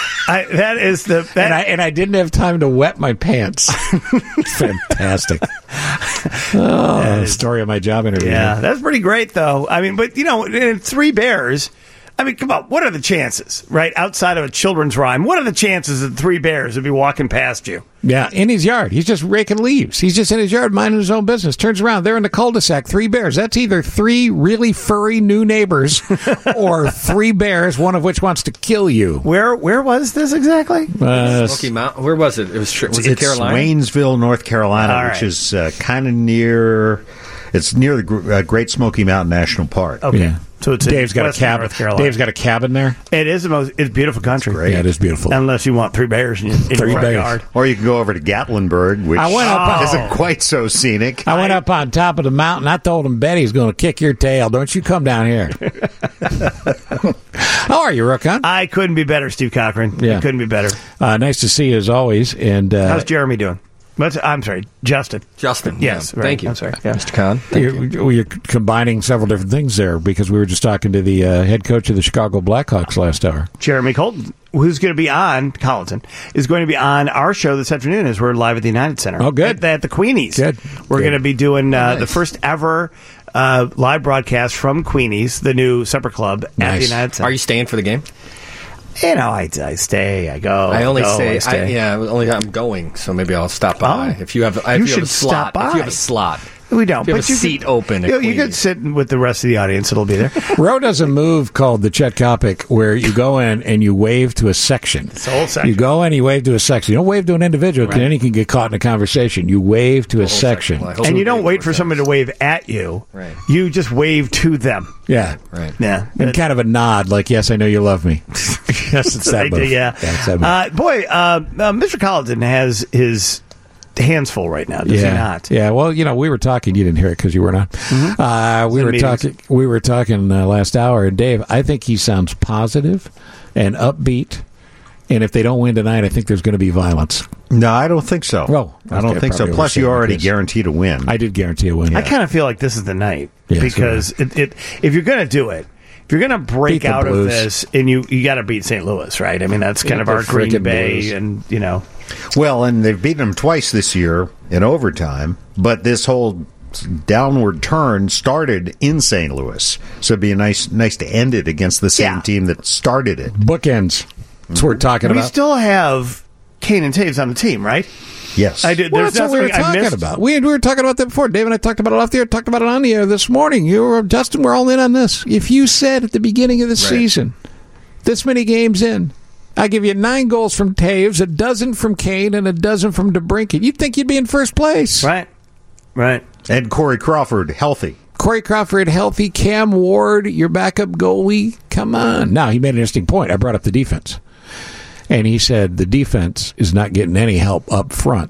And I didn't have time to wet my pants. Fantastic. Story of my job interview. Yeah, that's pretty great, though. I mean, but, 3 bears. I mean, come on, what are the chances, right? Outside of a children's rhyme, what are the chances that 3 bears would be walking past you? Yeah, in his yard. He's just raking leaves. He's just in his yard minding his own business. Turns around, they're in the cul-de-sac. 3 bears. That's either 3 really furry new neighbors or 3 bears, one of which wants to kill you. Where was this exactly? Smoky Mountain. Where was it? Was it Carolina? Waynesville, North Carolina, All right. which is kind of near. It's near the Great Smoky Mountain National Park. Okay. Yeah. So it's Dave's got a Western cabin. North Carolina. Dave's got a cabin there. It is it's beautiful country. Great. Yeah, it is beautiful. Unless you want 3 bears in your front yard. Or you can go over to Gatlinburg, which isn't quite so scenic. I went up on top of the mountain. I told him Betty's going to kick your tail. Don't you come down here. How are you, Rokan? I couldn't be better, Steve Cochran. Yeah. I couldn't be better. Nice to see you as always. And how's Jeremy doing? I'm sorry, Justin. Justin. Yes. Yeah. Right. Thank you. I'm sorry. Yeah. Mr. Kahn. You're combining several different things there because we were just talking to the head coach of the Chicago Blackhawks last hour. Jeremy Colton, who's going to be on, Colleton, is going to be on our show this afternoon as we're live at the United Center. Oh, good. At the Queenies. Good. We're going to be doing the first ever live broadcast from Queenies, the new supper club at the United Center. Are you staying for the game? I stay, I go. I only stay. I'm going, so maybe I'll stop by. If you have a slot. If you have a slot. We don't. If you have a seat open. You could sit with the rest of the audience. It'll be there. Roe does a move called the Chet Kopic where you go in and you wave to a section. It's a whole section. You go in, you wave to a section. You don't wave to an individual because then you can get caught in a conversation. You wave to a section. And you don't wait for somebody to wave at you. Right. You just wave to them. Yeah. Right. Yeah. And kind of a nod like, yes, I know you love me. Yes, it's that move. Yeah. It's that move. Mr. Colleton has his hands full right now, does he not? Yeah, well, we were talking. You didn't hear it because you were not. Mm-hmm. We were talking last hour, and Dave, I think he sounds positive and upbeat. And if they don't win tonight, I think there's going to be violence. No, I don't think so. Well, I don't think so. Plus, you already guaranteed a win. I did guarantee a win. I kind of feel like this is the night because if you're going to do it, if you're going to break out of this, and you got to beat St. Louis, right? I mean, that's kind of our Green Bay, and Well, and they've beaten them twice this year in overtime, but this whole downward turn started in St. Louis, so it'd be nice to end it against the same team that started it. Bookends. That's what we're talking about. We still have Kane and Taves on the team, right? Yes. That's what we were talking about. We were talking about that before. Dave and I talked about it off the air, talked about it on the air this morning. Justin, we're all in on this. If you said at the beginning of the season, this many games in, I give you 9 goals from Taves, 12 from Kane, and 12 from DeBrincat, you'd think you'd be in first place. Right. And Corey Crawford, healthy. Corey Crawford, healthy. Cam Ward, your backup goalie. Come on. Now, he made an interesting point. I brought up the defense. And he said the defense is not getting any help up front.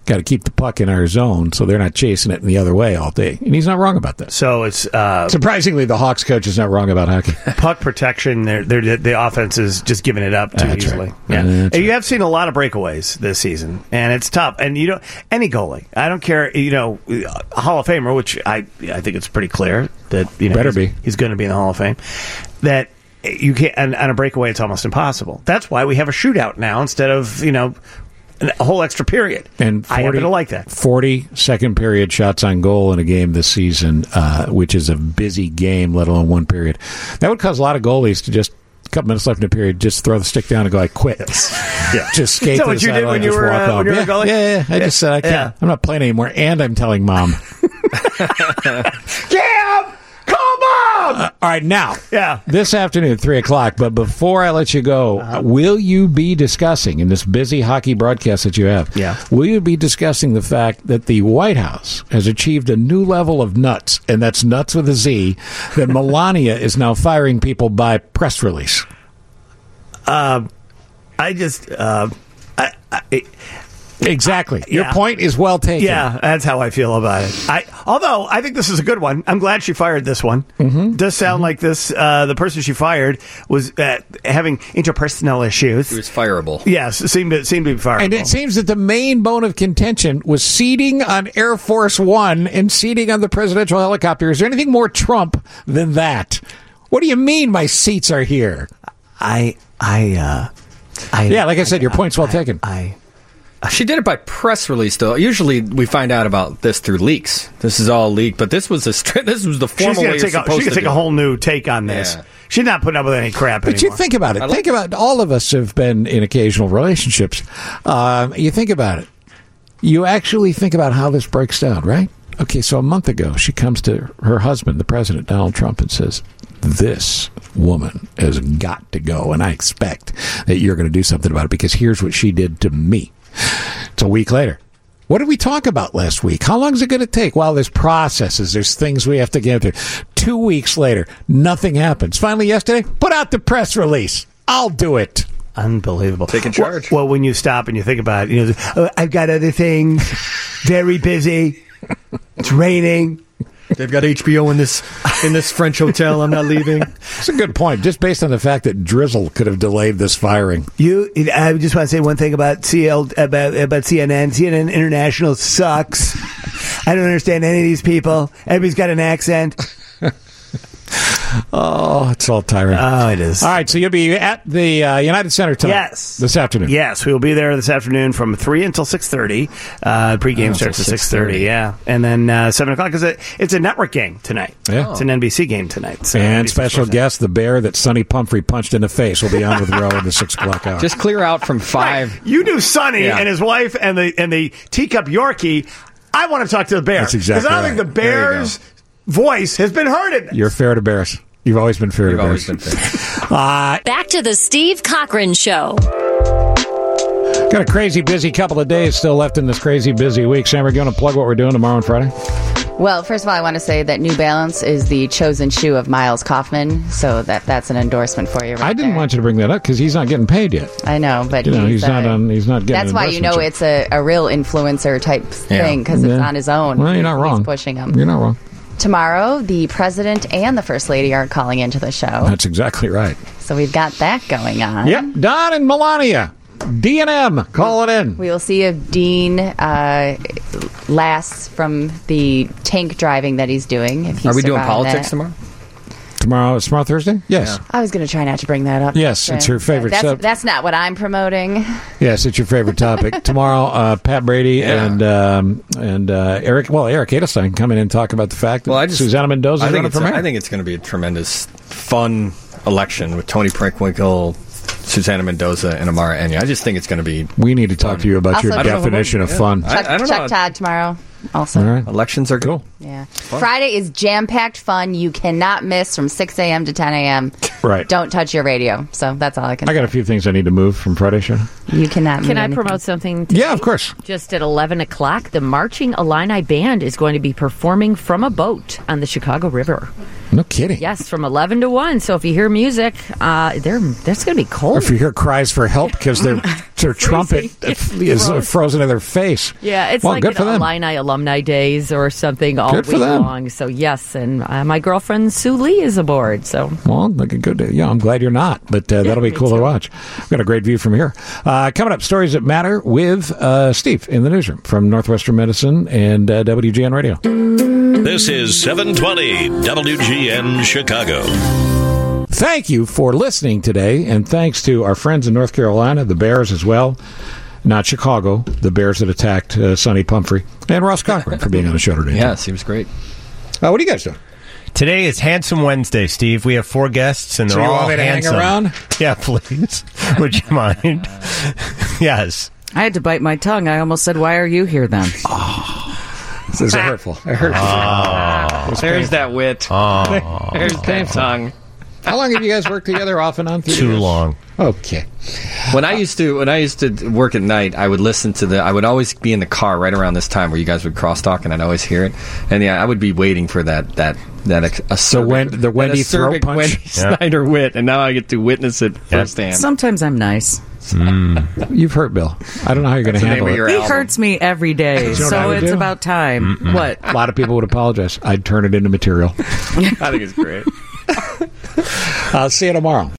Got to keep the puck in our zone so they're not chasing it in the other way all day. And he's not wrong about that. So it's surprisingly, the Hawks coach is not wrong about hockey. Puck protection. The offense is just giving it up too easily. Right. Yeah, That's and you have seen a lot of breakaways this season, and it's tough. And you don't any goalie. I don't care. Hall of Famer, which I think it's pretty clear that he's going to be in the Hall of Fame. That you can't on a breakaway. It's almost impossible. That's why we have a shootout now instead of a whole extra period. And I happen to like that. 40 second period shots on goal in a game this season, which is a busy game, let alone one period. That would cause a lot of goalies to just, a couple minutes left in the period, just throw the stick down and go, I quit. Yeah. Just skate to the sideline. Is that what you did when you were a goalie? Yeah. I just said, I can't. Yeah. I'm not playing anymore, and I'm telling Mom. Cam! Come on! All right, now, this afternoon at 3 o'clock, but before I let you go, will you be discussing, in this busy hockey broadcast that you have, will you be discussing the fact that the White House has achieved a new level of nuts, and that's nuts with a Z, that Melania is now firing people by press release? Exactly. Your point is well taken. Yeah, that's how I feel about it. Although I think this is a good one. I'm glad she fired this one. Mm-hmm. Does sound like this. The person she fired was having interpersonal issues. He was fireable. Yes, it seemed to be fireable. And it seems that the main bone of contention was seating on Air Force One and seating on the presidential helicopter. Is there anything more Trump than that? What do you mean my seats are here? Like I said, your point's well taken. She did it by press release, though. Usually, we find out about this through leaks. This is all leaked, but this was the formal way you're supposed to do it. She's going to take a whole new take on this. Yeah. She's not putting up with any crap anymore. But you think about it. Think about all of us have been in occasional relationships. You think about it. You actually think about how this breaks down, right? Okay, so a month ago, she comes to her husband, the president, Donald Trump, and says, this woman has got to go, and I expect that you're going to do something about it because here's what she did to me. It's a week later. What did we talk about last week? How long is it going to take? Well, there's processes. There's things we have to get through. 2 weeks later, nothing happens. Finally, yesterday, put out the press release. I'll do it. Unbelievable. Taking charge. Well, when you stop and you think about it, I've got other things. Very busy. It's raining. They've got HBO in this French hotel. I'm not leaving. It's a good point, just based on the fact that drizzle could have delayed this firing. I just want to say one thing about CNN. CNN International sucks. I don't understand any of these people. Everybody's got an accent. Oh, it's all tiring. Oh, it is. All right, so you'll be at the United Center tonight. Yes. This afternoon. Yes, we will be there this afternoon from 3 until 6:30. Pregame starts at 6:30, yeah. And then 7 o'clock, because it's a network game tonight. Yeah. It's an NBC game tonight. So and special guest, the bear that Sonny Pumphrey punched in the face, will be on with Roe in the 6 o'clock hour. Just clear out from 5. Right. You knew Sonny and his wife and the teacup Yorkie. I want to talk to the bear. That's exactly because I don't think the bear's voice has been heard in this. You're fair to bears. You've always been fair to bears. Back to the Steve Cochran Show. Got a crazy busy couple of days still left in this crazy busy week. Sam, we're going to plug what we're doing tomorrow and Friday? Well, first of all, I want to say that New Balance is the chosen shoe of Miles Kaufman, so that's an endorsement for you. I didn't want you to bring that up because he's not getting paid yet. I know, but he's not getting. That's why it's a real influencer type thing because it's on his own. Well, you're not wrong. He's pushing him. You're not wrong. Tomorrow, the president and the first lady are calling into the show. That's exactly right. So we've got that going on. Yep, Don and Melania. D&M, call it in. We will see if Dean lasts from the tank driving that he's doing. Are we doing politics tomorrow? Tomorrow Thursday? Yes. Yeah. I was going to try not to bring that up. Yes, it's your favorite subject. That's not what I'm promoting. Yes, it's your favorite topic. Tomorrow, Pat Brady and Eric Edelstein come in and talk about the fact that Susana Mendoza is running for mayor. I think it's going to be a tremendous, fun election with Tony Preckwinkle, Susana Mendoza, and Amara Enya. I just think it's going to be We need to talk to you about your definition of fun. Chuck Todd tomorrow. Also, all right. Elections are cool. Yeah. Friday is jam-packed fun. You cannot miss from 6 a.m. to 10 a.m. Right. Don't touch your radio. So that's all I can say. I got a few things I need to move from Friday's show. You cannot move Can I anything. promote something? Yeah, of course. Just at 11 o'clock, the Marching Illini Band is going to be performing from a boat on the Chicago River. No kidding. Yes, from 11 to 1. So if you hear music, that's going to be cold. Or if you hear cries for help because they're their trumpet is frozen in their face. Yeah, it's like good for them. Illini Alumni Days or something all Good for week them. long. So, yes, and my girlfriend Sue Lee is aboard. So, well, like a good. Yeah, I'm glad you're not, but that'll be cool to watch. We've got a great view from here. Coming up, Stories That Matter with Steve in the newsroom from Northwestern Medicine and WGN Radio. This is 720 WGN Chicago. Thank you for listening today, and thanks to our friends in North Carolina, the Bears as well. Not Chicago, the Bears that attacked Sonny Pumphrey, and Ross Cochran for being on the show today. Yes, he was great. What are you guys doing? Today is Handsome Wednesday, Steve. We have 4 guests, and they're all want me to handsome. hang around? Yeah, please. Would you mind? Yes. I had to bite my tongue. I almost said, "Why are you here then?" This is hurtful. I heard There's that wit. There's that tongue. How long have you guys worked together off and on? Too long. Okay. When I used to work at night, I would listen to I would always be in the car right around this time where you guys would crosstalk, and I'd always hear it. And yeah, I would be waiting for that acerbic, the Wendy throat punch, Wendy Snyder wit, and now I get to witness it firsthand. Sometimes I'm nice. You've hurt Bill. I don't know how you're going to handle it. He hurts me every day, You know so what it's about time. Mm-mm. What? A lot of people would apologize. I'd turn it into material. I think it's great. I'll see you tomorrow.